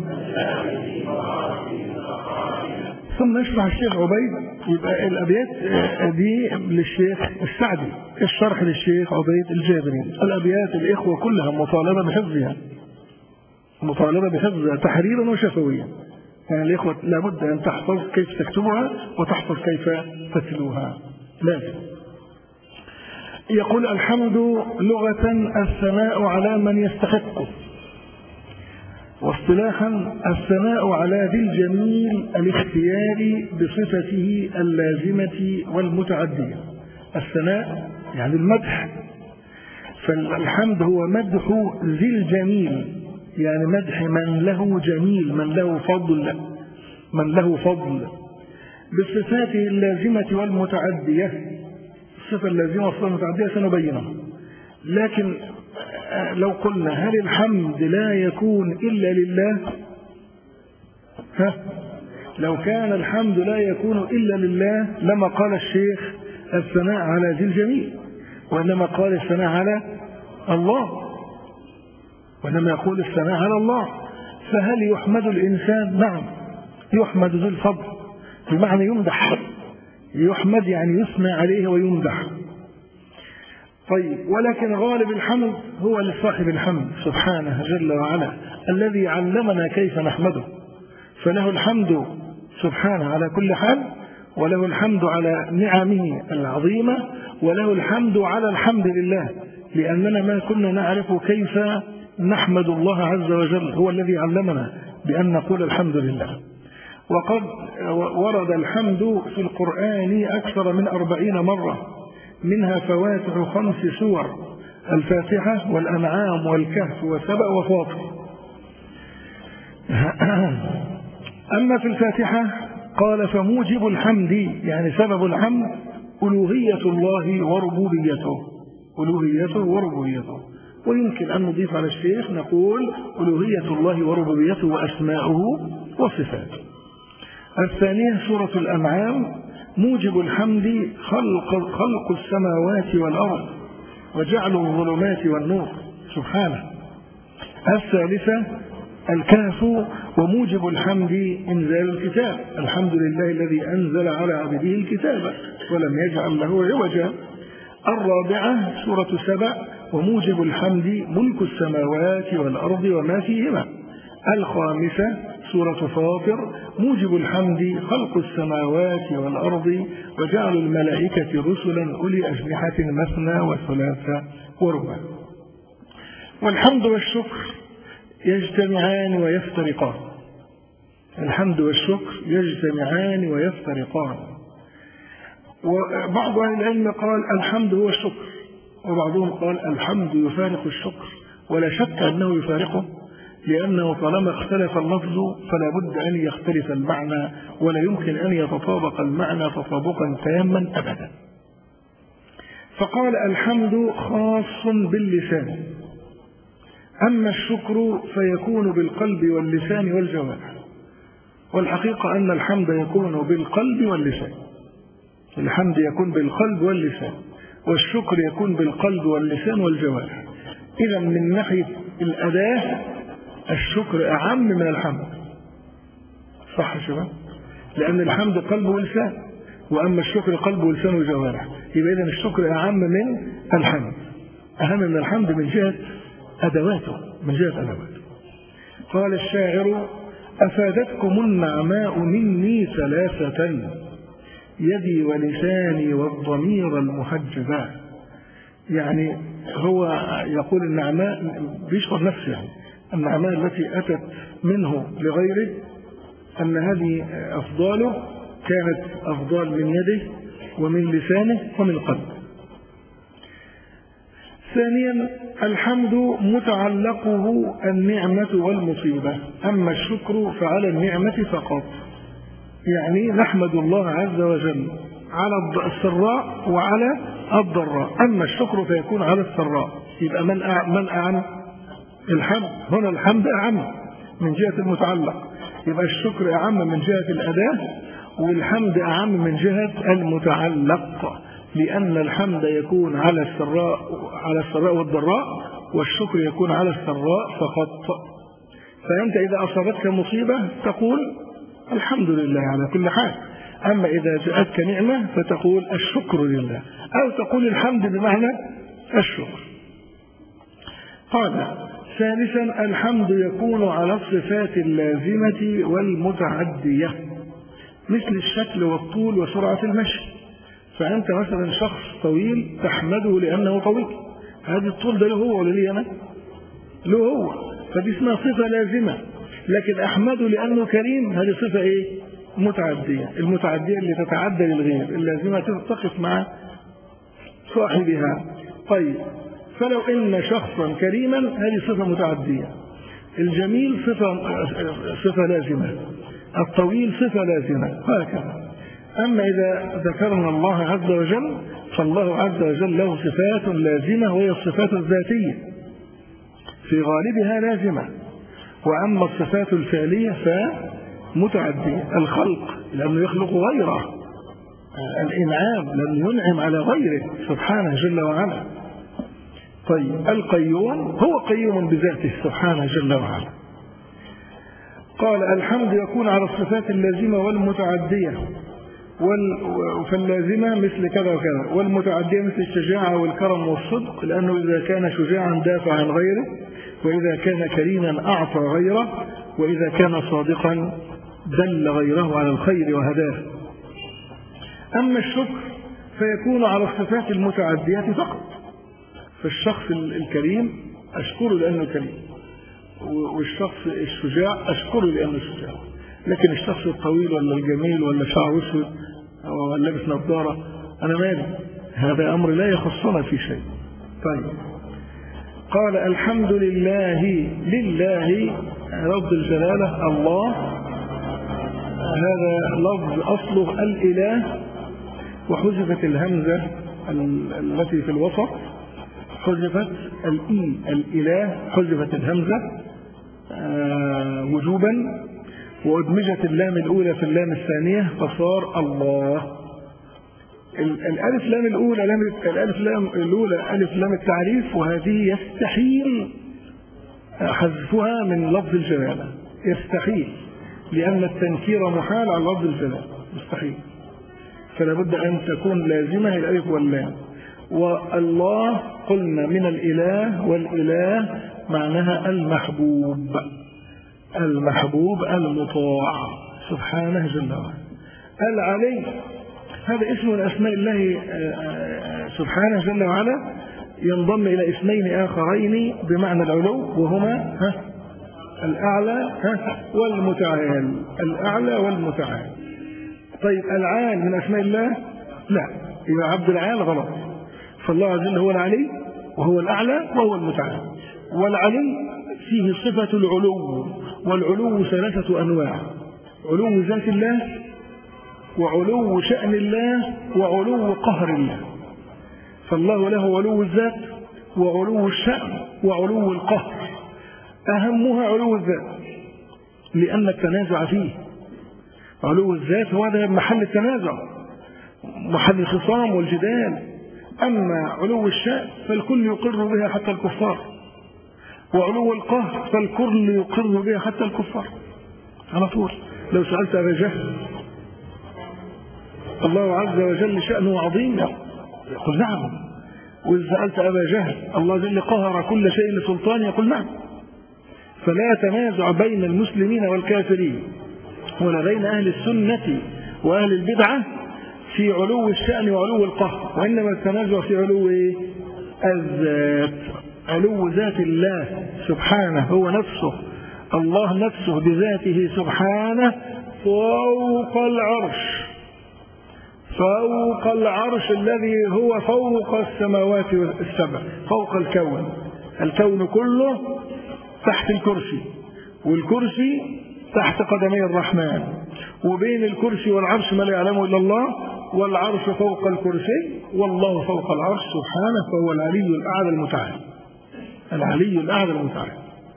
ثم يشرح الشيخ عبيد، يبقى الأبيات دي للشيخ السعدي، الشرح للشيخ عبيد الجابري. الأبيات الإخوة كلها مطالبة بحفظها، مطالبة بحفظها تحريرا وشفويا، يعني الإخوة لابد أن تحفظ كيف تكتبها وتحفظ كيف تتلوها لازم. يقول الحمد لغة الثناء على من يستحقه، واصطلاحا الثناء على ذي الجميل الاختياري بصفته اللازمة والمتعدية. الثناء يعني المدح، فالحمد هو مدح ذي الجميل، يعني مدح من له جميل، من له فضل، من له فضل بصفاته اللازمة والمتعدية. الصفة اللازمة والصفة المتعدية سنبينها، لكن لو قلنا هل الحمد لا يكون إلا لله؟ ها؟ لو كان الحمد لا يكون إلا لله لما قال الشيخ الثناء على ذي الجميل، وإنما قال الثناء على الله، وإنما يقول الثناء على الله. فهل يحمد الإنسان؟ نعم يحمد ذو الفضل، بمعنى يمدح، يحمد يعني يثنى عليه ويمدح. طيب، ولكن غالب الحمد هو لصاحب الحمد سبحانه جل وعلا الذي علمنا كيف نحمده، فله الحمد سبحانه على كل حال، وله الحمد على نعمه العظيمة، وله الحمد على الحمد لله، لأننا ما كنا نعرف كيف نحمد الله عز وجل، هو الذي علمنا بأن نقول الحمد لله. وقد ورد الحمد في القرآن أكثر من أربعين مرة، منها فواتح خمس سور: الفاتحة والأنعام والكهف وسبأ وفاطر. أما في الفاتحة قال فموجب الحمد، يعني سبب الحمد ألوهية الله وربوبيته، ألوهيته وربوبيته. ويمكن أن نضيف على الشيخ نقول ألوهية الله وربوبيته وأسماؤه وصفاته. الثانية سورة الأنعام موجب الحمد خلق, خلق السماوات والأرض وجعل الظلمات والنور سبحانه. الثالثة الكهف وموجب الحمد إنزال الكتاب، الحمد لله الذي أنزل على عبده الكتاب ولم يجعل له عوجا. الرابعة سورة سبأ وموجب الحمد ملك السماوات والأرض وما فيهما. الخامسة سورة فاطر موجب الحمد خلق السماوات والأرض وجعل الملائكة رسلا أولي أجنحة مثنى وثلاث ورباع. والحمد والشكر يجتمعان ويفترقان، الحمد والشكر يجتمعان ويفترقان. وبعض أهل العلم قال الحمد هو الشكر، وبعضهم قال الحمد يفارق الشكر، ولا شك أنه يفارقه، لأنه طالما اختلف اللفظ فلا بد أن يختلف المعنى، ولا يمكن أن يتطابق المعنى تطابقا تاما أبدا. فقال الحمد خاص باللسان، أما الشكر فيكون بالقلب واللسان والجوارح. والحقيقة أن الحمد يكون بالقلب واللسان، الحمد يكون بالقلب واللسان، والشكر يكون بالقلب واللسان والجوارح. إذا من ناحية الأداة الشكر أعم من الحمد، صح شباب؟ لأن الحمد قلب ولسان، وأما الشكر قلب ولسان وجوارح. يبقى إذن الشكر أعم من الحمد، أهم من الحمد من جهة أدواته، من جهة أدواته. قال الشاعر أفادتكم النعماء مني ثلاثة، يدي ولساني والضمير المحجبا. يعني هو يقول النعماء بيشغل نفسه، يعني النعماء التي أتت منه لغيره أن هذه أفضاله كانت أفضال من يده ومن لسانه ومن قلبه. ثانيا الحمد متعلقه النعمة والمصيبة، أما الشكر فعلى النعمة فقط. يعني نحمد الله عز وجل على السراء وعلى الضراء، أما الشكر فيكون على السراء. يبقى من من أعم؟ الحمد. هنا الحمد أعم من جهة المتعلق، يبقى الشكر أعم من جهة الأداة، والحمد أعم من جهة المتعلق، لأن الحمد يكون على السراء على السراء والضراء، والشكر يكون على السراء فقط. فأنت إذا أصابتك مصيبة تقول الحمد لله على كل حال، أما إذا جاءتك نعمة فتقول الشكر لله، أو تقول الحمد بمعنى الشكر. قال ثالثا الحمد يكون على الصفات اللازمة والمتعدية، مثل الشكل والطول وسرعة المشي. فأنت مثلا شخص طويل تحمده لأنه طويل، هذا الطول ده له هو ولا لي أنا؟ له هو، فدي اسمها صفة لازمة. لكن أحمده لأنه كريم هذه صفة إيه؟ متعدية. المتعدية اللي تتعدى للغير، اللازمة تتقف مع صاحبها. طيب فلو إن شخصا كريما هذه صفة متعدية، الجميل صفة صفة لازمة، الطويل صفة لازمة، هكذا. أما إذا ذكرنا الله عز وجل فالله عز وجل له صفات لازمة، وهي الصفات الذاتية في غالبها لازمة، وأما الصفات الفعلية فمتعدية. الخلق لأنه يخلق غيره، الإنعام لأنه ينعم على غيره سبحانه جل وعلا. طيب القيوم هو قيوم بذاته سبحانه جل وعلا. قال الحمد يكون على الصفات اللازمة والمتعدية، فاللازمة مثل كذا وكذا، والمتعدية مثل الشجاعة والكرم والصدق، لأنه إذا كان شجاعا دافع عن غيره، وإذا كان كريما أعطى غيره، وإذا كان صادقا دل غيره على الخير وهداه. أما الشكر فيكون على الصفات المتعدية فقط، فالشخص الكريم أشكره لأنه كريم، والشخص الشجاع أشكره لأنه شجاع. لكن الشخص الطويل ولا الجميل ولا شعر أسود أو لابس نظارة أنا مالي، هذا أمر لا يخصنا في شيء. طيب قال الحمد لله، لله لفظ الجلالة الله، هذا لفظ أصله الإله، وحذفت الهمزة التي في الوسط، حذفت الإي الإله، حذفت الهمزة وجوبا، وأدمجت اللام الأولى في اللام الثانية فصار الله. الألف لام الأولى الألف لام الأولى ألف لام التعريف، وهذه يستحيل حذفها من لفظ الجلالة، يستحيل، لأن التنكير محال على لفظ الجلالة، مستحيل. فلا بد أن تكون لازمة الألف واللام. والله قلنا من الإله، والإله معناها المحبوب، المحبوب المطاع سبحانه جل وعلا. العلي هذا اسم من أسماء الله سبحانه جل وعلا، ينضم إلى اسمين آخرين بمعنى العلو، وهما ها الأعلى ها والمتعال، الأعلى والمتعال. طيب العال من أسماء الله؟ لا، يبقى عبد العال غلط. فالله عز وجل هو العلي وهو الأعلى وهو المتعال. والعلي فيه صفة العلو، والعلو ثلاثة أنواع: علو ذات الله، وعلو شأن الله، وعلو قهر الله. فالله له علو الذات وعلو الشأن وعلو القهر. أهمها علو الذات لأن التنازع فيه. علو الذات هو هذا محل التنازع، محل الخصام والجدال. أما علو الشأن فالكل يقر بها حتى الكفار، وعلو القهر فالكل يقر بها حتى الكفار على طول. لو سألت أبا جهل الله عز وجل شأنه عظيم يقول نعم، وإذا سألت أبا جهل الله جل قهر كل شيء لسلطان يقول نعم. فلا تنازع بين المسلمين والكافرين ولا بين أهل السنة وأهل البدعة في علو الشأن وعلو القهر، وإنما التنازع في علو الذات، علو ذات الله سبحانه، هو نفسه، الله نفسه بذاته سبحانه فوق العرش، فوق العرش الذي هو فوق السماوات السبع، فوق الكون، الكون كله تحت الكرسي، والكرسي تحت قدمي الرحمن، وبين الكرسي والعرش ما لا يعلمه إلا الله، والعرش فوق الكرسي، والله فوق العرش سبحانه، فهو العلي الأعلى المتعال، العلي الأعلى المتعال.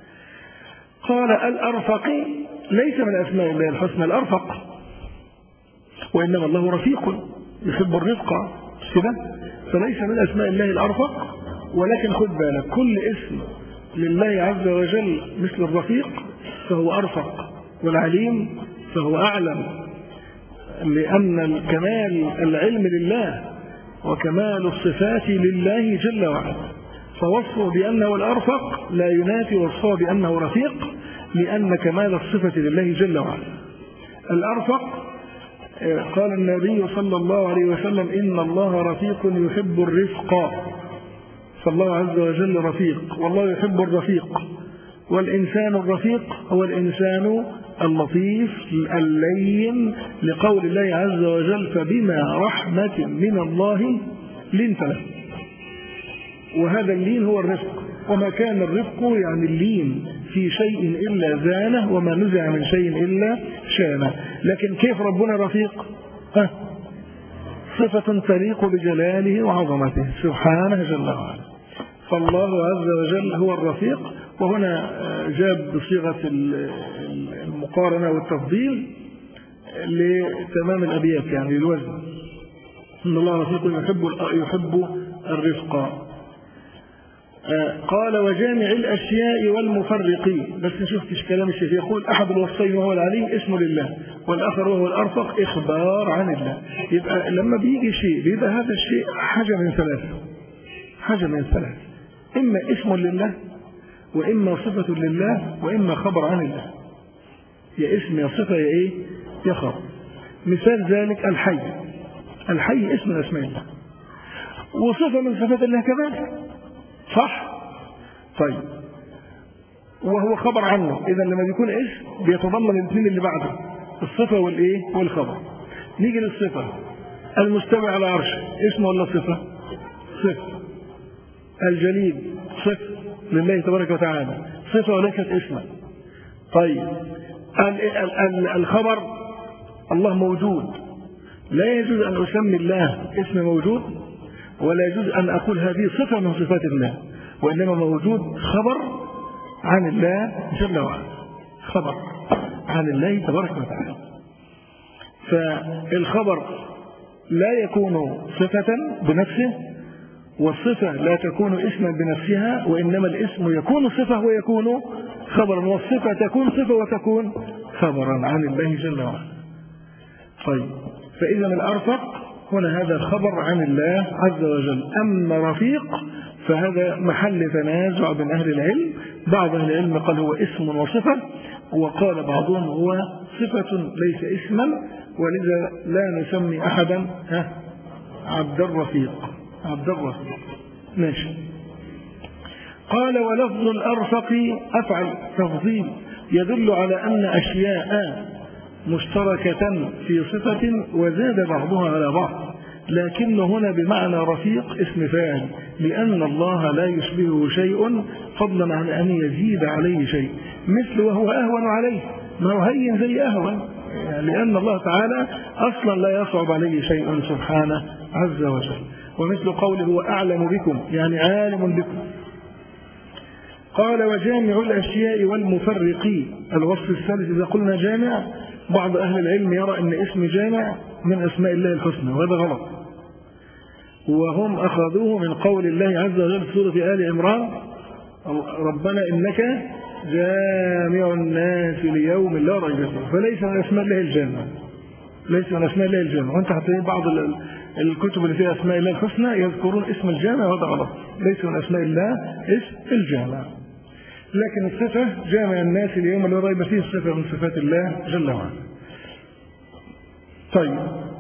قال الأرفق ليس من أسماء الله الحسنى الأرفق، وإنما الله رفيق يحب الرفق كده، فليس من أسماء الله الأرفق. ولكن خد بالك كل اسم لله عز وجل مثل الرفيق فهو أرفق، والعليم فهو أعلم، لأن الكمال العلم لله وكمال الصفات لله جل وعلا، فوصفه بأنه الأرفق لا ينافي وصفه بأنه رفيق، لأن كمال الصفة لله جل وعلا. الأرفق قال النبي صلى الله عليه وسلم إن الله رفيق يحب الرفق، فالله عز وجل رفيق والله يحب الرفيق. والإنسان الرفيق هو الإنسان اللطيف اللين، لقول الله عز وجل فبما رحمة من الله لنت له، وهذا اللين هو الرفق. وما كان الرفق يعني اللين في شيء إلا زانه، وما نزع من شيء إلا شانه. لكن كيف ربنا رفيق؟ ها صفة تليق بجلاله وعظمته سبحانه جل وعلا. فالله عز وجل هو الرفيق، وهنا جاب بصيغة المقارنة والتفضيل لتمام الأبيات، يعني للوزن، إن الله رفيق يحب يحب الرفق. قال وجامع الأشياء والمفرقين. بس نشوف كلام الشيخ، يقول أحد الوصفين وهو العلي اسم لله، والآخر وهو الأرفق إخبار عن الله. يبقى لما بيجي شيء بيبقى هذا الشيء حاجة من ثلاثة، حاجة من ثلاثة، إما اسم لله، وإما صفة لله، وإما خبر عن الله. يا اسم يا صفة يا إيه يا خبر. مثال ذلك الحي، الحي اسم من أسماء الله وصفة من صفات الله كمان، صح؟ طيب وهو خبر عنه. إذا لما بيكون اسم بيتضمن الاثنين اللي بعده، الصفة والإيه والخبر. نيجي للصفة، المستوى على عرش اسم ولا صفة؟ صفة. الجليل صفة لله تبارك وتعالى، صفة وليست اسما. طيب الخبر الله موجود، لا يجوز أن أسمي الله اسم موجود، ولا يجوز أن أقول هذه صفة من صفات الله، وإنما موجود خبر عن الله جل وعلا، خبر عن الله تبارك وتعالى. فالخبر لا يكون صفة بنفسه، والصفة لا تكون اسما بنفسها، وإنما الاسم يكون صفة ويكون خبرا، والصفة تكون صفة وتكون خبرا عن الله جل وعلا. طيب، فإذا الأرفق هنا هذا خبر عن الله عز وجل. أما رفيق فهذا محل تنازع بين أهل العلم، بعض أهل العلم قال هو اسم وصفة، وقال بعضهم هو صفة ليس اسما، ولذا لا نسمي أحدا عبد الرفيق. عبد الرفيق ماشي. قال ولفظ الأرفق أفعل تفضيل يدل على أن أشياء مشتركة في صفة وزاد بعضها على بعض، لكن هنا بمعنى رفيق اسم فاعل، لأن الله لا يشبهه شيء فضلا عن أن يزيد عليه شيء، مثل وهو أهون عليه، ما هو هين زي أهون، يعني لأن الله تعالى أصلا لا يصعب عليه شيء سبحانه عز وجل. ومثل قوله هو أعلم بكم، يعني عالم بكم. قال وجامع الأشياء والمفرق الوصف الثالث. إذا قلنا جامع، بعض أهل العلم يرى أن اسم جامع من أسماء الله الحسنى، وهذا غلط، وهم أخذوه من قول الله عز وجل في سورة آل عمران ربنا إنك جامع الناس ليوم لا ريب فيه، فليس من أسماء الله الجامع، ليس من أسماء الله الجامع. وأنت حتى بعض الكتب اللي فيها أسماء الله الحسنى يذكرون اسم الجامع، وهذا غلط، ليس من أسماء الله اسم الجامع. لكن الصفة جامع الناس اليوم لا ريب فيه صفة من صفات الله جل وعلا. طيب،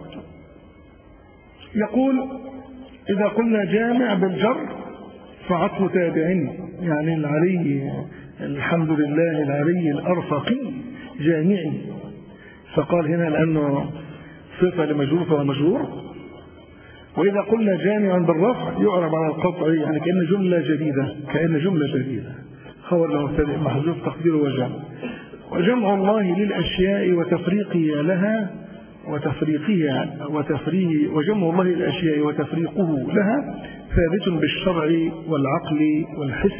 يقول إذا قلنا جامع بالجر فعطف تابع، يعني العلي الحمد لله العلي الأرفقي جامعي، فقال هنا لأنه صفة لمجرور فهو مجرور. وإذا قلنا جامعا بالرفع يعرب على القطع، يعني كأن جملة جديدة، كأن جملة جديدة، خبر له مبتدئ محذوف تقديره وجمع. وجمع الله للأشياء وتفريقها لها وتفريقها وتفريق وجمع الله للأشياء وتفريقه لها ثابت بالشرع والعقل والحس.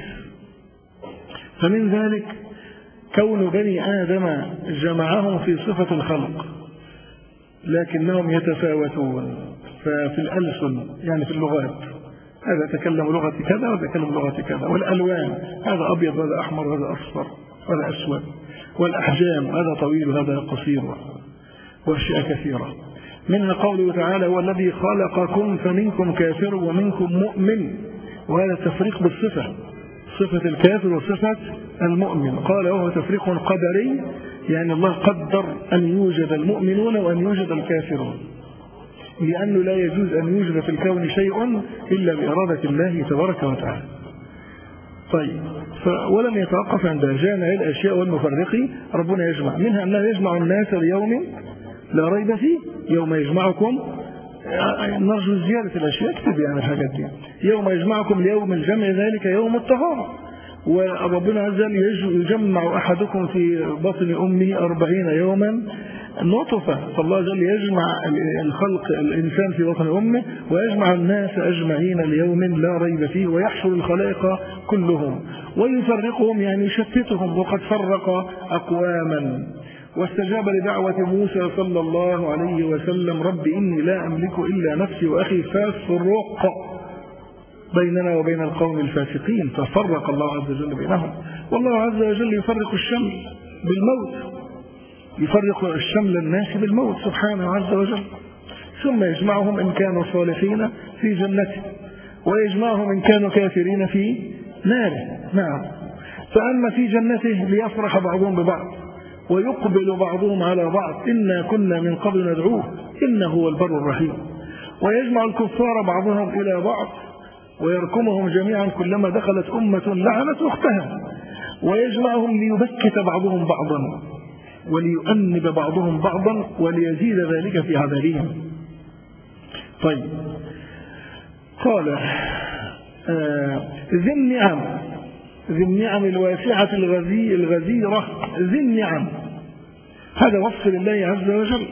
فمن ذلك كون بني آدم جمعهم في صفة الخلق، لكنهم يتفاوتون ففي الألسن، يعني في اللغات، هذا تكلم لغة كذا وتكلم لغة كذا، والألوان هذا أبيض هذا أحمر هذا أصفر هذا أسود، والأحجام هذا طويل وهذا قصير، وأشياء كثيرة. منها قوله تعالى هو الذي خلقكم فمنكم كافر ومنكم مؤمن، وهذا التفريق بالصفة، صفة الكافر وصفة المؤمن. قال وهو تفريق قدري، يعني الله قدر أن يوجد المؤمنون وأن يوجد الكافرون، لأنه لا يجوز أن يوجد في الكون شيء إلا بإرادة الله تبارك وتعالى. طيب، ولم يتوقف عند جامع الأشياء والمفرق، ربنا يجمع، منها أنه يجمع الناس ليوم لا ريب فيه، يوم يجمعكم، نرجو زيادة الأشياء، اكتب يعني الحاجات دي، يوم يجمعكم ليوم الجمع ذلك يوم الطهارة. وربنا عز وجل يجمع أحدكم في بطن أمه أربعين يوما نطفة، فالله عز وجل يجمع الخلق الإنسان في بطن أمه ويجمع الناس أجمعين ليوم لا ريب فيه، ويحشر الخلائق كلهم ويفرقهم، يعني يشتتهم، وقد فرق أقواما. واستجاب لدعوة موسى صلى الله عليه وسلم رب إني لا أملك إلا نفسي وأخي فافرق بيننا وبين القوم الفاسقين، ففرق الله عز وجل بينهم. والله عز وجل يفرق الشمل بالموت، يفرق الشمل الناس بالموت سبحانه عز وجل، ثم يجمعهم إن كانوا صالحين في جنته، ويجمعهم إن كانوا كافرين في ناره. نعم، فأما في جنته ليفرح بعضهم ببعض ويقبل بعضهم على بعض إنا كنا من قبل ندعوه إنه هو البر الرحيم. ويجمع الكفار بعضهم إلى بعض ويركمهم جميعا كلما دخلت أمة لعنت أختها، ويجمعهم ليبكت بعضهم بعضا وليؤنب بعضهم بعضا وليزيد ذلك في عذابهم. طيب، قال آه ذي النعم، ذي النعم الواسعة الغزي الغزيرة، ذي النعم هذا وصف لله عز وجل،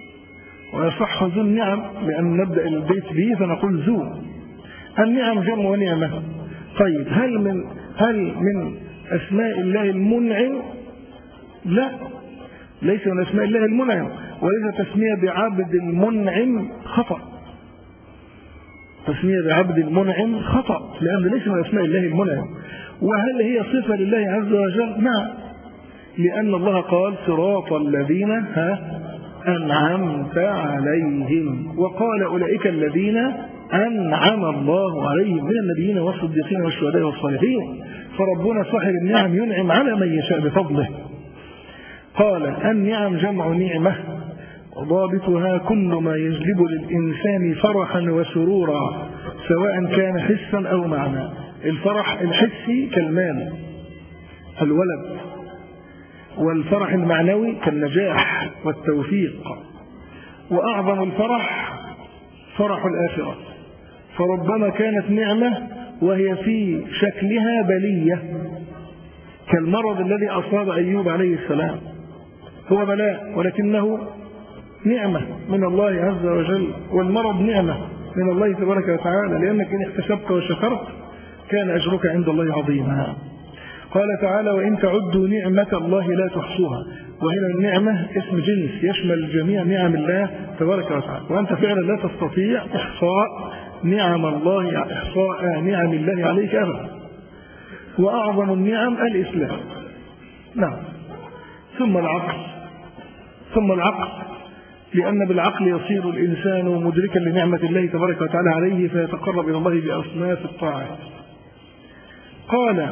ويصح ذو النعم لأن نبدأ البيت به فنقول ذو النعم جمع ونعمة. طيب، هل من هل من أسماء الله المنعم؟ لا، ليس من أسماء الله المنعم، ولذا تسمية بعبد المنعم خطأ، تسمية بعبد المنعم خطأ، لأن ليس من أسماء الله المنعم. وهل هي صفة لله عز وجل؟ نعم، لأن الله قال صراط الذين ها أنعمت عليهم، وقال أولئك الذين أنعم الله عليهم من النبيين والصديقين والشهداء والصالحين. فربنا صاحب النعم ينعم على من يشاء بفضله. قال النعم جمع نعمة، وضابطها كل ما يجلب للإنسان فرحا وسرورا سواء كان حسا أو معنى. الفرح الحسي كالمال الولد، والفرح المعنوي كالنجاح والتوفيق، وأعظم الفرح فرح الآخرة. فربما كانت نعمة وهي في شكلها بلية، كالمرض الذي أصاب أيوب عليه السلام، هو بلاء ولكنه نعمة من الله عز وجل، والمرض نعمة من الله تبارك وتعالى، لأنك إن احتسبت وشكرت كان أجرك عند الله عظيما. قال تعالى وإن تعدوا نعمة الله لا تحصوها. وهنا النعمة اسم جنس يشمل جميع نعم الله تبارك وتعالى، وأنت فعلا لا تستطيع إحصاء نعم الله إحصاء نعم الله عليك أبدا. وأعظم النعم الإسلام، نعم، ثم العقل ثم العقل لأن بالعقل يصير الإنسان مدركا لنعمة الله تبارك وتعالى عليه فيتقرب إلى الله بأصناف الطاعات. قال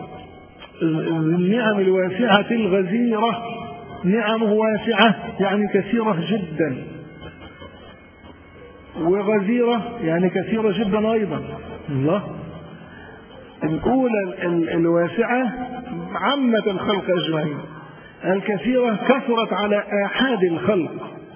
النعم الواسعة الغزيرة، نعمه واسعة يعني كثيرة جدا، وغزيرة يعني كثيرة جدا أيضا. الله، الأولى الواسعة عامة الخلق أجمعين، الكثيرة كثرت على آحاد الخلق،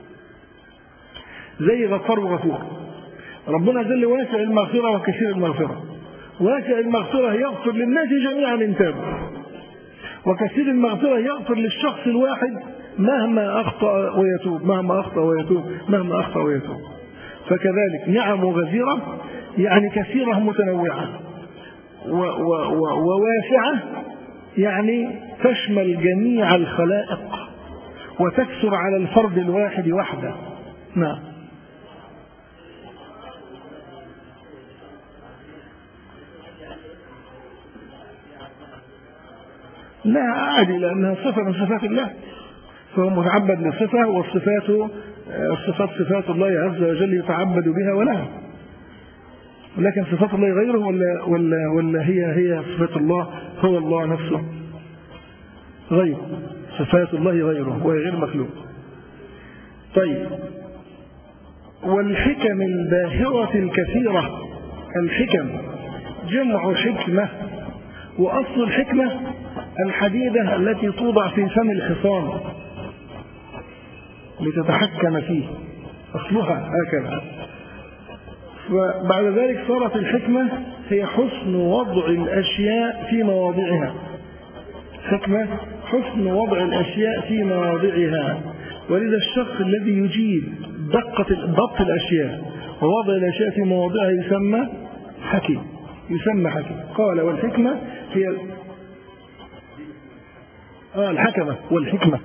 زي غفار وغفور. ربنا جل واسع المغفرة وكثير المغفرة. واسع المغفرة يغفر للناس جميعا إن تابوا، وكثير المغفرة يغفر للشخص الواحد مهما أخطأ ويتوب مهما أخطأ ويتوب مهما أخطأ ويتوب. فكذلك نعم غزيرة يعني كثيرة متنوعة، وواسعة يعني تشمل جميع الخلائق وتكثر على الفرد الواحد وحده. نعم. لا عادي، لأنها صفة من صفات الله، فهو متعبد لصفة، والصفات الصفات صفات الله عز وجل يتعبد بها ولها. لكن صفات الله غيره ولا, ولا, ولا هي هي صفات الله؟ هو الله نفسه غير صفات الله غيره وهي غير مخلوق. طيب، والحكم الباهرة الكثيرة، الحكم جمع حكمة، وأصل الحكمة الحديدة التي توضع في فم الحصان لتتحكم فيه، أصلها هكذا. وبعد ذلك صارت الحكمة هي حسن وضع الأشياء في مواضعها. حكمة حسن وضع الأشياء في مواضعها، ولذا الشخص الذي يجيد دقة ضبط الأشياء ووضع الأشياء في مواضعها يسمى حكيم، يسمى حكيم. قال والحكمة هي آه الحكمة والحكمة.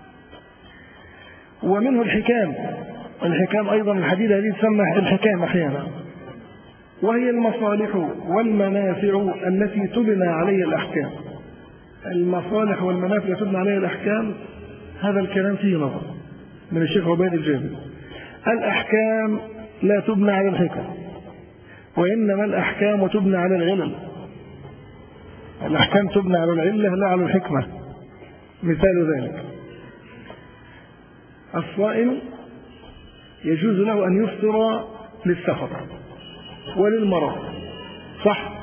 ومنه الحكام، الحكام أيضا الحديدة هذه تسمى الحكام أحيانا، وهي المصالح والمنافع التي تبنى عليها الأحكام. المصالح والمنافع التي تبنى عليها الأحكام، هذا الكلام فيه نظر من الشيخ عبيد الجابر. الأحكام لا تبنى على الحكم، وإنما الأحكام تبنى على العلل. الأحكام تبنى على العلة لا على الحكمة. مثال ذلك الصائم يجوز له أن يفطر للسفر وللمرض، صح؟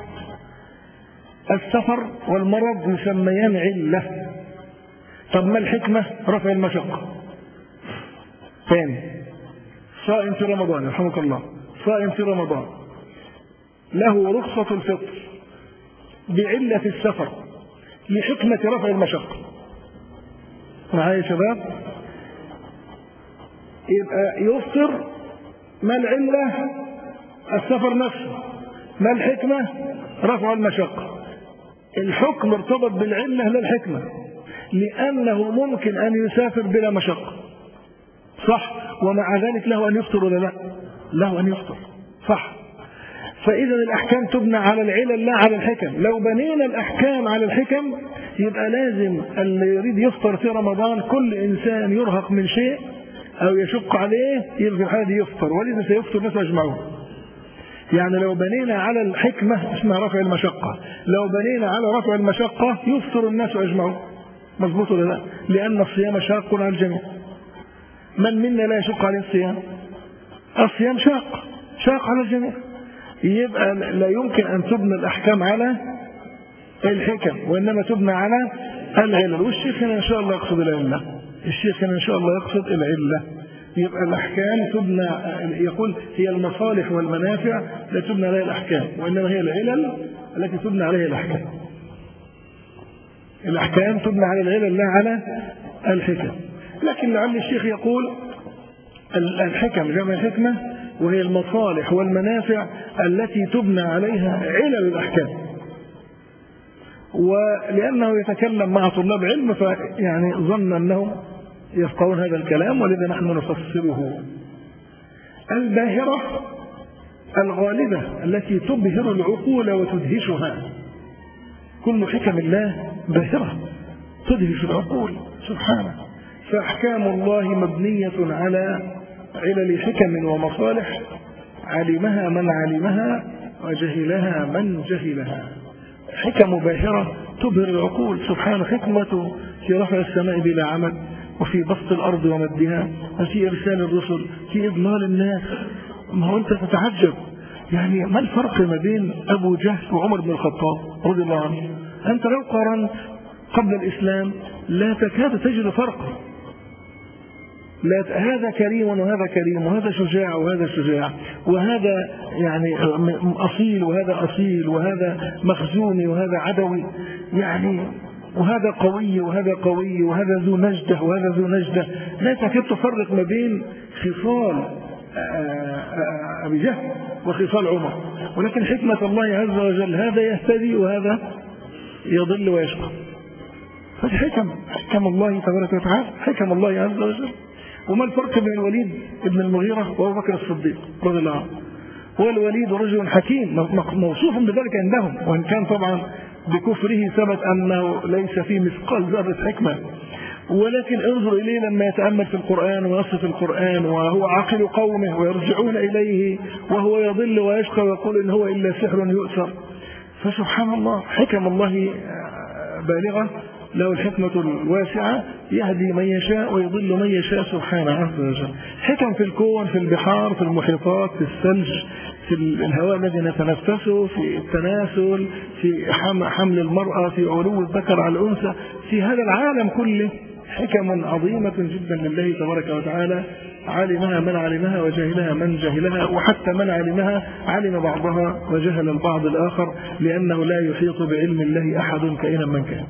السفر والمرض يسميان علة. طب ما الحكمة؟ رفع المشقة. ثاني، صائم في رمضان يرحمك الله، صائم في رمضان له رخصة الفطر بعلة السفر لحكمة رفع المشقة. معايا يا شباب؟ يبقى يفطر، ما العلة؟ السفر نفسه. ما الحكمة؟ رفع المشقة. الحكم ارتبط بالعلة لا الحكمة، لأنه ممكن أن يسافر بلا مشقة، صح؟ ومع ذلك له أن يفطر ولا لا؟ له أن يفطر، صح؟ فإذا الأحكام تبنى على العلل لا على الحكم. لو بنينا الأحكام على الحكم يبقى لازم اللي يريد يفطر في رمضان كل إنسان يرهق من شيء أو يشق عليه يلغي الحاجة يفطر، ولذا سيفطر الناس أجمعون. يعني لو بنينا على الحكمة اسمها رفع المشقة، لو بنينا على رفع المشقة يفطر الناس أجمعون. مظبوط ولا لا؟ لأن الصيام شاق على الجميع. من منا لا يشق عليه الصيام؟ الصيام شاق شاق على الجميع. يبقى لا يمكن أن تبنى الأحكام على الحكم، وإنما تبنى على العلل. والشيخ هنا إن شاء الله يقصد العلة، الشيخ هنا إن شاء الله يقصد العلة. يبقى الأحكام تبنى، يقول هي المصالح والمنافع لا تبنى عليها الأحكام، وإنما هي العلل التي تبنى عليها الأحكام. الأحكام تبنى على العلل لا على الحكم. لكن لعل الشيخ يقول الحكم جمع الحكمة، وهي المصالح والمنافع التي تبنى عليها علل الأحكام. ولأنه يتكلم مع طلاب علم فيعني ظن أنهم يفقهون هذا الكلام، ولذا نحن نفسره. الباهرة الغالبة التي تبهر العقول وتدهشها، كل حكم الله باهرة تدهش العقول سبحانه. فأحكام الله مبنية على علل حكم ومصالح علمها من علمها وجهلها من جهلها. حكم باهرة تبهر العقول سبحانه. حكمته في رفع السماء بلا عمد، وفي بسط الأرض ومدها، وفي إرسال الرسل، في إضلال الناس. ما هو أنت تتعجب يعني ما الفرق ما بين أبو جهل وعمر بن الخطاب رضي الله عنه؟ أنت لو قارنت قبل الإسلام لا تكاد تجد فرقا. لا هذا كريم وهذا كريم، وهذا شجاع وهذا شجاع، وهذا يعني أصيل وهذا أصيل، وهذا مخزومي وهذا عدوي، يعني وهذا قوي وهذا قوي، وهذا ذو نجدة وهذا ذو نجدة. لا تكاد تفرق ما بين خصال أبي جهل وخصال عمر. ولكن حكمة الله عز وجل هذا يهتدي وهذا يضل ويشقى. فالحكم حكم الله تبارك وتعالى، حكم الله عز وجل. وما الفرق بين الوليد ابن المغيرة وابو بكر الصديق رضي الله عنه؟ والوليد رجل حكيم موصوف بذلك عندهم، وإن كان طبعا بكفره ثبت أنه ليس فيه مثقال ذرة حكمة. ولكن انظر إليه لما يتأمل في القرآن ويصف القرآن، وهو عاقل قومه ويرجعون إليه، وهو يضل ويشقى ويقول إن هو إلا سحر يؤثر. فسبحان الله حكم الله بالغة، له الحكمة الواسعة، يهدي من يشاء ويضل من يشاء سبحانه عز وجل. حكم في الكون، في البحار، في المحيطات، في الثلج، في الهواء الذي نتنفسه، في التناسل، في حمل المرأة، في علو الذكر على الأنثى، في هذا العالم كله حكم عظيمة جدا لله تبارك وتعالى، علمها من علمها وجهلها من جهلها، وحتى من علمها علم بعضها وجهل البعض الآخر، لأنه لا يحيط بعلم الله أحد كائنا من كان.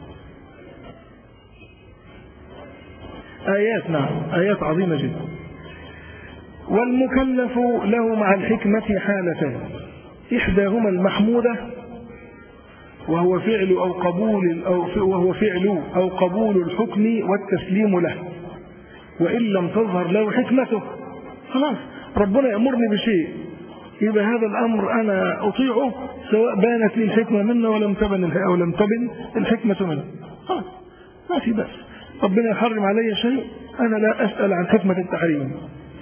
آيات، نعم آيات عظيمة جدا. والمكلف له مع الحكمة حالتان، إحداهما المحمودة وهو فعل أو قبول أو وهو فعل أو قبول الحكم والتسليم له، وإن لم تظهر له حكمته خلاص ربنا يأمرني بشيء يبقى هذا الأمر أنا أطيعه سواء بانت لي الحكمة منه ولم تبن أو لم تبن الحكمة منه، خلاص ما في بس. ربنا يحرم علي شيء أنا لا أسأل عن حكمة التحريم،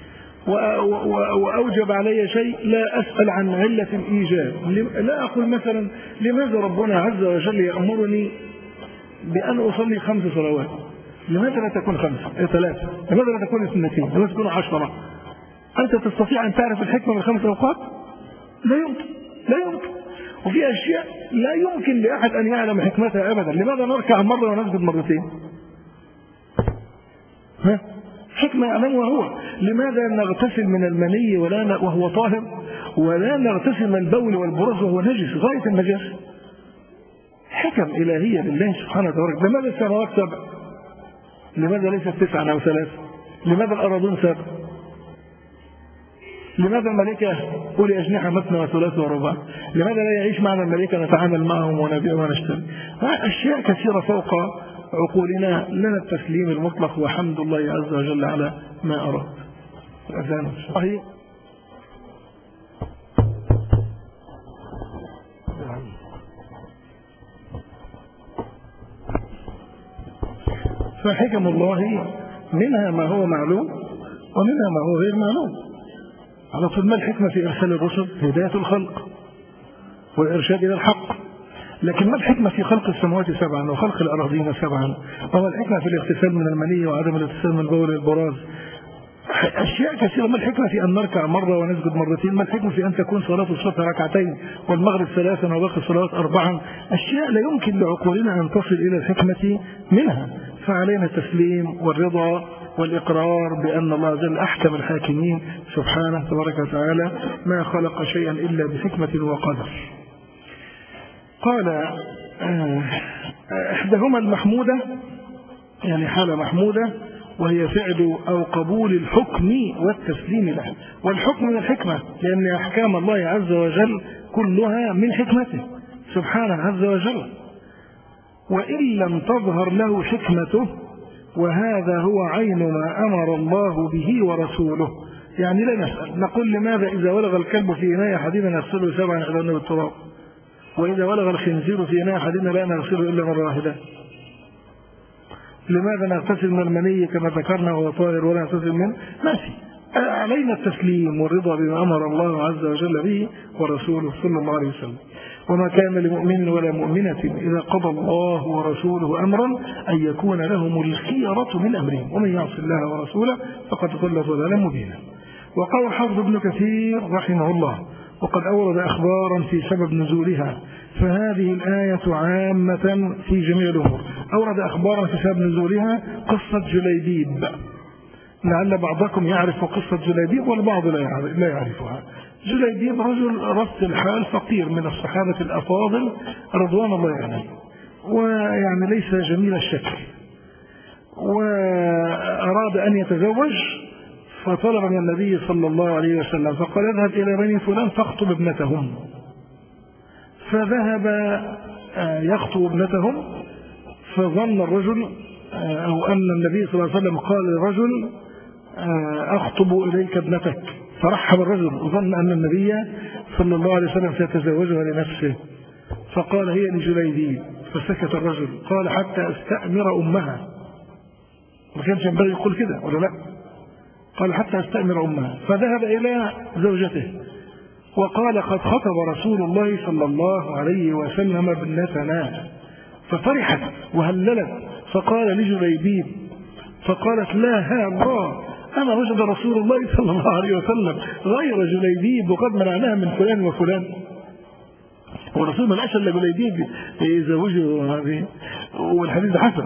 وأوجب علي شيء لا أسأل عن علة الإيجاب. لا أقول مثلا لماذا ربنا عز وجل يأمرني بأن أصلي خمس صلوات، لماذا لا تكون خمسة ثلاثة، لماذا لا تكون اثنتين، لماذا تكون عشرة؟ أنت تستطيع أن تعرف الحكمة من خمس أوقات؟ لا يمكن، لا يمكن. وفي أشياء لا يمكن لأحد أن يعلم حكمتها أبدا. لماذا نركع مرة ونسجد مرتين؟ ها؟ حكمة يعلمها هو. لماذا نغتسل من المني ولا ن... وهو طاهر، ولا نغتسل من البول والبراز وهو نجس غاية النجاسة؟ حكم إلهية لله سبحانه وتعالى. لماذا السماوات سبع؟ لماذا ليست تسعة أو ثلاثة؟ لماذا الأراضون سبع؟ لماذا الملائكة أولي أجنحة مثنى وثلاث ورباع؟ لماذا لا يعيش معنا الملائكة نتعامل معهم ونبيع ونشتري؟ أشياء كثيرة فوق عقولنا. لنا التسليم المطلق وحمد الله عز وجل على ما أراد. الأذان صحيح. فحكم الله منها ما هو معلوم ومنها ما هو غير معلوم. على طول ما الحكمة في إرسال الرسل؟ هداية الخلق والإرشاد إلى الحق. لكن ما الحكمة في خلق السماوات سبعا وخلق الأراضين سبعا؟ وما الحكمة في الاغتسال من المني وعدم الاغتسال من البول والبراز؟ أشياء كثيرة. ما الحكمة في أن نركع مرة ونسجد مرتين؟ ما الحكمة في أن تكون صلاة الصبح ركعتين والمغرب ثلاثا وباقي الصلوات أربعا؟ أشياء لا يمكن لعقولنا أن تصل إلى الحكمة منها. فعلينا التسليم والرضا والإقرار بأن الله جل أحكم الحاكمين سبحانه تبارك وتعالى، ما خلق شيئا إلا بحكمة وقدر. قال إحداهما المحمودة، يعني حالة محمودة، وهي فعل أو قبول الحكم والتسليم له. والحكم من الحكمة، لأن أحكام الله عز وجل كلها من حكمته سبحانه عز وجل، وإن لم تظهر له حكمته، وهذا هو عين ما أمر الله به ورسوله. يعني لا نسأل نقول لماذا إذا ولغ الكلب في إناء أحدنا نغسله سبعا إلى أنه بالتراب، وإذا ولغ الخنزير في إناء أحدنا لا نغسله إلا مرة واحدة؟ لماذا نغتسل من المني كما ذكرنا وهو طاهر ولا نغتسل منه؟ ما في. علينا التسليم والرضا بما أمر الله عز وجل به ورسوله صلى الله عليه وسلم. وما كان لمؤمن ولا مؤمنة إذا قضى الله ورسوله أمرا أن يكون لهم الخيرة من أمرهم ومن يعص الله ورسوله فقد ضل ضلالا مبينا. وقال حافظ ابن كثير رحمه الله وقد أورد أخبارا في سبب نزولها، فهذه الآية عامة في جميع الأمور. أورد أخبارا في سبب نزولها قصة جليبيب، لعل بعضكم يعرف قصة جليبيب والبعض لا يعرفها. جليبيب رجل رث الحال فقير من الصحابة الأفاضل رضوان الله عليهم، ويعني ليس جميل الشكل، وأراد أن يتزوج فطلب من النبي صلى الله عليه وسلم فقال اذهب إلى بني فلان فاخطب ابنتهم. فذهب يخطب ابنتهم، فظن الرجل أو أن النبي صلى الله عليه وسلم قال للرجل أخطب إليك ابنتك، فرحب الرجل وظن أن النبي صلى الله عليه وسلم سيتزوجها لنفسه، فقال هي لجليبيب. فسكت الرجل، قال حتى أستأمر أمها. ما كانش ينبغي يقول كده ولا لا؟ قال حتى أستأمر أمها. فذهب إلى زوجته وقال قد خطب رسول الله صلى الله عليه وسلم ابنتنا، ففرحت وهللت. فقال لجليبيب، فقالت لا ها الله أنا وجد رسول الله صلى الله عليه وسلم غير جليبيب وقد منعناها من فلان وفلان. ورسول من أشل جليبيب يزوجه هذه، والحديث حسن.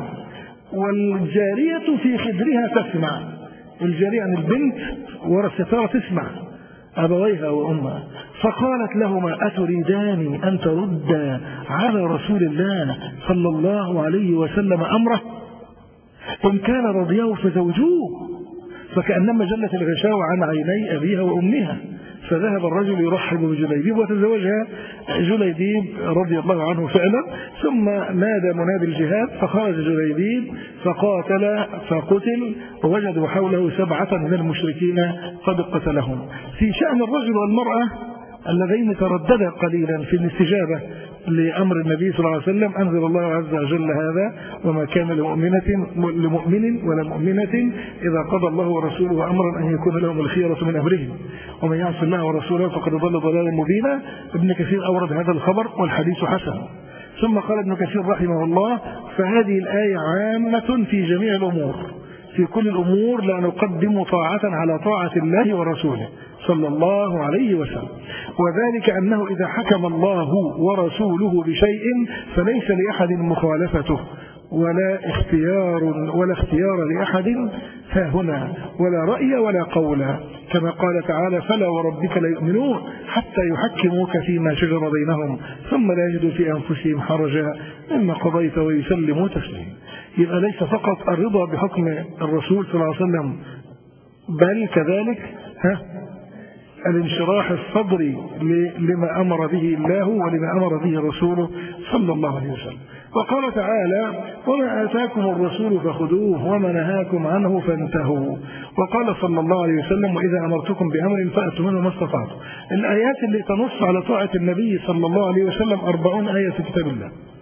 والجارية في خدرها تسمع، الجارية عن البنت ورا الستارة تسمع أبويها وأمها. فقالت لهما أتريدان أن ترد على رسول الله صلى الله عليه وسلم أمره؟ إن كان رضيه فزوجوه. فكأنما جلت الغشاوة عن عيني أبيها وأمها. فذهب الرجل يرحب بجليبيب وتزوجها جليبيب رضي الله عنه فعلا. ثم نادى منادي الجهاد فخرج جليبيب فقاتل فقتل، ووجدوا حوله سبعة من المشركين قد قتلهم. في شأن الرجل والمرأة اللذين ترددا قليلا في الاستجابة لأمر النبي صلى الله عليه وسلم أنزل الله عز وجل هذا وما كان لمؤمنة لمؤمن ولا مؤمنة إذا قضى الله ورسوله أمرا أن يكون لهم الخيرة من أمرهم ومن يعص الله ورسوله فقد ضل ضلالا مبينا. ابن كثير أورد هذا الخبر والحديث حسن. ثم قال ابن كثير رحمه الله فهذه الآية عامة في جميع الأمور، في كل الأمور لا نقدم طاعة على طاعة الله ورسوله صلى الله عليه وسلم. وذلك أنه إذا حكم الله ورسوله بشيء فليس لأحد مخالفته ولا اختيار ولا اختيار لأحد ها هنا ولا رأي ولا قول، كما قال تعالى فلا وربك لا يؤمنون حتى يحكموك فيما شجر بينهم ثم لا يجدوا في أنفسهم حرجا مما قضيت ويسلموا تسليما. يبقى ليس فقط الرضا بحكم الرسول صلى الله عليه وسلم بل كذلك ها الانشراح الصدري لما أمر به الله ولما أمر به رسوله صلى الله عليه وسلم. وقال تعالى وما آتاكم الرسول فخذوه وما نهاكم عنه فانتهوا. وقال صلى الله عليه وسلم وإذا أمرتكم بأمر فأتوا منه ما استطعتم. الآيات اللي تنص على طاعة النبي صلى الله عليه وسلم أربعون آية في كتاب الله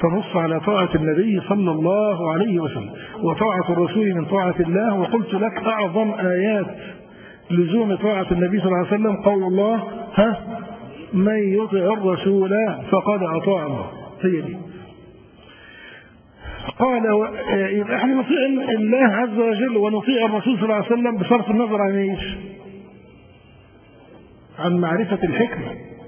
تنص على طاعة النبي صلى الله عليه وسلم، وطاعة الرسول من طاعة الله. وقلت لك أعظم آيات لزوم طاعة النبي صلى الله عليه وسلم قول الله ها من يطع الرسول فقد أطاع الله. هي دي. قال يبقى احنا نطيع الله عز وجل ونطيع الرسول صلى الله عليه وسلم بصرف النظر عن ايش؟ عن معرفة الحكمة.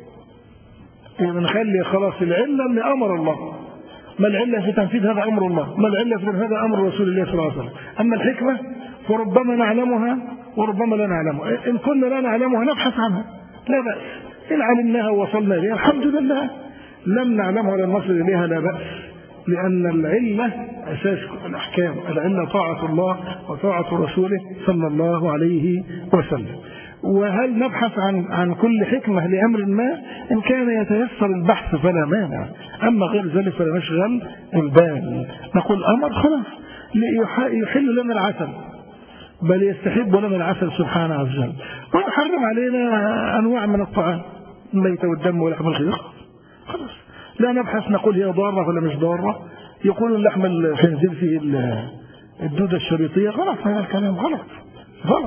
يعني نخلي خلاص العلة اللي أمر الله، ما العلة في تنفيذ هذا أمر الله، ما العلة في هذا أمر رسول الله صلى الله عليه وسلم. أما الحكمة فربما نعلمها وربما لا نعلمها، إن كنا لا نعلمها نبحث عنها لا بأس، إن علمناها ووصلنا إليها الحمد لله، لم نعلمها ولا نصل إليها لا بأس، لأن العلة أساس الأحكام. العلة طاعة الله وطاعة رسوله صلى الله عليه وسلم. وهل نبحث عن عن كل حكمة لأمر ما؟ إن كان يتيسر البحث فلا مانع، أما غير ذلك فلا نشغل البال. نقول أمر خلاص يحل لنا العسل، بل يستحب لنا العسل سبحانه عز وجل، ويحرم علينا أنواع من الطعام الميت والدم ولحم الخنزير. خلاص لا نبحث نقول هي ضارة ولا مش ضارة. يقولون اللحم الخنزير فيه الدودة الشريطية، غلط هذا الكلام، غلط غلط،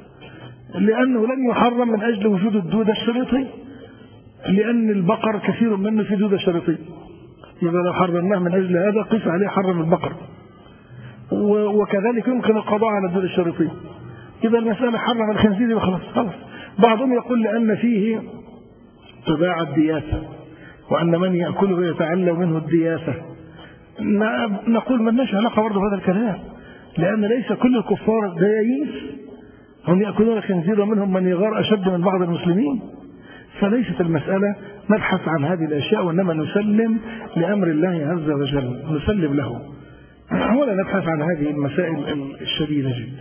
لأنه لم يحرم من أجل وجود الدودة الشريطية، لأن البقر كثير منه في دودة شريطية، إذا لو حرمناه من أجل هذا قس عليه حرم البقر. وكذلك يمكن القضاء على الدودة الشريطية. إذا المسألة حرم الخنزير وخلاص خلاص. بعضهم يقول لأن فيه طباع الدياسة، وأن من يأكله يتعلم منه الدياسة. نقول ما لناش علاقة برضه بهذا الكلام، لأن ليس كل الكفار ديايين، هم يأكلون الخنزير ومنهم من يغار أشد من بعض المسلمين. فليست المسألة نبحث عن هذه الأشياء، وإنما نسلم لأمر الله عز وجل، نسلم له ولا نبحث عن هذه المسائل الشديدة جدا.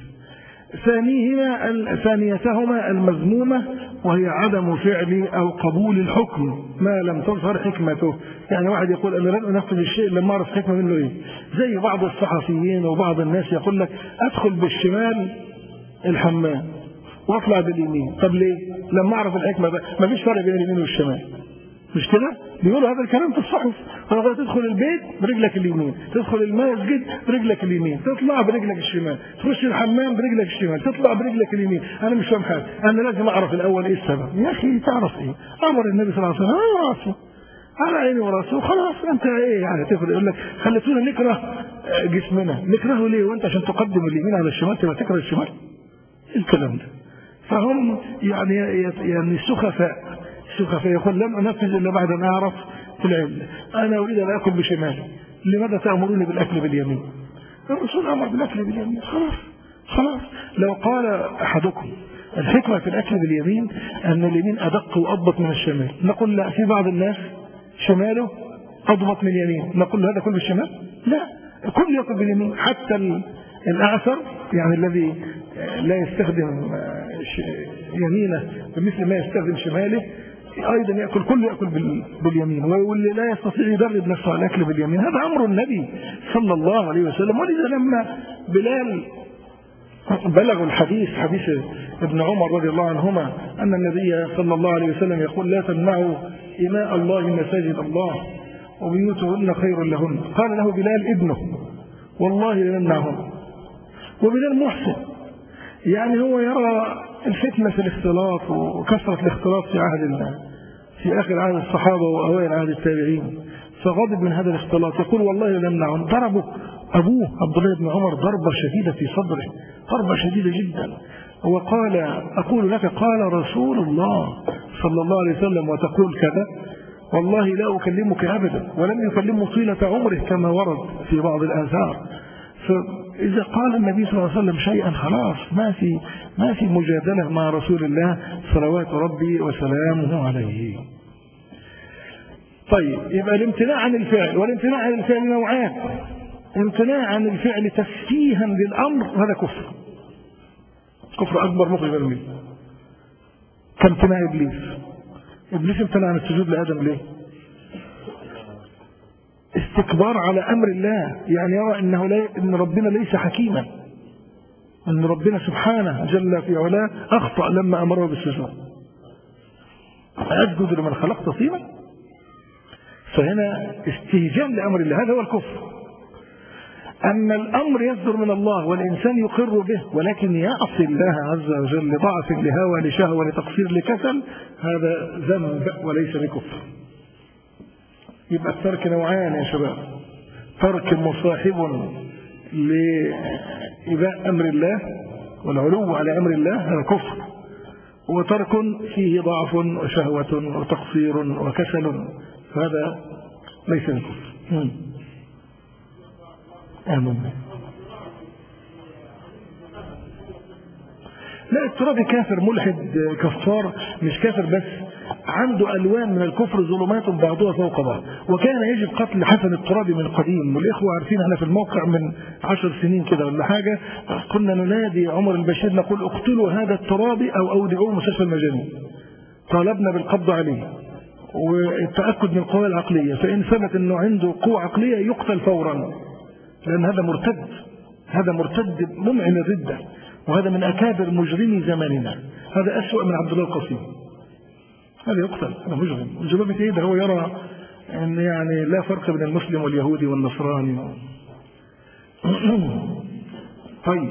ثانيهما ثانيتهما المذمومة، وهي عدم فعل أو قبول الحكم ما لم تظهر حكمته. يعني واحد يقول أنا لن أنفذ الشيء لما أعرف حكمة منه إيه، زي بعض الصحفيين وبعض الناس يقول لك أدخل بالشمال الحمام واطلع باليمين. طب ليه؟ لما أعرف الحكمة بقى ما فيش فرق بين اليمين والشمال، مش كده؟ بيقولوا هذا الكلام في الصحف. فلما تدخل البيت برجلك اليمين، تدخل المسجد برجلك اليمين، تطلع برجلك الشمال، تخش الحمام برجلك الشمال، تطلع برجلك اليمين. انا مش فاهم حاجه، انا لازم اعرف الاول ايه السبب. يا اخي تعرف ايه؟ امر النبي صلى الله عليه وسلم على راسه، على عيني وراسه، خلاص انت ايه يعني تفرق؟ يقول لك خليتونا نكره جسمنا، نكرهه ليه وانت عشان تقدم اليمين على الشمال تبقى تكره الشمال؟ الكلام ده. فهم يعني يعني سخفاء سخفاء يقول لم أنفذ إلا بعد أن أعرف في العلم. أنا أريد أن أكل بشمالي، لماذا تأمروني بالأكل باليمين؟ الرسول أمر بالأكل باليمين، خلاص خلاص. لو قال أحدكم الحكمة في الأكل باليمين أن اليمين أدق وأضبط من الشمال، نقول لا، في بعض الناس شماله أضبط من يمين، نقول هذا كله بالشمال؟ لا، كل يأكل باليمين، حتى الأعثر يعني الذي لا يستخدم يمينه بمثل ما يستخدم شماله أيضا يأكل، كله يأكل باليمين. واللي لا يستطيع يدرب نفسه على الأكل باليمين، هذا أمر النبي صلى الله عليه وسلم. ولذا لما بلال بلغ الحديث حديث ابن عمر رضي الله عنهما أن النبي صلى الله عليه وسلم يقول لا تمنعوا إماء الله مساجد الله وبيوتهن خير لهن، قال له بلال ابنه والله لنمنعهن. وبلال محسن، يعني هو يرى الفتنة في الاختلاط وكثرة الاختلاط في عهد الله في آخر عهد الصحابة وأوائل عهد التابعين، فغضب من هذا الاختلاط، يقول والله لنمنعهم. ضربوا أبوه عبد الله بن عمر ضربة شديدة في صدره، ضربة شديدة جدا، وقال أقول لك قال رسول الله صلى الله عليه وسلم وتقول كذا؟ والله لا أكلمك أبدا، ولم يكلمه طيلة عمره كما ورد في بعض الآثار. فإذا قال النبي صلى الله عليه وسلم شيئا خلاص ما في ما في مجادلة مع رسول الله صلوات ربي وسلامه عليه. طيب يبقى الامتناع عن الفعل، والامتناع عن الفعل نوعان. امتناع عن الفعل تسفيها للأمر هذا كفر، كفر أكبر مخرج منه، كامتناع إبليس. إبليس امتنع عن السجود لآدم ليه؟ استكبار على أمر الله، يعني يرى إنه لا إن ربنا ليس حكيما، أن ربنا سبحانه جل في علاه أخطأ لما أمره بالسجود. أسجد لمن خلقت طينا؟ فهنا استهجان لأمر الله، هذا هو الكفر. أما الأمر يصدر من الله والإنسان يقر به ولكن يعصي الله عز وجل لضعف لهوى لشهوة لتقصير لكسل، هذا ذنب وليس بكفر. يبقى الترك نوعان يا شباب: ترك مصاحب لإباء أمر الله والعلو على أمر الله، هذا كفر، وترك فيه ضعف وشهوة وتقصير وكسل، فهذا ليس بكفر. آمين. لا، الترابي كافر ملحد كفار، مش كافر بس، عنده ألوان من الكفر ظلمات بعضها فوق بعض. وكان يجب قتل حسن الترابي من قديم، والإخوة عارفين احنا في الموقع من عشر سنين كده ولا حاجة كنا ننادي عمر البشير نقول اقتلوا هذا الترابي أو أودعوه مستشفى المجانين. طالبنا بالقبض عليه والتأكد من القوى العقلية، فإن ثبت أنه عنده قوة عقلية يقتل فورا، لأن هذا مرتد، هذا مرتد ممعن الردة، وهذا من أكابر مجرمي زماننا، هذا أسوأ من عبد الله القصيم، هذا يقتل، هذا مجرم. الجبابة إيه ده؟ هو يرى أن يعني لا فرق بين المسلم واليهودي والنصراني. طيب،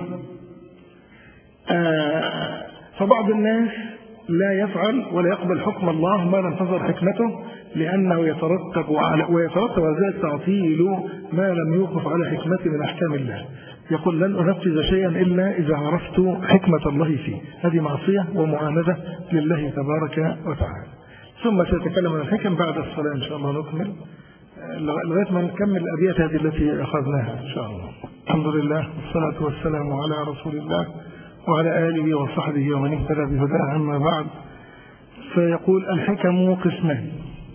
آه فبعض الناس لا يفعل ولا يقبل حكم الله ما لم تظهر حكمته، لأنه يترتب على ويترتب على ذلك تعطيل ما لم يوقف على حكمته من أحكام الله. يقول لن أنفذ شيئا إلا إذا عرفت حكمة الله فيه. هذه معصية ومعاندة لله تبارك وتعالى. ثم سيتكلم عن الحكم بعد الصلاة إن شاء الله، نكمل لغاية ما نكمل الأبيات هذه التي أخذناها إن شاء الله. الحمد لله والصلاة والسلام على رسول الله وعلى آله وصحبه ومن اهتدى بهداه. أما بعد، فيقول: الحكم قسمان: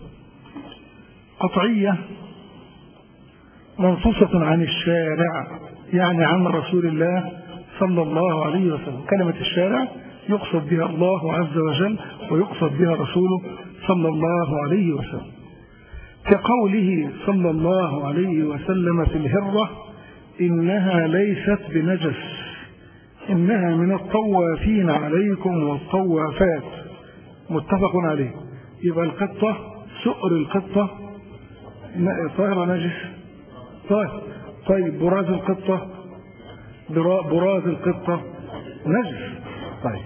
قطعية منصوصة عن الشارع، يعني عن رسول الله صلى الله عليه وسلم. كلمة الشارع يقصد بها الله عز وجل ويقصد بها رسوله صلى الله عليه وسلم، كقوله صلى الله عليه وسلم في الهرة: إنها ليست بنجس، إنها من الطوافين عليكم والطوافات، متفق عليه. يبقى القطة، سؤر القطة طاهر ونجس؟ طاهر. طيب، براز القطة، براز القطة نجس. طيب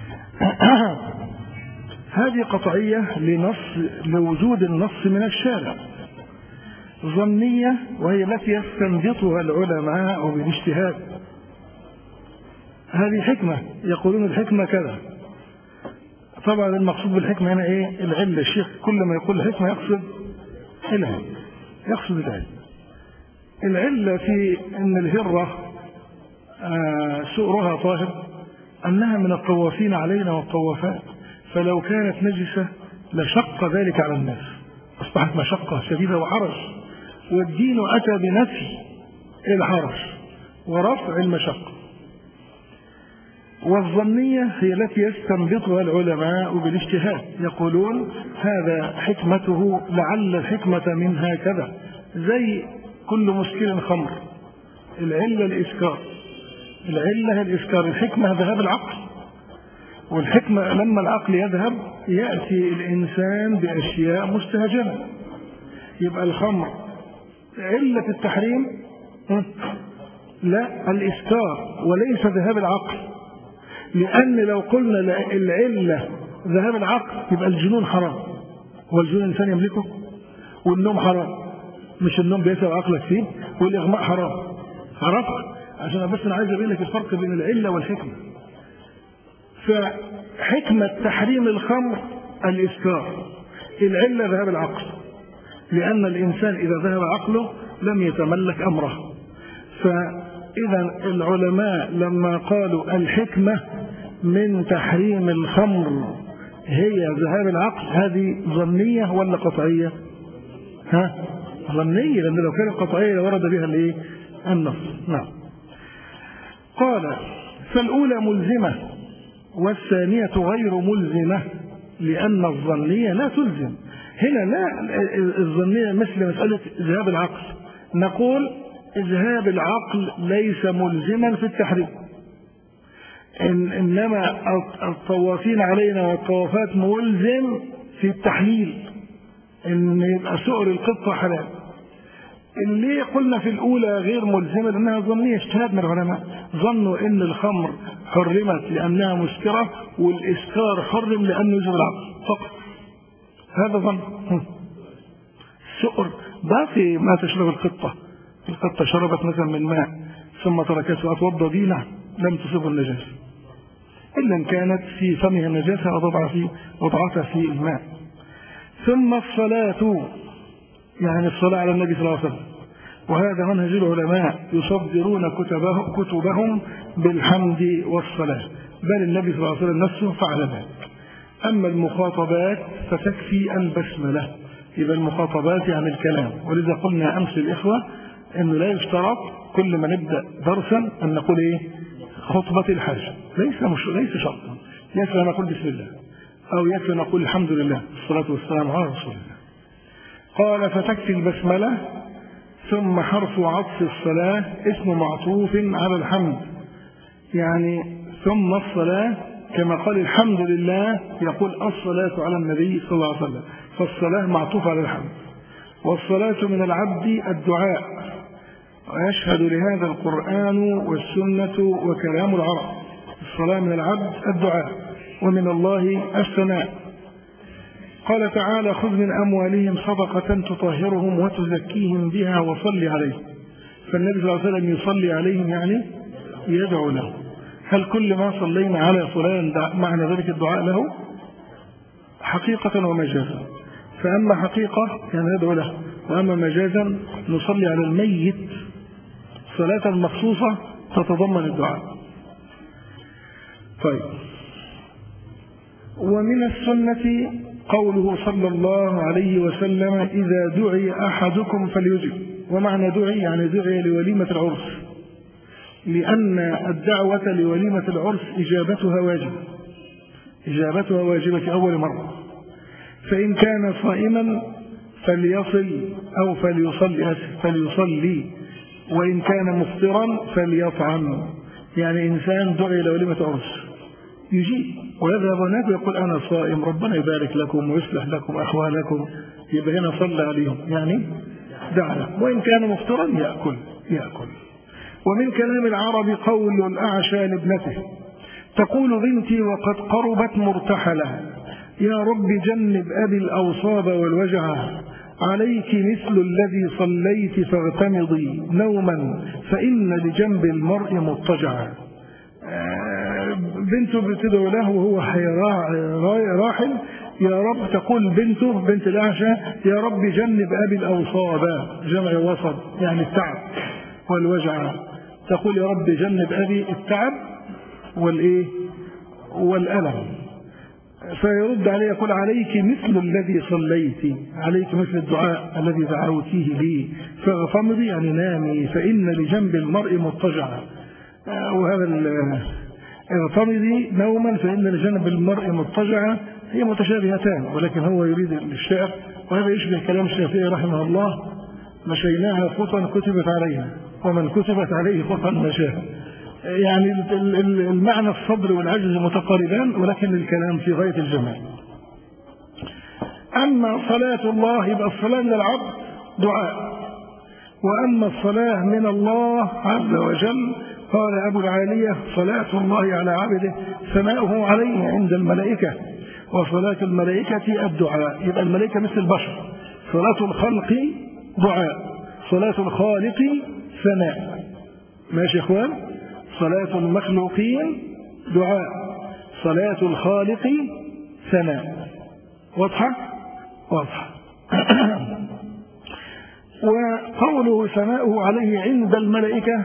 هذه قطعية لنص لوجود النص من الشارع. ظنية وهي التي يستنبطها العلماء بالاجتهاد. هذه حكمة، يقولون الحكمة كذا. طبعا المقصود بالحكمة هنا ايه؟ العلة. الشيخ كل ما يقول الحكمة يقصد العلة، يقصد العلة. العلة في ان الهرة آه سؤرها طاهر، انها من الطوافين علينا والطوافات، فلو كانت نجسة لشق ذلك على الناس، اصبحت مشقة شديدة وحرج، والدين اتى بنفي الحرج ورفع المشقة. والظنية هي التي يستنبطها العلماء بالاجتهاد، يقولون هذا حكمته، لعل الحكمة منها كذا، زي كل مسكر خمر، العلة الإسكار، العلة الإسكار، الحكمة ذهاب العقل، والحكمة لما العقل يذهب يأتي الإنسان بأشياء مستهجنة. يبقى الخمر علة التحريم لا الإسكار وليس ذهاب العقل، لأن لو قلنا العلة ذهاب العقل يبقى الجنون حرام، والجنون الإنسان يملكه، والنوم حرام، مش النوم بيسأل عقلك فيه، والإغماء حرام. عرفت؟ عشان بس أنا عايز أبين لك الفرق بين العلة والحكمة. فحكمة تحريم الخمر الإسكار، العلة ذهاب العقل، لأن الإنسان إذا ذهب عقله لم يتملك أمره. فإذا العلماء لما قالوا الحكمة من تحريم الخمر هي ذهاب العقل، هذه ظنية ولا قطعية؟ ها؟ ظنية، لأن لو كانت قطعية لورد بها الايه؟ النص. نعم. قال: فالأولى ملزمة والثانية غير ملزمة، لأن الظنية لا تلزم. هنا لا الظنية مثل مسألة ذهاب العقل، نقول ذهاب العقل ليس ملزما في التحريم، إن إنما الطوافين علينا والطوافات ملزم في التحليل، إن يبقى سؤر القطة حلال. اللي قلنا في الأولى غير ملزمة لأنها ظنية، اجتهاد من العلماء، ظنوا إن الخمر حرمت لأنها مسكرة والإسكار حرم لأنه يوجب العقل فقط، هذا ظن. السؤر باقي ما تشرب القطة، القطة شربت مثلا من ماء ثم تركته أتوضى به، نعم لم تصب النجاسة إلا إن كانت في فمها النجاسة وضعها في وضعتها في الماء. ثم الصلاة، يعني الصلاة على النبي صلى الله عليه وسلم، وهذا منهج العلماء يصدرون كتبه كتبهم بالحمد والصلاة، بل النبي صلى الله عليه وسلم نفسه فعل ذلك. أما المخاطبات فتكفي البسملة، يبقى المخاطبات يعني الكلام. ولذا قلنا أمس الإخوة أنه لا يشترط كل ما نبدأ درسا أن نقول إيه خطبة الحاجة، ليس مش ليس شرطا، يكفي أن نقول بسم الله أو يكفي أن نقول الحمد لله والصلاة والسلام على رسول الله. قال فتكفي البسملة. ثم حرف عطف الصلاة اسم معطوف على الحمد، يعني ثم الصلاة كما قال الحمد لله يقول الصلاة على النبي صلى الله عليه وسلم، فالصلاة معطوف على الحمد. والصلاة من العبد الدعاء، ويشهد لهذا القرآن والسنة وكلام العرب. الصلاة من العبد الدعاء ومن الله الثناء. قال تعالى خذ من أموالهم صدقة تطهرهم وتزكيهم بها وصل عليهم. فالنبي صلى الله عليه وسلم يصلي عليهم يعني يدعو له. هل كل ما صلينا على فلان معنى ذلك الدعاء له؟ حقيقة ومجازا. فأما حقيقة يعني ندعو له، وأما مجازا نصلي على الميت صلاة مخصوصة تتضمن الدعاء. طيب، ومن السنة قوله صلى الله عليه وسلم إذا دعي أحدكم فليجب. ومعنى دعي يعني دعي لوليمة العرس، لأن الدعوة لوليمة العرس إجابتها واجبة، إجابتها واجبة في أول مرة. فإن كان صائما فليصل أو فليصلي فليصلي وإن كان مفطرا فليطعم. يعني إنسان دعي لوليمة عرس يجيب ويذهب هناك ويقول أنا صائم ربنا يبارك لكم ويصلح لكم أحوالكم، يبقى هنا صلى عليهم يعني دعنا. وإن كان مفطرا يأكل يأكل. ومن كلام العرب قول الأعشى لابنته تقول بنتي وقد قربت مرتحلة يا رب جنب أبي الأوصاب والوجع عليك مثل الذي صليت فاغتمضي نوما فإن لجنب المرء مضطجعا. بنته بتدعو له وهو راحل يا رب، تقول بنته بنت الأعشى يا رب جنب أبي الأوصاب، جمع وسط يعني التعب والوجع، تقول يا رب جنب أبي التعب والإيه والألم. فيرد عليه يقول عليك مثل الذي صليت، عليك مثل الدعاء الذي دعوتيه لي فاغتمضي يعني نامي فإن لجنب المرء مضطجعا. وهذا اغتمضي نوما فإن لجنب المرء مضطجعا هي متشابهتان، ولكن هو يريد الشعر، وهذا يشبه كلام الشافعي رحمه الله مشيناها خطا كتبت عليها ومن كتبت عليه خطا مشاها. يعني المعنى الصبر والعجز متقاربان ولكن الكلام في غاية الجمال. أما صلاة الله يبقى الصلاة من العبد دعاء، وأما الصلاة من الله عز وجل قال أبو العالية صلاة الله على عبده ثناؤه عليه عند الملائكة وصلاة الملائكة الدعاء. يبقى الملائكة مثل البشر، صلاة الخلق دعاء، صلاة الخالق ثناء. ماشي يا إخوان؟ صلاة المخلوقين دعاء، صلاة الخالق ثناء. واضحة؟ واضحة. وقوله ثناؤه عليه عند الملائكة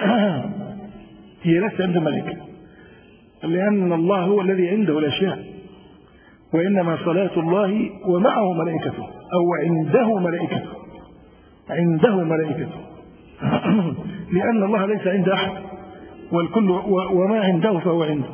هي ليست عند الملائكة، لأن الله هو الذي عنده الأشياء، وإنما صلاة الله ومعه ملائكته أو عنده ملائكته، عنده ملائكته لأن الله ليس عند أحد والكل وما عنده فهو عنده.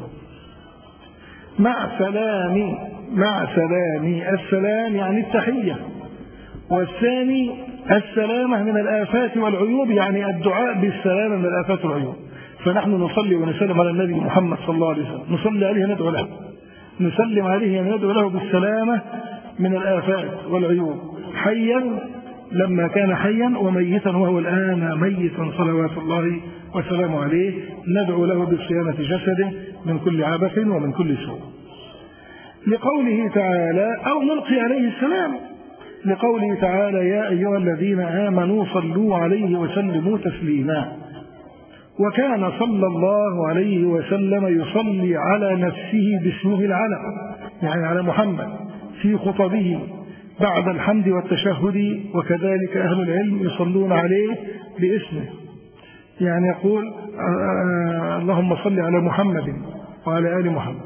مع سلام، مع سلام، السلام يعني التحية، والثاني السلامة من الآفات والعيوب يعني الدعاء بالسلامة من الآفات والعيوب. فنحن نصلي ونسلم على النبي محمد صلى الله عليه وسلم، نصلي عليه ندعو له، نسلم عليه ندعو له بالسلامة من الآفات والعيوب. حيا لما كان حيا وميتا وهو الآن ميتا صلوات الله وسلامه عليه، ندعو له بصيانة جسده من كل عبث ومن كل سوء. لقوله تعالى أو نلقي عليه السلام، لقوله تعالى يا أيها الذين آمنوا صلوا عليه وسلموا تسليما. وكان صلى الله عليه وسلم يصلي على نفسه باسمه العلم، يعني على محمد في خطبه بعد الحمد والتشهد، وكذلك أهل العلم يصلون عليه باسمه، يعني يقول اللهم صل على محمد وعلى آل محمد.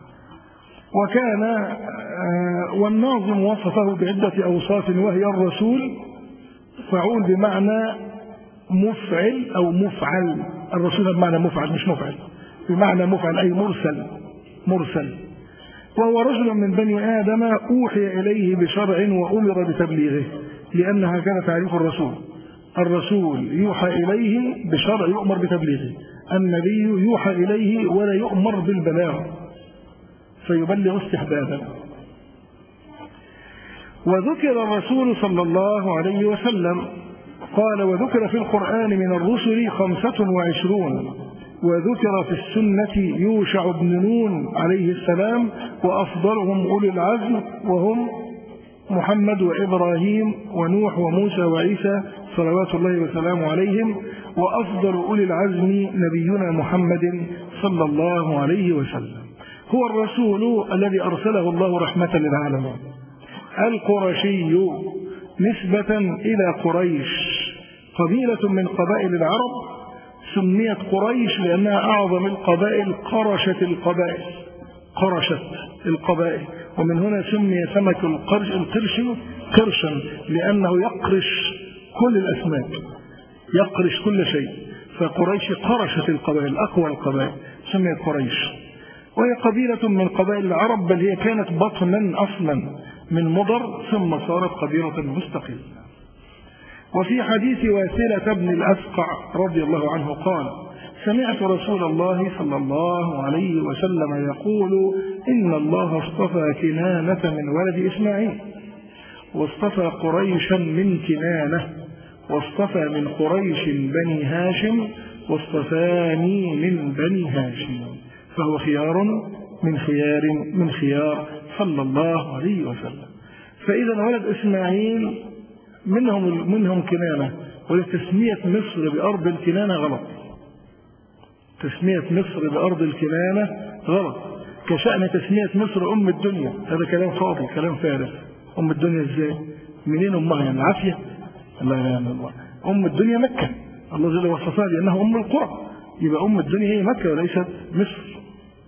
وكان والناظم وصفه بعدة أوصاف وهي الرسول، فعول بمعنى مفعل أو مفعل، الرسول بمعنى مفعل مش مفعل، بمعنى مفعل أي مرسل مرسل. وهو رجل من بني آدم أوحي إليه بشرع وأمر بتبليغه، لأن هكذا تعريف الرسول، الرسول يوحى إليه بشرع يؤمر بتبليغه، النبي يوحى إليه ولا يؤمر بالبلاغ فيبلغ استحبابا. وذكر الرسول صلى الله عليه وسلم قال وذكر في القرآن من الرسل خمسة وعشرون، وذكر في السنة يوشع بن نون عليه السلام، وأفضلهم أولي العزم وهم محمد وإبراهيم ونوح وموسى وعيسى صلوات الله وسلامه عليهم، وأفضل أولي العزم نبينا محمد صلى الله عليه وسلم. هو الرسول الذي أرسله الله رحمة للعالمين، القرشي نسبة إلى قريش، قبيلة من قبائل العرب، سميت قريش لأنها أعظم القبائل، قرشت القبائل قرشت القبائل ومن هنا سمي سمك القرش القرش قرشا، لأنه يقرش كل الأسماك، يقرش كل شيء، فقريش قرشت القبائل، أقوى القبائل سميت قريش. وهي قبيلة من قبائل العرب، بل هي كانت بطنا أصلا من مضر ثم صارت قبيلة مستقلة. وفي حديث واسلة بن الأسقع رضي الله عنه قال سمعت رسول الله صلى الله عليه وسلم يقول إن الله اصطفى كنانة من ولد إسماعيل، واصطفى قريشا من كنانة، واصطفى من قريش بني هاشم، واصطفاني من بني هاشم، فهو خيار من خيار من خيار صلى الله عليه وسلم. فإذا ولد إسماعيل منهم منهم كنانة، ولتسمية مصر بأرض الكنانة غلط، تسمية مصر بأرض الكنانة غلط، كشأن تسمية مصر أم الدنيا، هذا كلام فاضي كلام فارغ. أم الدنيا إزاي؟ منين أمها؟ يعني عافية؟ لا لا لا، أم الدنيا مكة، الله جل وعلا لأنها أم القرى، يبقى أم الدنيا هي مكة وليست مصر.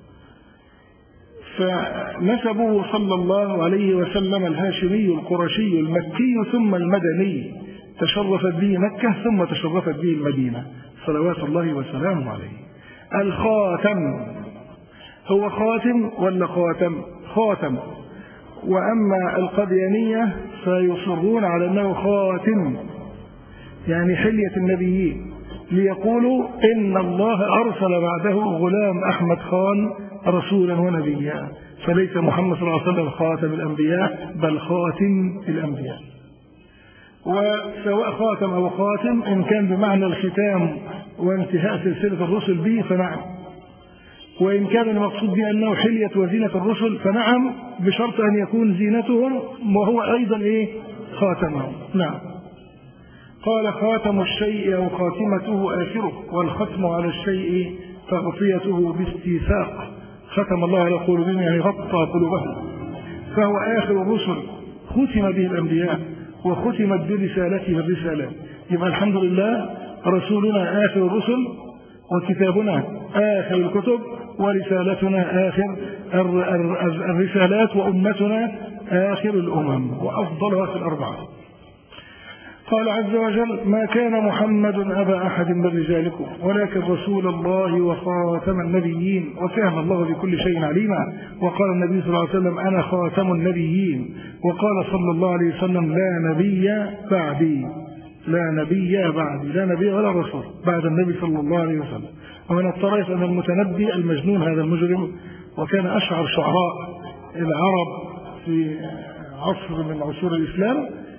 فنسبه صلى الله عليه وسلم الهاشمي القرشي المكي ثم المدني، تشرفت به مكة ثم تشرفت به المدينة صلوات الله وسلامه عليه. الخاتم هو خاتم ولا خاتم؟ خاتم. وأما القديانية فيصرون على أنه خاتم، يعني حلية النبيين، ليقولوا إن الله أرسل بعده غلام أحمد خان رسولا ونبيا، فليس محمد صلى الله عليه وسلم خاتم الأنبياء بل خاتم الأنبياء. وسواء خاتم أو خاتم إن كان بمعنى الختام وانتهاء سلسلة الرسل به فنعم، وإن كان المقصود به أنه حلية وزينة الرسل فنعم، بشرط أن يكون زينتهم وهو أيضا إيه؟ خاتمهم. نعم. قال خاتم الشيء أو خاتمته آخره، والختم على الشيء تغطيته باستيثاق، ختم الله على قلوبهم يعني غطى قلوبهم، فهو آخر الرسل ختم به الأنبياء وختمت برسالته الرسالات. يبقى الحمد لله رسولنا آخر الرسل، وكتابنا آخر الكتب، ورسالتنا آخر الرسالات، وأمتنا آخر الأمم وأفضلها في الأربعة. قال عز وجل ما كان محمد أبا أحد من رجالكم ولكن رسول الله وخاتم النبيين وكان الله بكل شيء عليما. وقال النبي صلى الله عليه وسلم أنا خاتم النبيين. وقال صلى الله عليه وسلم لا نبي بعدي، لا نبي بعدي، لا نبي ولا رسول بعد النبي صلى الله عليه وسلم. ومن الطريف أن المتنبي المجنون هذا المجرم، وكان أشعر شعراء العرب في عصر من عصور الإسلام،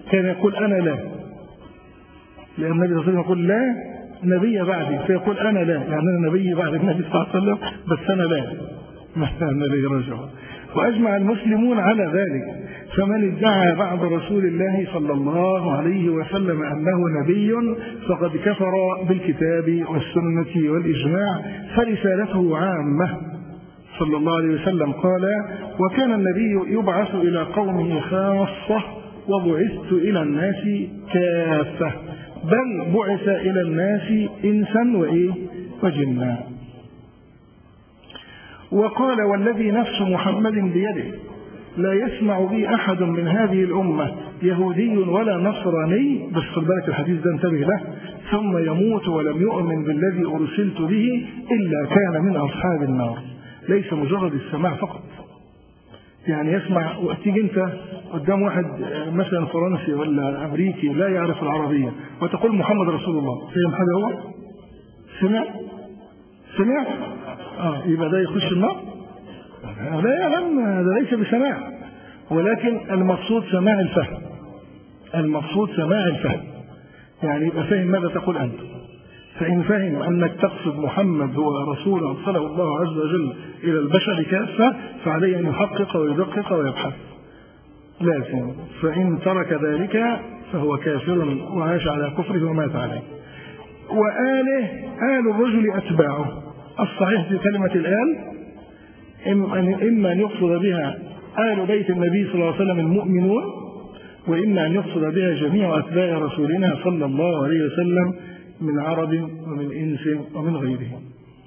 كان يقول أنا لا، لأن النبي صلى الله عليه وسلم يقول لا نبي بعدي، فيقول أنا لا، يعني أنا نبي بعد النبي صلى الله عليه وسلم بس أنا لا، ما أنا لي رجل. وأجمع المسلمون على ذلك، فمن ادعى بعد رسول الله صلى الله عليه وسلم أنه نبي فقد كفر بالكتاب والسنة والإجماع، فرسالته عامة صلى الله عليه وسلم. قال: وكان النبي يبعث إلى قومه خاصة وبعثت إلى الناس كافة، بل بعث إلى الناس إنسا وإيه وجنا. وقال: والذي نفس محمد بيده لا يسمع بي أحد من هذه الأمة يهودي ولا نصراني، بس خد بالك الحديث ده انتبه له، ثم يموت ولم يؤمن بالذي أرسلت به إلا كان من أصحاب النار. ليس مجرد السماع فقط، يعني يسمع وتيجي انت قدام واحد مثلا فرنسي ولا أمريكي لا يعرف العربية وتقول محمد رسول الله، فهم حاجة؟ هو سمع سمع اه يبقى ده يخش النار؟ لا يعلم، هذا ليس بسماع، ولكن المقصود سماع الفهم، المقصود سماع الفهم، يعني يبقى فهم ماذا تقول أنت. فإن فهم أنك تقصد محمد هو رسول أرسله الله عز وجل إلى البشر كافة، فعليه أن يحقق ويدقق ويبحث لازم. فإن ترك ذلك فهو كافر وعاش على كفره ومات عليه. وآله، آل الرجل أتباعه. الصحيح في كلمة الآل إما أن يقصد بها آل بيت النبي صلى الله عليه وسلم المؤمنون، وإما أن يقصد بها جميع أتباع رسولنا صلى الله عليه وسلم من عرب ومن إنس ومن غيرهم.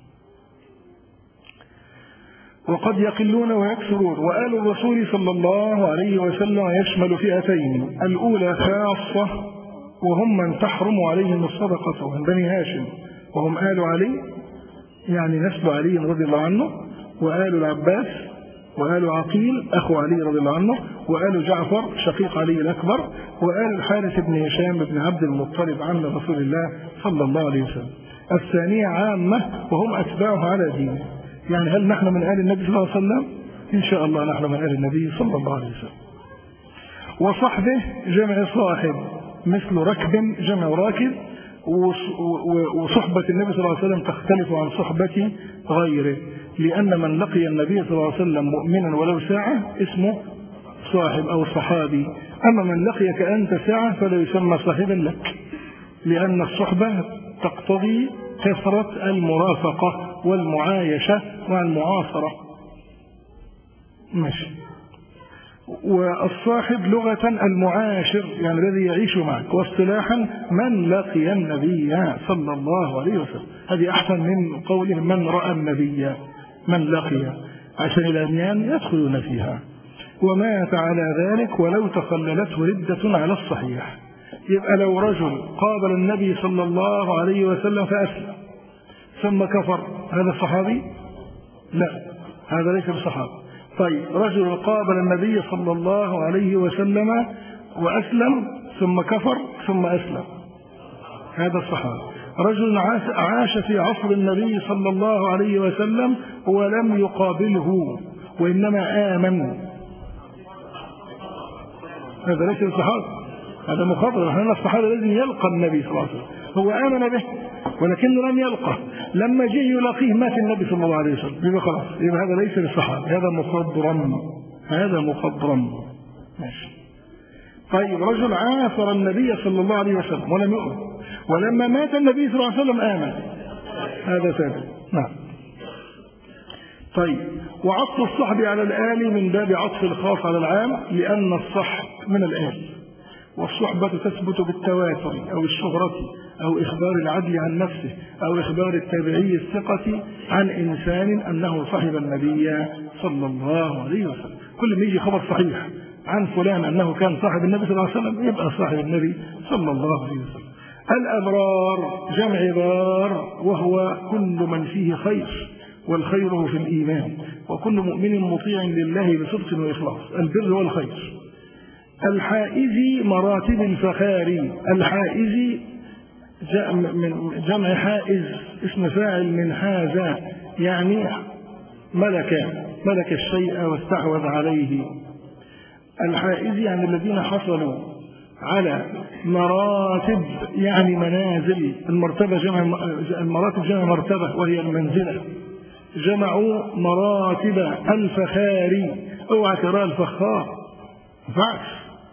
وقد يقلون ويكثرون. وآل الرسول صلى الله عليه وسلم يشمل فئتين: الأولى خاصة وهم من تحرم عليهم الصدقة من بني هاشم، وهم آل علي، يعني نسل علي رضي الله عنه، وآل العباس، وآل عقيل أخو علي رضي الله عنه، وآل جعفر شقيق علي الأكبر، وآل الحارث بن هشام بن عبد المطلب عم رسول الله صلى الله عليه وسلم. الثانية عامة وهم أتباعه على دينه. يعني هل نحن من آل النبي صلى الله عليه وسلم؟ إن شاء الله نحن من آل النبي صلى الله عليه وسلم. وصحبه جمع صاحب، مثل ركب جمع راكب. وصحبة النبي صلى الله عليه وسلم تختلف عن صحبة غيره، لأن من لقي النبي صلى الله عليه وسلم مؤمنا ولو ساعة اسمه صاحب أو صحابي، أما من لقيك أنت ساعة فلا يسمى صاحبا لك، لأن الصحبة تقتضي كثرة المرافقة والمعايشة والمعاصرة. ماشي. والصاحب لغة المعاشر، يعني الذي يعيش معك، واصطلاحا من لقي النبي صلى الله عليه وسلم. هذه أحسن من قوله من رأى النبي، من لقي، عشان الأديان يدخلون فيها. ومات على ذلك ولو تخللته ردة على الصحيح. يبقى لو رجل قابل النبي صلى الله عليه وسلم فأسلم ثم كفر، هذا صحابي؟ لا، هذا ليس بصحابي. طيب، رجل قابل النبي صلى الله عليه وسلم وأسلم ثم كفر ثم أسلم، هذا الصحابي. رجل عاش في عصر النبي صلى الله عليه وسلم ولم يقابله وإنما آمن، هذا ليس الصحابي، هذا مخاطر. هذا الصحابي الذي يلقى النبي صلى الله عليه وسلم، هو آمن به ولكنه لم يلقى، لما جاء يلاقيه مات النبي صلى الله عليه وسلم، يبقى خلاص، يبقى هذا ليس بالصحابي، هذا مخضرم، هذا مخضرم. ماشي. طيب، رجل عاصر النبي صلى الله عليه وسلم ولم يؤمن، ولما مات النبي صلى الله عليه وسلم آمن، هذا ثابت. نعم. طيب، وعطف الصحب على الآل من باب عطف الخاص على العام، لأن الصحب من الآل، والصحبة تثبت بالتواتر أو الشهرة أو إخبار العدل عن نفسه أو إخبار التابعي الثقة عن إنسان أنه صحب النبي صلى الله عليه وسلم. كل ما يجي خبر صحيح عن فلان أنه كان صاحب النبي صلى الله عليه وسلم يبقى صاحب النبي صلى الله عليه وسلم. الأبرار جمع بار، وهو كل من فيه خير، والخير في الإيمان، وكل مؤمن مطيع لله بصدق وإخلاص، البر والخير. الحائز مراتب الفخار، الحائز من جمع حائز، اسم فاعل من حاز، يعني ملك ملك الشيء واستحوذ عليه. الحائز يعني الذين حصلوا على مراتب يعني منازل. المرتبة جمع المراتب جمع مرتبة وهي المنزلة. جمعوا مراتب الفخاري. اوعى ترى الفخار فعش.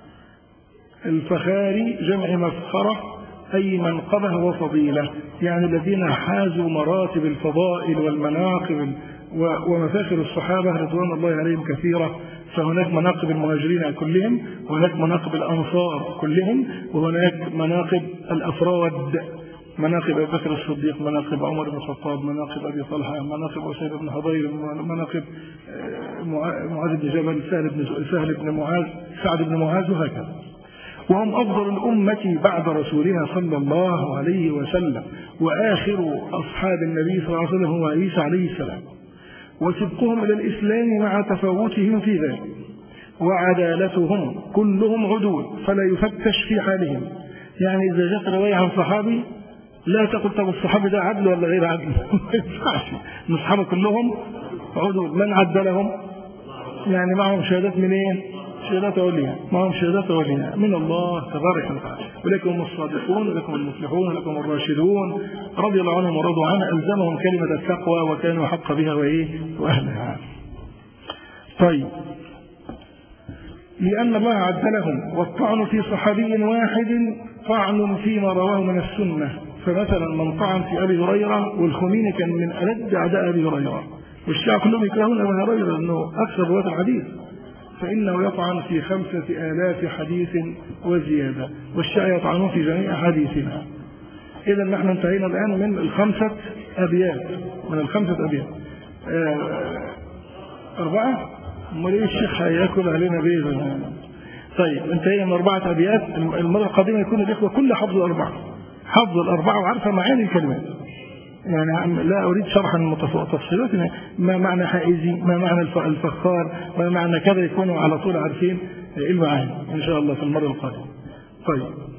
الفخاري جمع مفخرة أي منقبة وفضيلة، يعني الذين حازوا مراتب الفضائل والمناقب ومفاخر الصحابة رضوان الله عليهم كثيرة. فهناك مناقب المهاجرين كلهم، وهناك مناقب الأنصار كلهم، وهناك مناقب الأفراد، مناقب أبي بكر الصديق، مناقب عمر بن الخطاب، مناقب أبي طلحة، مناقب أسيد بن حضير، مناقب معاذ بن جبل، سهل بن سهل بن معاذ، سعد بن معاذ، وهكذا. وهم أفضل الأمة بعد رسولها صلى الله عليه وسلم، وآخر أصحاب النبي صلى الله عليه وسلم هو عيسى عليه السلام، وسبقهم إلى الإسلام مع تفاوتهم في ذلك، وعدالتهم كلهم عدول فلا يفتش في حالهم. يعني إذا جاءت رواية عن صحابي لا تقل طب الصحابي ده عدل ولا غير عدل، ما ينفعش. الصحابة كلهم عدول. من عدلهم؟ يعني معهم شهادات منين؟ شهادات عليا، معهم شهادات عليا من الله تبارك وتعالى. ولكم الصادقون، ولكم المفلحون، ولكم الراشدون رضي الله عنهم ورضوا عنه. ألزمهم كلمة التقوى وكانوا حق بها وإيه وأهلها. طيب، لأن الله عدلهم. والطعن في صحابي واحد طعن فيما رواه من السنة. فمثلا من طعن في أبي هريرة، والخميني كان من ألد أعداء أبي هريرة، والشيعة كلهم يكرهون أبي هريرة لأنه أكثر رواة الحديث، فإنه يطعن في خمسة آلاف حديث وزيادة، والشيعة يطعنون في جميع حديثنا. إذا نحن انتهينا الآن من الخمسة أبيات، من الخمسة أبيات آه أربعة. أمال إيه الشيخ هياكل علينا بيه؟ طيب، انتهينا من أربعة أبيات. المرة القادمة يكون الإخوة كل حفظ الأربعة، حفظ الأربعة وعارفة معاني الكلمات. يعني لا أريد شرحا تفصيلات، ما معنى حائزي، ما معنى الفخار، ما معنى كذا، يكونوا على طول عارفين المعاني إن شاء الله في المرة القادمة. طيب.